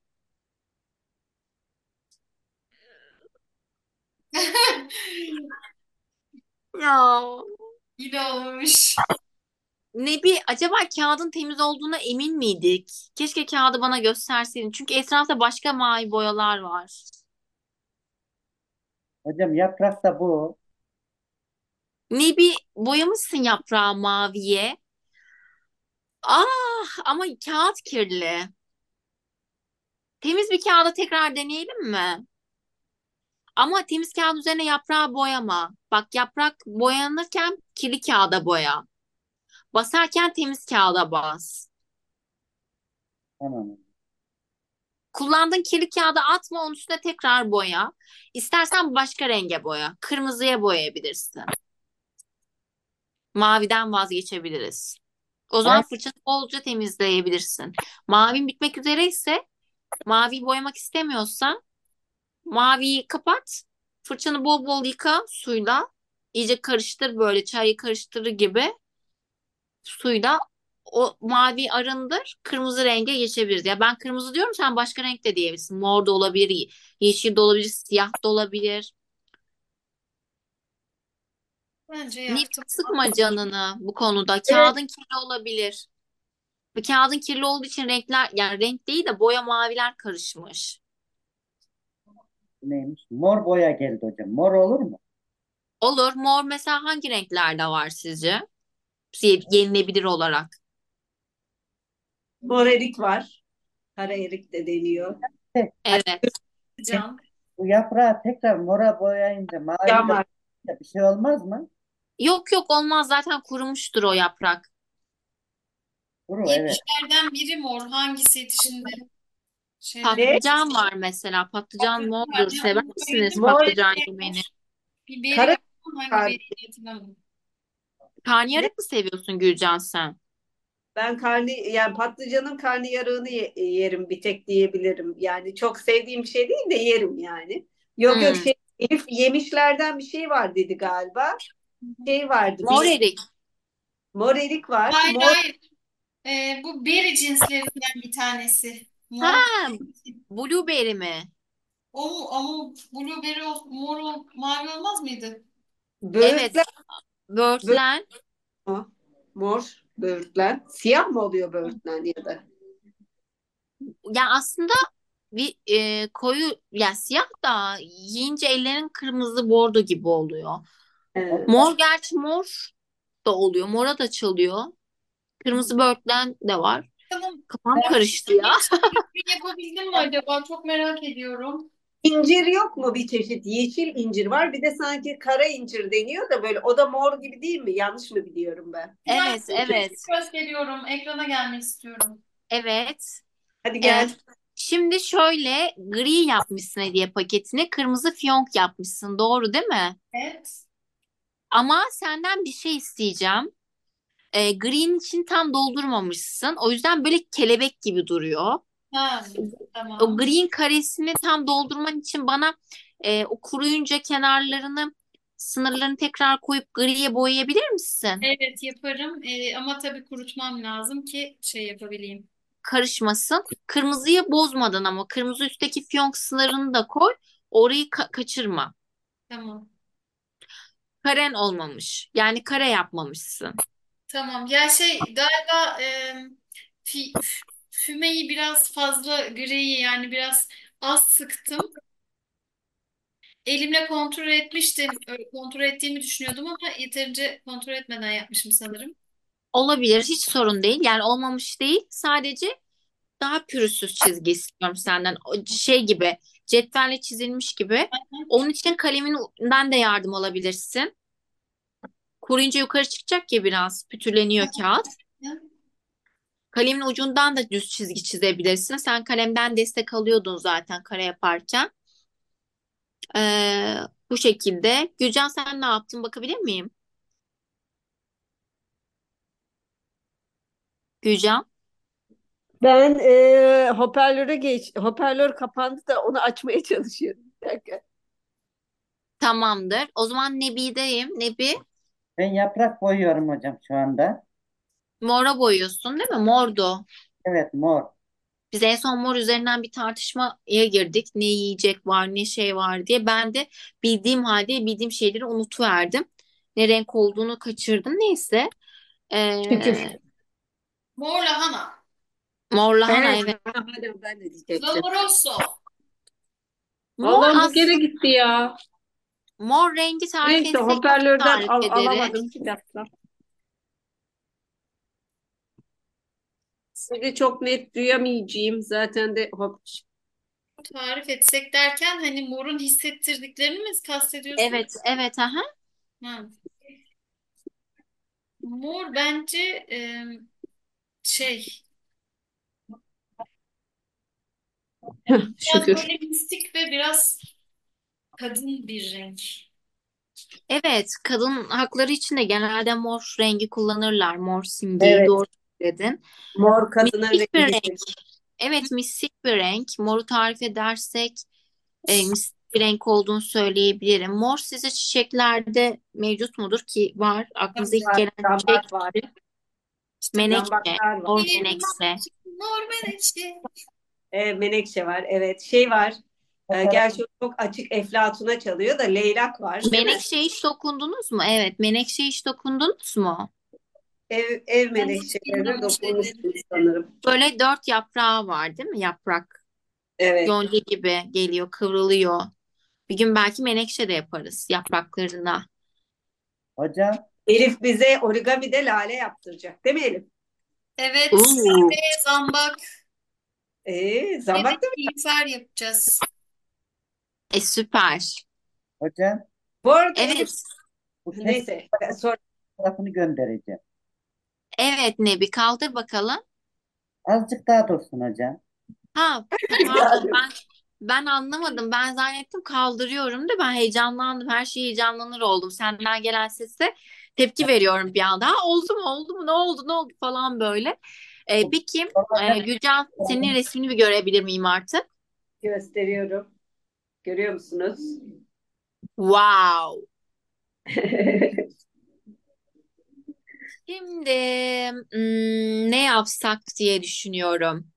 Ya. yine olmuş. Nebi, acaba kağıdın temiz olduğuna emin miydik? Keşke kağıdı bana gösterseydin. Çünkü etrafta başka mavi boyalar var. Hocam yaprak da bu. Nebi, boyamışsın yaprağı maviye. Ah, ama kağıt kirli. Temiz bir kağıda tekrar deneyelim mi? Ama temiz kağıt üzerine yaprağı boyama. Bak, yaprak boyanırken kirli kağıda boya. Basarken temiz kağıda bas. Tamam. Kullandığın kirli kağıdı atma, onun üstüne tekrar boya. İstersen başka renge boya. Kırmızıya boyayabilirsin. Maviden vazgeçebiliriz. O zaman Ay, fırçanı bolca temizleyebilirsin. Mavin bitmek üzere ise, maviyi boyamak istemiyorsan, maviyi kapat. Fırçanı bol bol yıka suyla. İyice karıştır, böyle çayı karıştırır gibi suyla o mavi arındır. Kırmızı renge geçebiliriz. Ya ben kırmızı diyorum, sen başka renk de diyebilirsin. Mor da olabilir, yeşil de olabilir, siyah da olabilir. Bence Ne, yaptım. sıkma canını bu konuda. Evet. Kağıdın kirli olabilir. Ve kağıdın kirli olduğu için renkler, yani renk değil de boya, maviler karışmış. neymiş? Mor boya geldi hocam. Mor olur mu? Olur. Mor mesela hangi renklerde var sizce? Yenilebilir olarak. Mor erik var. Kara erik de deniyor. E, Evet. e, Can. Bu yaprağı tekrar mora boyayınca mavi Can de var. bir şey olmaz mı? Yok yok olmaz zaten kurumuştur o yaprak. Kuru, evet. Yemişlerden biri mor. Hangisiydi şimdi? Şeyleri Ne? Patlıcan var mesela. Patlıcan patlıcan var. mordur. Ya, Sever onu misiniz söyledim. Mor patlıcan Biberi yemeğini? mor. Biberi kara var ama hangi kar- biberi hatırlamadım. ne? Karnıyarık mı seviyorsun Gülcan sen? Ben yani patlıcanın karnıyarığını yerim bir tek diyebilirim. Yani çok sevdiğim bir şey değil de yerim yani. Yok yok Hmm. şey Elif yemişlerden bir şey var dedi galiba. Şey vardı Mor bir erik. mor erik var. Hayır Mor hayır. Bu beri cinslerinden bir tanesi. Ha, Mor. blueberry mi? O mu? Ama blueberry mor mavi olmaz mıydı? Evet, böğürtlen böğürt böğürtlen. mu? Mor böğürtlen. Siyah mı oluyor böğürtlen ya da? Ya aslında bir koyu ya siyah da yiyince ellerin kırmızı bordo gibi oluyor. He. Mor gerçi mor da oluyor. Mora da çalıyor. Kırmızı böğürtlen de var. Bakalım Kafam karıştı ya. bir yapabildim mi acaba? Çok merak ediyorum. İncir yok mu bir çeşit? Yeşil incir var. Bir de sanki kara incir deniyor da böyle o da mor gibi değil mi? Yanlış mı biliyorum ben? Ben Evet, şimdi evet. gösteriyorum. Ekrana gelmek istiyorum. Evet. Hadi E, gel. Şimdi şöyle gri yapmışsın hediye paketini. Kırmızı fiyonk yapmışsın. Doğru değil mi? Evet. Ama senden bir şey isteyeceğim. Green için tam doldurmamışsın. O yüzden böyle kelebek gibi duruyor. Ha, O tamam. green karesini tam doldurman için bana o kuruyunca kenarlarını, sınırlarını tekrar koyup griye boyayabilir misin? Evet yaparım. Ama tabii kurutmam lazım ki şey yapabileyim. Karışmasın. Kırmızıyı bozmadan ama kırmızı üstteki fiyonk sınırını da koy. Orayı kaçırma. Tamam. Karen olmamış. Yani kare yapmamışsın. Tamam. Ya şey galiba fümeyi biraz fazla griyi yani biraz az sıktım. Elimle kontrol etmiştim. Öyle kontrol ettiğimi düşünüyordum ama yeterince kontrol etmeden yapmışım sanırım. Olabilir, hiç sorun değil. Yani olmamış değil. Sadece daha pürüzsüz çizgi istiyorum senden. O şey gibi, cetvelle çizilmiş gibi. Onun için kaleminden de yardım alabilirsin. Kuruyunca yukarı çıkacak ya biraz, pütürleniyor kağıt. Kalemin ucundan da düz çizgi çizebilirsin. Sen kalemden destek alıyordun zaten kare yaparken. Ee, Bu şekilde. Gülcan sen ne yaptın bakabilir miyim? Gülcan. Ben hoparlör kapandı da onu açmaya çalışıyorum. Bir dakika. Tamamdır. O zaman Nebi'deyim. Nebi, Ben yaprak boyuyorum hocam şu anda. mora boyuyorsun değil mi? Mordu. Evet, mor. Biz en son mor üzerinden bir tartışmaya girdik. Ne yiyecek var, ne şey var diye. Ben de bildiğim halde bildiğim şeyleri unutuverdim. Ne renk olduğunu kaçırdım. Neyse. Şükür. Ee, Mor lahana. Mor lahana Evet. evet. Hala ben de diyecektim. Clamoroso. Mor Allah'ım bu as gene gitti ya. Mor rengi tarif Neyse etsek nasıl hoparlörden tarif ederiz? alamadım bir dakika. Sizi çok net duyamayacağım. Zaten de Tarif etsek derken hani morun hissettirdiklerini mi kastediyorsun? Evet, evet, aha. Ha. Mor bence şey biraz şükür. böyle mistik ve biraz kadın bir renk. Evet, kadın hakları için de genelde mor rengi kullanırlar. Mor simgeyi Evet. doğru dedin. Mor kadına Mistik bir rengi. renk. Evet, mistik bir renk. Moru tarif edersek mistik bir renk olduğunu söyleyebilirim. Mor size çiçeklerde mevcut mudur ki var. Aklınıza ilk Var, gelen çiçek zambak var. İşte menekşe, Zambaklar var. mor bir menekşe. mor menekşe. Menekşe var. Evet. Şey var. Fotoğraf, Gerçi o çok açık eflatuna çalıyor da leylak var, değil mi? Menekşe hiç dokundunuz mu? Evet, menekşe hiç dokundunuz mu? Ev Ben hiç menekşelerine bilmem o şeyleri. dokunmuşsunuz sanırım. Böyle dört yaprağı var değil mi? Yaprak. Evet. Yonca gibi geliyor, kıvrılıyor. Bir gün belki menekşe de yaparız yapraklarına. Hocam, Elif bize origamide lale yaptıracak, değil mi Elif? Evet, Oo. ve zambak ve de Zambak da mı? nilüfer yapacağız. Süper. hocam Bu arada Elif, Evet. bu kes neyse sonra fotoğrafını göndereceğim. Evet Nebi kaldır bakalım. Azıcık daha dursun hocam. Pardon ben anlamadım. Ben zannettim kaldırıyorum da ben heyecanlandım. Her şeye heyecanlanır oldum. Senden gelen sese tepki veriyorum bir anda. Ha, oldu mu ne oldu ne oldu falan böyle. Peki Gülcan senin resmini bir görebilir miyim artık? gösteriyorum. Görüyor musunuz? Wow. Şimdi ne yapsak diye düşünüyorum.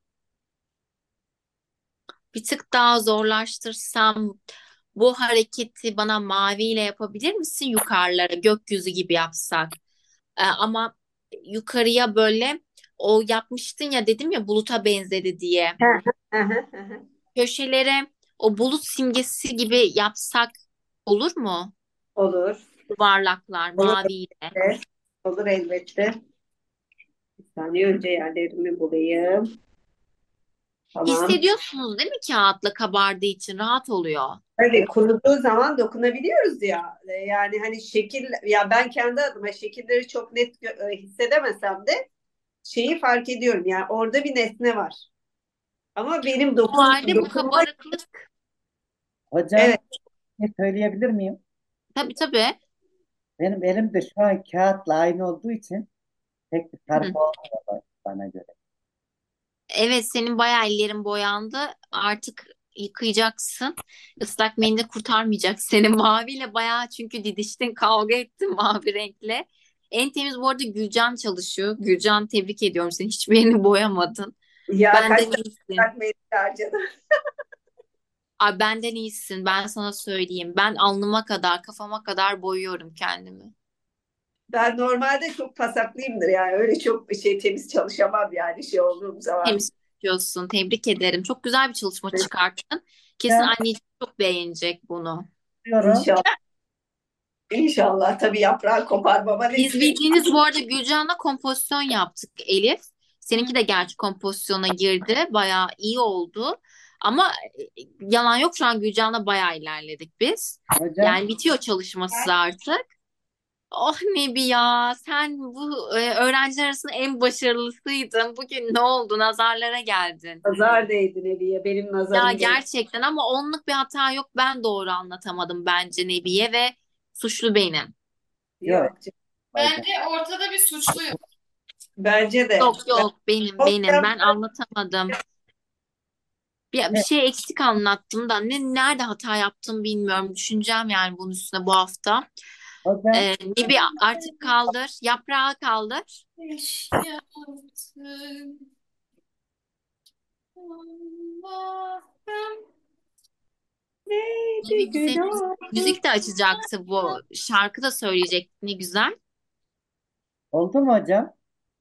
Bir tık daha zorlaştırsam bu hareketi bana maviyle yapabilir misin yukarılara gökyüzü gibi yapsak? Ama yukarıya böyle o yapmıştın ya dedim ya buluta benzedi diye. Hı hı, hı hı. Köşelere o bulut simgesi gibi yapsak olur mu? Olur. Yuvarlaklar Olur maviyle. elbette. Olur elbette. Bir saniye önce yerlerimi bulayım. Tamam. Hissediyorsunuz değil mi kağıtla kabardığı için rahat oluyor. Öyle kuruduğu zaman dokunabiliyoruz ya. Yani hani şekil, ya ben kendi adıma şekilleri çok net hissedemesem de şeyi fark ediyorum. Yani orada bir nesne var. Ama benim O halde bu dokunma, kabarıklık. Hocam, evet, ne söyleyebilir miyim? Tabii tabii. Benim elimde şu an kağıtla aynı olduğu için pek bir fark olmuyor bana göre. Evet senin bayağı ellerin boyandı. Artık yıkayacaksın. Islak mendil kurtarmayacak seni. Maviyle bayağı çünkü didiştin, kavga ettin mavi renkle. En temiz bu arada Gülcan çalışıyor. Gülcan tebrik ediyorum seni. Hiçbir yerini boyamadın. ya kaç Benden tane iyisin. ıslak mendil harcadım. Ay benden iyisin. Ben sana söyleyeyim. Ben alnıma kadar, kafama kadar boyuyorum kendimi. Ben normalde çok pasaklıyımdır yani öyle çok bir şey temiz çalışamam yani şey olduğum zaman. Temiz tutuyorsun. Tebrik ederim. Çok güzel bir çalışma çıkarttın. Kesin Hocam, anneciğim çok beğenecek bunu. diyorum. İnşallah. İnşallah tabii yaprağı koparmama Biz nesip. bildiğiniz bu arada Gülcan'la kompozisyon yaptık Elif. Seninki de gerçi kompozisyona girdi. Bayağı iyi oldu. Ama yalan yok şu an Gülcan'la bayağı ilerledik biz. Hocam, Yani bitiyor çalışması artık. Oh Nebi ya sen bu öğrenciler arasında en başarılısıydın. Bugün ne oldu? Nazarlara geldin. Nazar değdi Nebiye. Benim Ya nazarım değdi. gerçekten ama onluk bir hata yok. Ben doğru anlatamadım bence Nebiye ve suçlu benim. yok Yok canım. hocam. Bence ortada bir suçlu yok. Bence de. Yok yok benim Hocam, ben anlatamadım. Bir Evet, şey eksik anlattım da nerede hata yaptım bilmiyorum. Düşüneceğim yani bunun üstüne bu hafta. hocam, Nebi artık kaldır. Yaprağı kaldır. Yaptım Allah'ım. neydi Nebi bize günahım? müzik de açacaktı bu. Şarkı da söyleyecekti. Ne güzel. oldu mu hocam?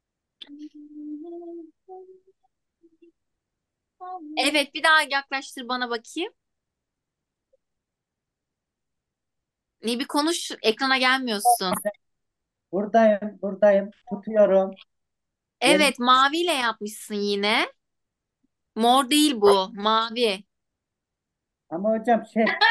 Evet bir daha yaklaştır bana bakayım. Nebi konuş. Ekrana gelmiyorsun. Buradayım, buradayım. Tutuyorum. Gel. Evet maviyle yapmışsın yine. Mor değil bu. Mavi. Ama hocam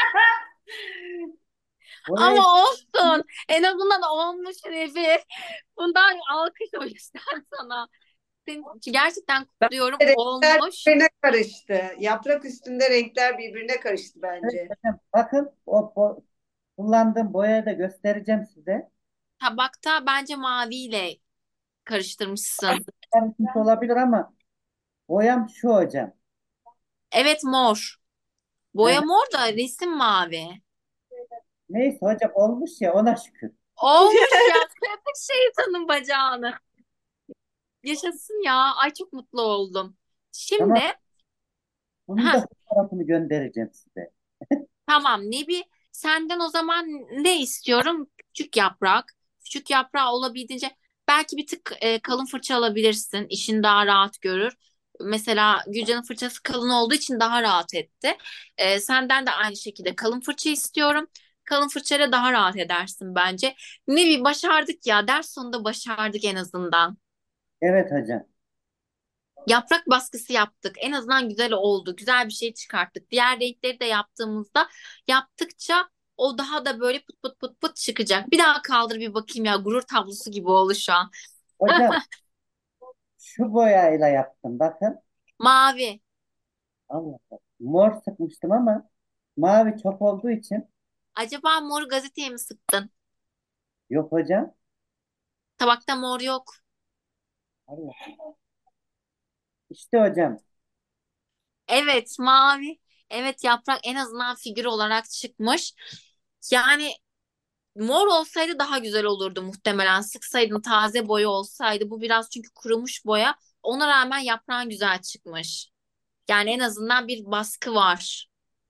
buraya Ama olsun. En azından olmuş Nebi. Bundan alkış o yüzden sana. Seni gerçekten kutluyorum. Renkler Olmuş. birbirine karıştı. Yaprak üstünde renkler birbirine karıştı bence. hocam, bakın kullandığım boyayı da göstereceğim size. Tabakta bence maviyle karıştırmışsın. Karışmış olabilir ama boyam şu hocam. Evet mor. Heh, Boya mor da resim mavi. neyse hocam olmuş ya ona şükür. Olmuş ya. Kırdık şeytanın bacağını. Yaşasın ya. Ay çok mutlu oldum. Tamam, Şimdi bunun ha da fotoğrafını göndereceğim size. tamam Nebi senden o zaman ne istiyorum? Küçük yaprak. Küçük yaprağı olabildiğince belki bir tık kalın fırça alabilirsin. İşin daha rahat görür. Mesela Gülcan'ın fırçası kalın olduğu için daha rahat etti. Senden de aynı şekilde kalın fırça istiyorum. kalın fırçayla daha rahat edersin bence. Ne bir başardık ya. Ders sonunda başardık en azından. Evet hocam. Yaprak baskısı yaptık. En azından güzel oldu. Güzel bir şey çıkarttık. Diğer renkleri de yaptıkça o daha da böyle pıt pıt pıt pıt çıkacak. Bir daha kaldır bir bakayım ya. Gurur tablosu gibi oldu şu an. Hocam şu boyayla yaptım. Bakın. Mavi. Allah Allah. Mor sıkmıştım ama mavi çok olduğu için Acaba mor gazeteye mi sıktın? yok hocam. Tabakta mor yok. Allah. İşte hocam. Evet, mavi. Evet, yaprak en azından figür olarak çıkmış. Yani mor olsaydı daha güzel olurdu muhtemelen. Sıksaydın taze boya olsaydı. Bu biraz çünkü kurumuş boya. Ona rağmen yaprağın güzel çıkmış. Yani en azından bir baskı var.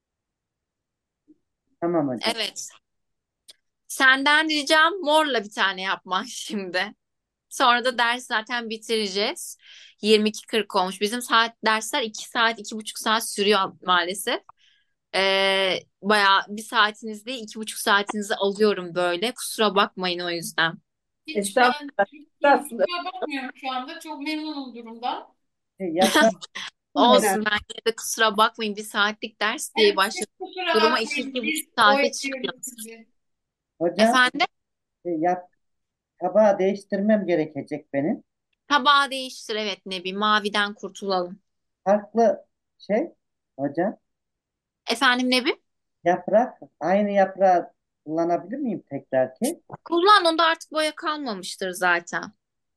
Tamam hocam. Evet. Senden ricam morla bir tane yapman şimdi. Sonra da ders zaten bitireceğiz. 22:40 olmuş. Bizim dersler 2 saat, 2,5 saat sürüyor maalesef. Bayağı bir saatiniz değil, 2,5 saatinizi alıyorum böyle. Kusura bakmayın o yüzden. Hiç ben Estağfurullah. Estağfurullah. kusura bakmıyorum şu anda. Çok memnunum durumdan. Yaprak mı hocam? Olsun bence de kusura bakmayın. Bir saatlik ders diye Evet, siz başladık. kusura Duruma iki, bakmayın. iki buçuk Biz saate oyalıyoruz çıkıyoruz. sizi. Hocam Efendim? yap, tabağı değiştirmem gerekecek benim. Tabağı değiştir. Evet Nebi. Maviden kurtulalım. Farklı şey hocam. Efendim Nebi? Yaprak. Aynı yaprağı kullanabilir miyim tekrar ki? Kullan. Onda artık boya kalmamıştır zaten.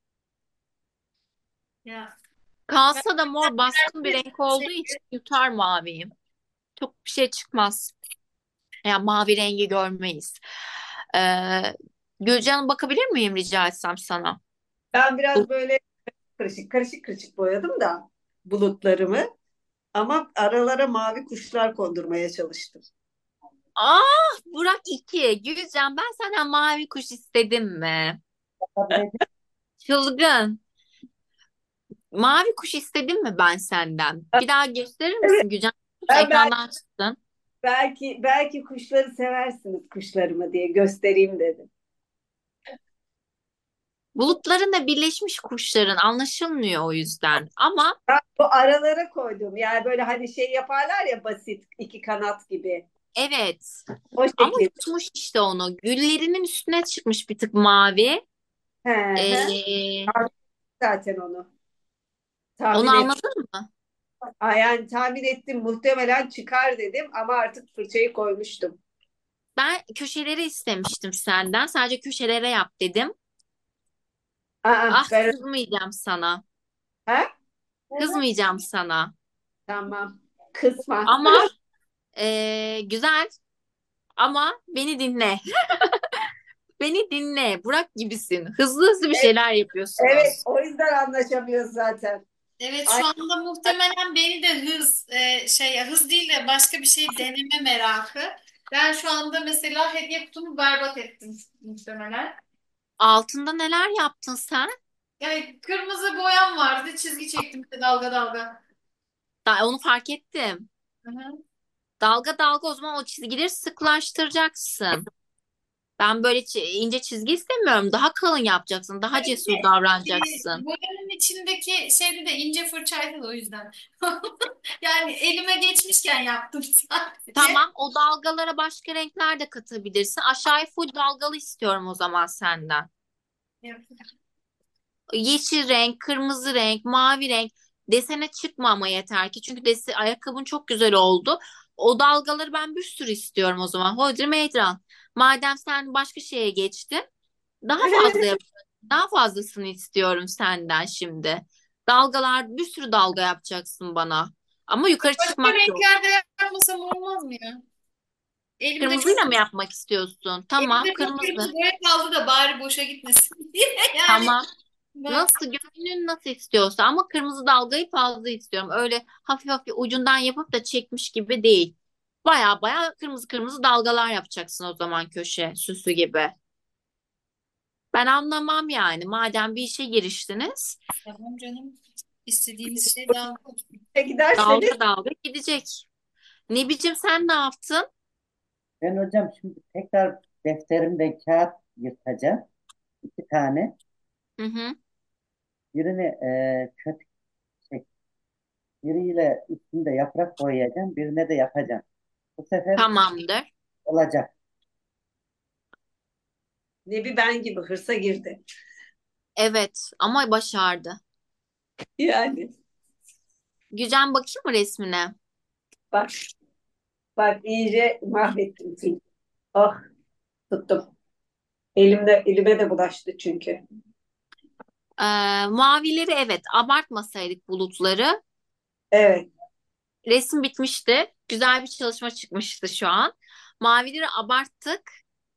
Ya. Ben Kalsa da mor baskın bir renk olduğu şey, için yutar maviyi. Çok bir şey çıkmaz. Yani mavi rengi görmeyiz. Ee, Gülcan bakabilir miyim rica etsem sana? Ben Bu- biraz böyle karışık karışık karışık boyadım da bulutlarımı. Ama aralara mavi kuşlar kondurmaya çalıştım. Burak 2. Gülcan ben senden mavi kuş istedim mi? Yapabilecek. Çılgın. Mavi kuş istedim mi ben senden? Bir daha gösterir Evet, misin Gülcan? ben Ekrandan çıktın. belki kuşları seversiniz kuşlarımı diye göstereyim dedim. Bulutların da birleşmiş kuşların anlaşılmıyor o yüzden. Ama Ben bu aralara koydum. Yani böyle hani şey yaparlar ya basit iki kanat gibi. evet. O Ama şekilde. yutmuş işte onu. Güllerinin üstüne çıkmış bir tık mavi. He, he. Ee, Zaten onu Onu tahmin et. anladın mı? Yani tahmin ettim muhtemelen çıkar dedim ama artık fırçayı koymuştum. Ben köşeleri istemiştim senden. Sadece köşelere yap dedim. Aa, Ah ben kızmayacağım sana. ha? Kızmayacağım sana. Tamam. Kısma. Ama güzel. Ama beni dinle. Beni dinle. Burak gibisin. Hızlı hızlı bir şeyler Evet, yapıyorsunuz. o yüzden anlaşamıyoruz zaten. evet Ay, şu anda muhtemelen beni de hız değil de başka bir şey deneme merakı. Ben şu anda mesela hediye kutumu berbat ettim muhtemelen. Altında neler yaptın sen? Yani kırmızı boyam vardı. Çizgi çektim işte dalga dalga. Onu fark ettim. Hı hı. Dalga dalga o zaman o çizgileri sıklaştıracaksın. Ben böyle ince çizgi istemiyorum. Daha kalın yapacaksın. Daha cesur davranacaksın. Boyanın içindeki şeyde de ince fırçaydı da o yüzden. Yani elime geçmişken yaptım sadece. Tamam, o dalgalara başka renkler de katabilirsin. Aşağıya full dalgalı istiyorum o zaman senden. Yeşil renk, kırmızı renk, mavi renk desene çıkma ama yeter ki. Çünkü ayakkabın çok güzel oldu. O dalgaları ben bir sürü istiyorum o zaman. Hodri meydan. Madem sen başka şeye geçtin, daha fazla yap. Daha fazlasını istiyorum senden şimdi. Dalgalar, bir sürü dalga yapacaksın bana. Ama yukarı Başka çıkmak yok. renklerde yapmasam olmaz mı ya? Elimde çok Kırmızıyla mı yapmak istiyorsun? Tamam, elimde çok kırmızı. kırmızı boya kaldı da bari boşa gitmesin diye. Yani Tamam. bak Nasıl gönlün nasıl istiyorsa ama kırmızı dalgayı fazla istiyorum. Öyle hafif hafif ucundan yapıp da çekmiş gibi değil. Baya baya kırmızı kırmızı dalgalar yapacaksın o zaman köşe süsü gibi. Ben anlamam yani. Madem bir işe giriştiniz, tamam canım. İstediğiniz şey dalga olsun. giderseniz dalga dalga gidecek. Ne biçim sen ne yaptın? Ben hocam şimdi tekrar defterimden kağıt yırtacağım. İki tane. Hı hı. Birini kötü şey, biriyle üstünde yaprak boyayacağım. Birine de yapacağım. Bu sefer Tamamdır. olacak. Nebi ben gibi hırsa girdi. Evet ama başardı. Yani Güzel bakayım mı resmine? bak bak iyice mahvettim seni. Ah tuttum. Elime de bulaştı çünkü. Mavileri evet abartmasaydık bulutları. Evet. Resim bitmişti. Güzel bir çalışma çıkmıştı şu an. Mavileri abarttık.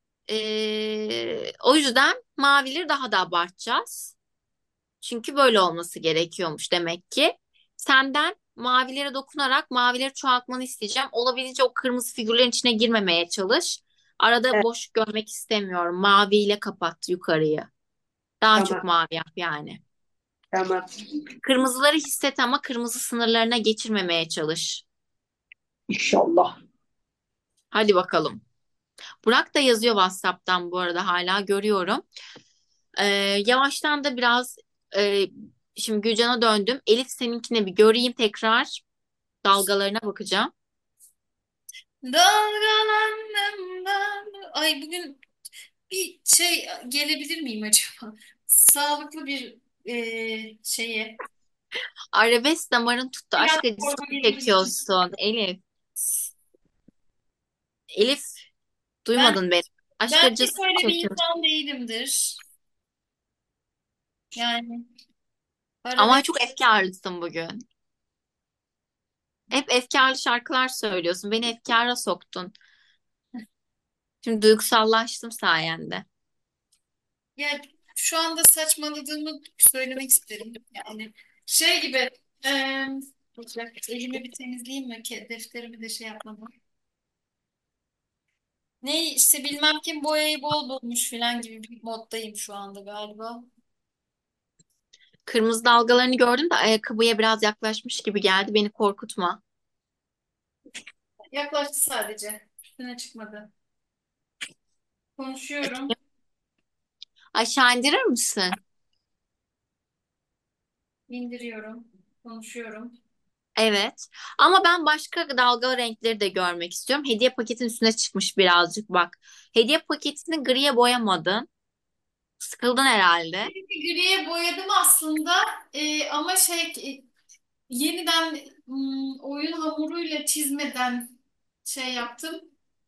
O yüzden mavileri daha da abartacağız. Çünkü böyle olması gerekiyormuş demek ki. Senden mavilere dokunarak mavileri çoğaltmanı isteyeceğim. Olabildiğince o kırmızı figürlerin içine girmemeye çalış. Arada Evet, boş görmek istemiyorum. Maviyle kapat yukarıyı. Daha çok tamam. mavi yap yani. Tamam. Kırmızıları hisset ama kırmızı sınırlarına geçirmemeye çalış. İnşallah. Hadi bakalım. Burak da yazıyor WhatsApp'tan bu arada hala görüyorum. Ee, Yavaştan da biraz e, şimdi Gülcan'a döndüm. Elif seninkine bir göreyim tekrar. Dalgalarına bakacağım. Dalgalandım ben. Ay bugün bir şey gelebilir miyim acaba? Sağlıklı bir şeye. Arabesk damarın tuttu. Aşk acısı Platforma mı gelebilir miyim? çekiyorsun Elif? Elif Ben duymadın beni. Aşk ben acısı hiç mı öyle bir çekiyorsun? insan değilimdir. Yani Ama arabesk çok efkarlısın bugün. Hep efkarlı şarkılar söylüyorsun. Beni efkara soktun. Şimdi duygusallaştım sayende. ya şu anda saçmaladığımı söylemek isterim. Yani şey gibi e, elimi bir temizleyeyim mi ki defterimi de şey yapmadan. Ne işte bilmem kim boyayı bol bulmuş falan gibi bir moddayım şu anda galiba. Kırmızı dalgalarını gördüm de ayakkabıya biraz yaklaşmış gibi geldi. Beni korkutma. Yaklaştı sadece. Üstüne çıkmadı. Konuşuyorum, Aşağı indirir misin? indiriyorum, konuşuyorum. Evet. Ama ben başka dalga renkleri de görmek istiyorum. Hediye paketin üstüne çıkmış birazcık bak. Hediye paketini griye boyamadın. Sıkıldın herhalde. Griye boyadım aslında ama yeniden oyun hamuruyla çizmeden şey yaptım.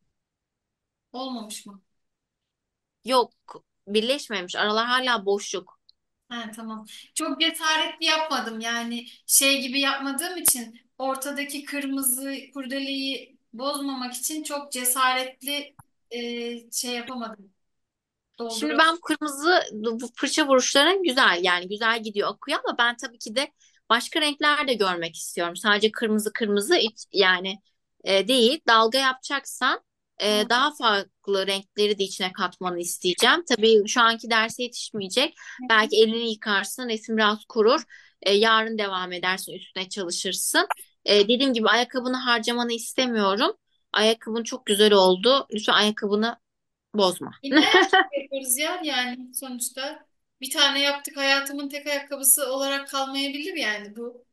Olmamış mı? Yok, birleşmemiş. Aralar hala boşluk. Ha, tamam. Çok cesaretli yapmadım yani şey gibi yapmadığım için ortadaki kırmızı kurdeleyi bozmamak için çok cesaretli şey yapamadım. Şimdi Dolduruyorum. ben kırmızı bu fırça vuruşların güzel yani güzel gidiyor akıyor ama ben tabii ki de başka renkler de görmek istiyorum. Sadece kırmızı kırmızı yani değil. Dalga yapacaksan daha farklı renkleri de içine katmanı isteyeceğim. Tabii şu anki derse yetişmeyecek. Belki elini yıkarsın, resim biraz kurur. Yarın devam edersin, üstüne çalışırsın. Dediğim gibi ayakkabını harcamanı istemiyorum. Ayakkabın çok güzel oldu. Lütfen ayakkabını bozma. Yine ayakkabı yaparız ya yani sonuçta bir tane yaptık hayatımın tek ayakkabısı olarak kalmayabilir yani bu.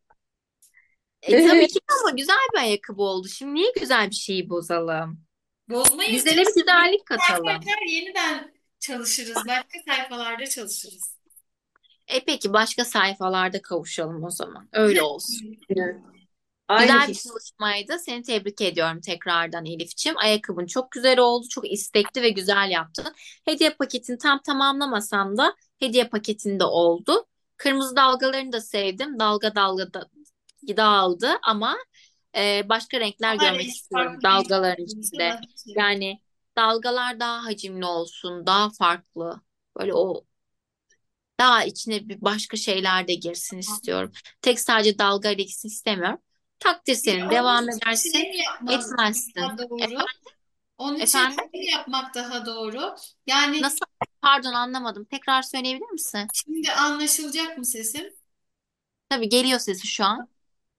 Tabii ki ama güzel bir ayakkabı oldu. Şimdi niye güzel bir şeyi bozalım? Bozmayız Güzele canım. bir güzellik Sayfa katalım. açar yeniden çalışırız. Başka sayfalarda çalışırız. Peki başka sayfalarda kavuşalım o zaman. Öyle olsun. Aynı Güzel bir fikir. çalışmaydı. Seni tebrik ediyorum tekrardan Elifçim. Ayakkabın çok güzel oldu. Çok istekli ve güzel yaptın. Hediye paketini tam tamamlamasam da hediye paketinde oldu. Kırmızı dalgalarını da sevdim. Dalga dalga da dağıldı ama başka renkler Daha görmek renk, istiyorum farklı renk dalgaların olursa içinde. daha şey olur. Yani dalgalar daha hacimli olsun, daha farklı. Böyle o daha içine bir başka şeyler de girsin istiyorum. Tek sadece dalga ile gitsin istemiyorum. Takdir senin. Onun Devam için edersin, şey mi yapmak daha etmezsin. doğru? Onun için Efendim? şey yapmak daha doğru. Yani Nasıl? Pardon anlamadım. Tekrar söyleyebilir misin? şimdi anlaşılacak mı sesim? Tabii geliyor sesi şu an.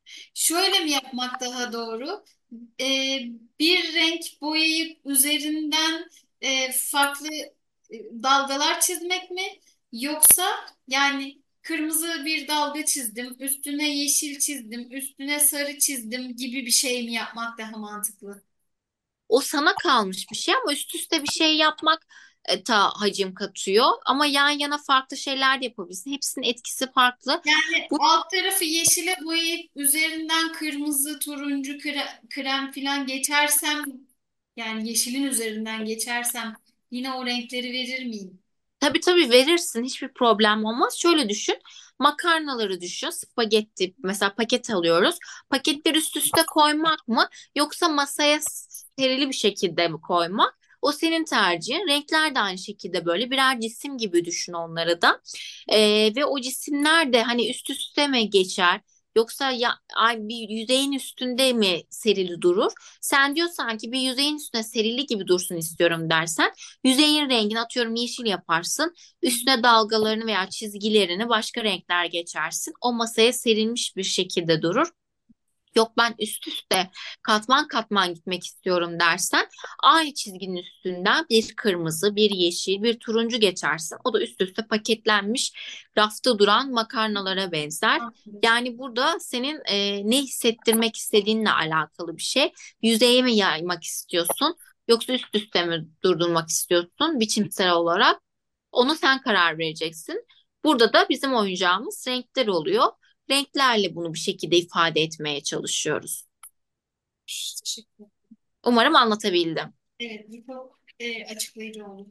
Şöyle mi yapmak daha doğru? Ee, Bir renk boyayıp üzerinden farklı dalgalar çizmek mi? Yoksa yani kırmızı bir dalga çizdim, üstüne yeşil çizdim, üstüne sarı çizdim gibi bir şey mi yapmak daha mantıklı? O sana kalmış bir şey ama üst üste bir şey yapmak ta hacim katıyor. Ama yan yana farklı şeyler de yapabilirsin. Hepsinin etkisi farklı. Yani Bu alt tarafı yeşile boyayıp üzerinden kırmızı, turuncu, krem falan geçersem yani yeşilin üzerinden geçersem yine o renkleri verir miyim? tabii tabii verirsin. Hiçbir problem olmaz. Şöyle düşün. Makarnaları düşün. Spagetti mesela paket alıyoruz. Paketleri üst üste koymak mı yoksa masaya serili bir şekilde mi koymak? O senin tercihin. Renkler de aynı şekilde böyle birer cisim gibi düşün onları da. Ve o cisimler de hani üst üste mi geçer? Yoksa ya, bir yüzeyin üstünde mi serili durur? Sen diyorsan ki bir yüzeyin üstüne serili gibi dursun istiyorum dersen yüzeyin rengini atıyorum yeşil yaparsın. Üstüne dalgalarını veya çizgilerini başka renkler geçersin. O masaya serilmiş bir şekilde durur. Yok ben üst üste katman katman gitmek istiyorum dersen aynı çizginin üstünden bir kırmızı, bir yeşil, bir turuncu geçersin. O da üst üste paketlenmiş rafta duran makarnalara benzer. Yani burada senin ne hissettirmek istediğinle alakalı bir şey. Yüzeye mi yaymak istiyorsun yoksa üst üste mi durdurmak istiyorsun biçimsel olarak? Onu sen karar vereceksin. Burada da bizim oyuncağımız renkler oluyor. Renklerle bunu bir şekilde ifade etmeye çalışıyoruz. Teşekkür ederim. Umarım anlatabildim. Evet, bu çok açıklayıcı oldu.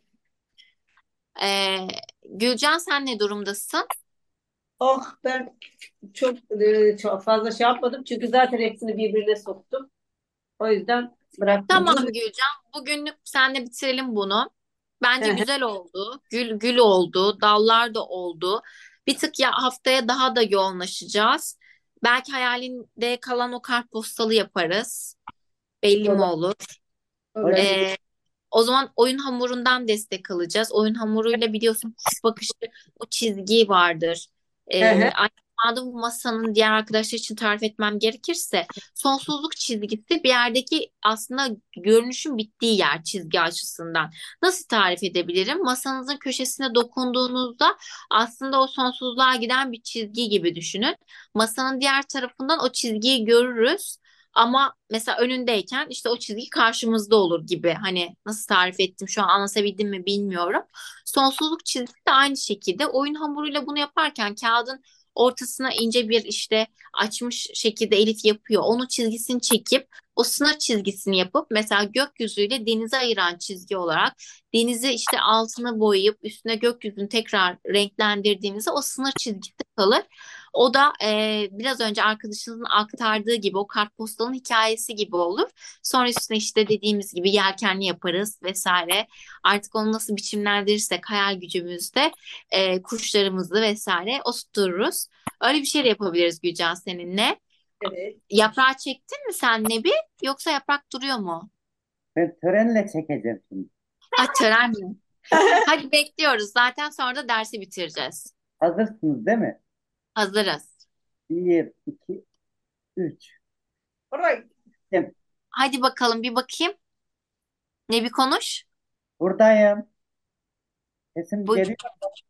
Ee, Gülcan sen ne durumdasın? Oh, ben çok fazla şey yapmadım çünkü zaten hepsini birbirine soktum. O yüzden bıraktım. Tamam Gülcan, bugünlük seninle bitirelim bunu. Hı Bence hı. güzel oldu. Gül gül oldu, dallar da oldu. Bir tık ya haftaya daha da yoğunlaşacağız. Belki hayalinde kalan o kartpostalı yaparız. Belli mi Olur, olur? olur. Olabilir. Ee, O zaman oyun hamurundan destek alacağız. Oyun hamuruyla biliyorsun kuş bakışı o çizgi vardır. Hı hı. Aynı zamanda bu masanın diğer arkadaşlar için tarif etmem gerekirse sonsuzluk çizgisi bir yerdeki aslında görünüşün bittiği yer çizgi açısından. Nasıl tarif edebilirim? Masanızın köşesine dokunduğunuzda aslında o sonsuzluğa giden bir çizgi gibi düşünün. Masanın diğer tarafından o çizgiyi görürüz. Ama mesela önündeyken işte o çizgi karşımızda olur gibi. Hani nasıl tarif ettim şu an anlatabildim mi bilmiyorum. Sonsuzluk çizgisi de aynı şekilde. Oyun hamuruyla bunu yaparken kağıdın ortasına ince bir işte açmış şekilde Elif yapıyor. Onun çizgisini çekip o sınır çizgisini yapıp mesela gökyüzüyle denizi ayıran çizgi olarak denizi işte altını boyayıp üstüne gökyüzünü tekrar renklendirdiğinizde o sınır çizgisi kalır. O da biraz önce arkadaşınızın aktardığı gibi o kartpostalın hikayesi gibi olur. Sonra üstüne işte dediğimiz gibi yelkenli yaparız vesaire. Artık onu nasıl biçimlendirirsek hayal gücümüzde kuşlarımızı vesaire oturturuz. Öyle bir şey de yapabiliriz Gülcan seninle. Evet. Yaprağı çektin mi sen Nebi? Yoksa yaprak duruyor mu? Ben törenle çekeceğim şimdi. Ha tören mi? Hadi bekliyoruz. Zaten sonra da dersi bitireceğiz. Hazırsınız değil mi? Hazırız. Bir, iki, üç. Alright. Şimdi Hadi bakalım bir bakayım. Nebi konuş. buradayım. Sesim Bu geliyor.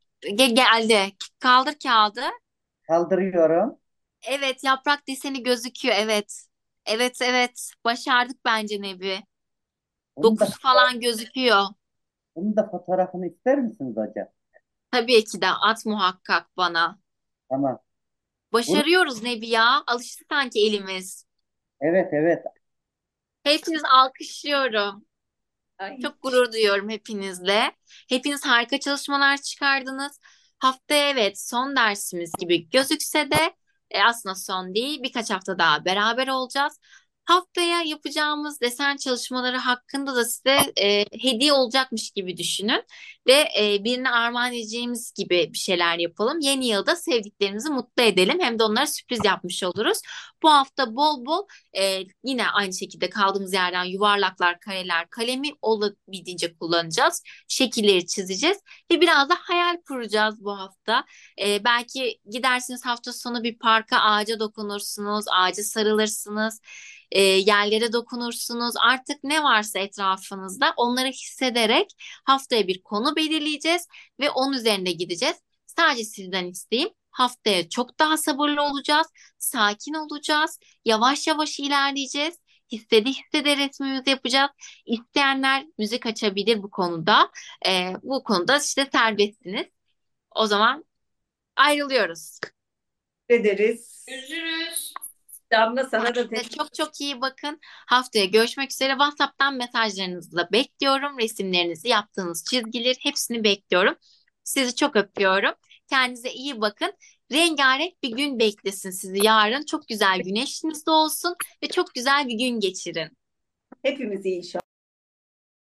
geldi. Kaldır kağıdı. Kaldırıyorum. Evet, yaprak deseni gözüküyor. Evet. Evet, evet. Başardık bence Nebi. Bunun da, Dokusu falan gözüküyor. bunun da fotoğrafını ister misiniz hocam? Tabii ki de at muhakkak bana. Tamam. Bunu, Başarıyoruz Nebi ya. Alıştı sanki elimiz. evet evet. Hepiniz alkışlıyorum. Ay. Çok gurur duyuyorum hepinizle. Hepiniz harika çalışmalar çıkardınız. Haftaya evet son dersimiz gibi gözükse de aslında son değil. Birkaç hafta daha beraber olacağız. Haftaya yapacağımız desen çalışmaları hakkında da size hediye olacakmış gibi düşünün ve birine armağan edeceğimiz gibi bir şeyler yapalım. Yeni yılda sevdiklerimizi mutlu edelim. Hem de onlara sürpriz yapmış oluruz. Bu hafta bol bol yine aynı şekilde kaldığımız yerden yuvarlaklar, kareler, kalemi olabildiğince kullanacağız. Şekilleri çizeceğiz ve biraz da hayal kuracağız bu hafta. Belki gidersiniz hafta sonu bir parka, ağaca dokunursunuz, ağaca sarılırsınız, yerlere dokunursunuz. Artık ne varsa etrafınızda onları hissederek haftaya bir konu belirleyeceğiz ve onun üzerinde gideceğiz. Sadece sizden isteğim haftaya çok daha sabırlı olacağız, sakin olacağız, yavaş yavaş ilerleyeceğiz. Hissede hissede resmimizi yapacağız. İsteyenler müzik açabilir bu konuda. Bu konuda işte serbestsiniz. O zaman ayrılıyoruz. Ederiz. Görüşürüz. Damla sana da Kendinize çok çok iyi bakın. Haftaya görüşmek üzere. WhatsApp'tan mesajlarınızı da bekliyorum. Resimlerinizi, yaptığınız çizgileri hepsini bekliyorum. Sizi çok öpüyorum. Kendinize iyi bakın. Rengarenk bir gün beklesin sizi yarın. Çok güzel güneşiniz de olsun ve çok güzel bir gün geçirin. hepimiz inşallah.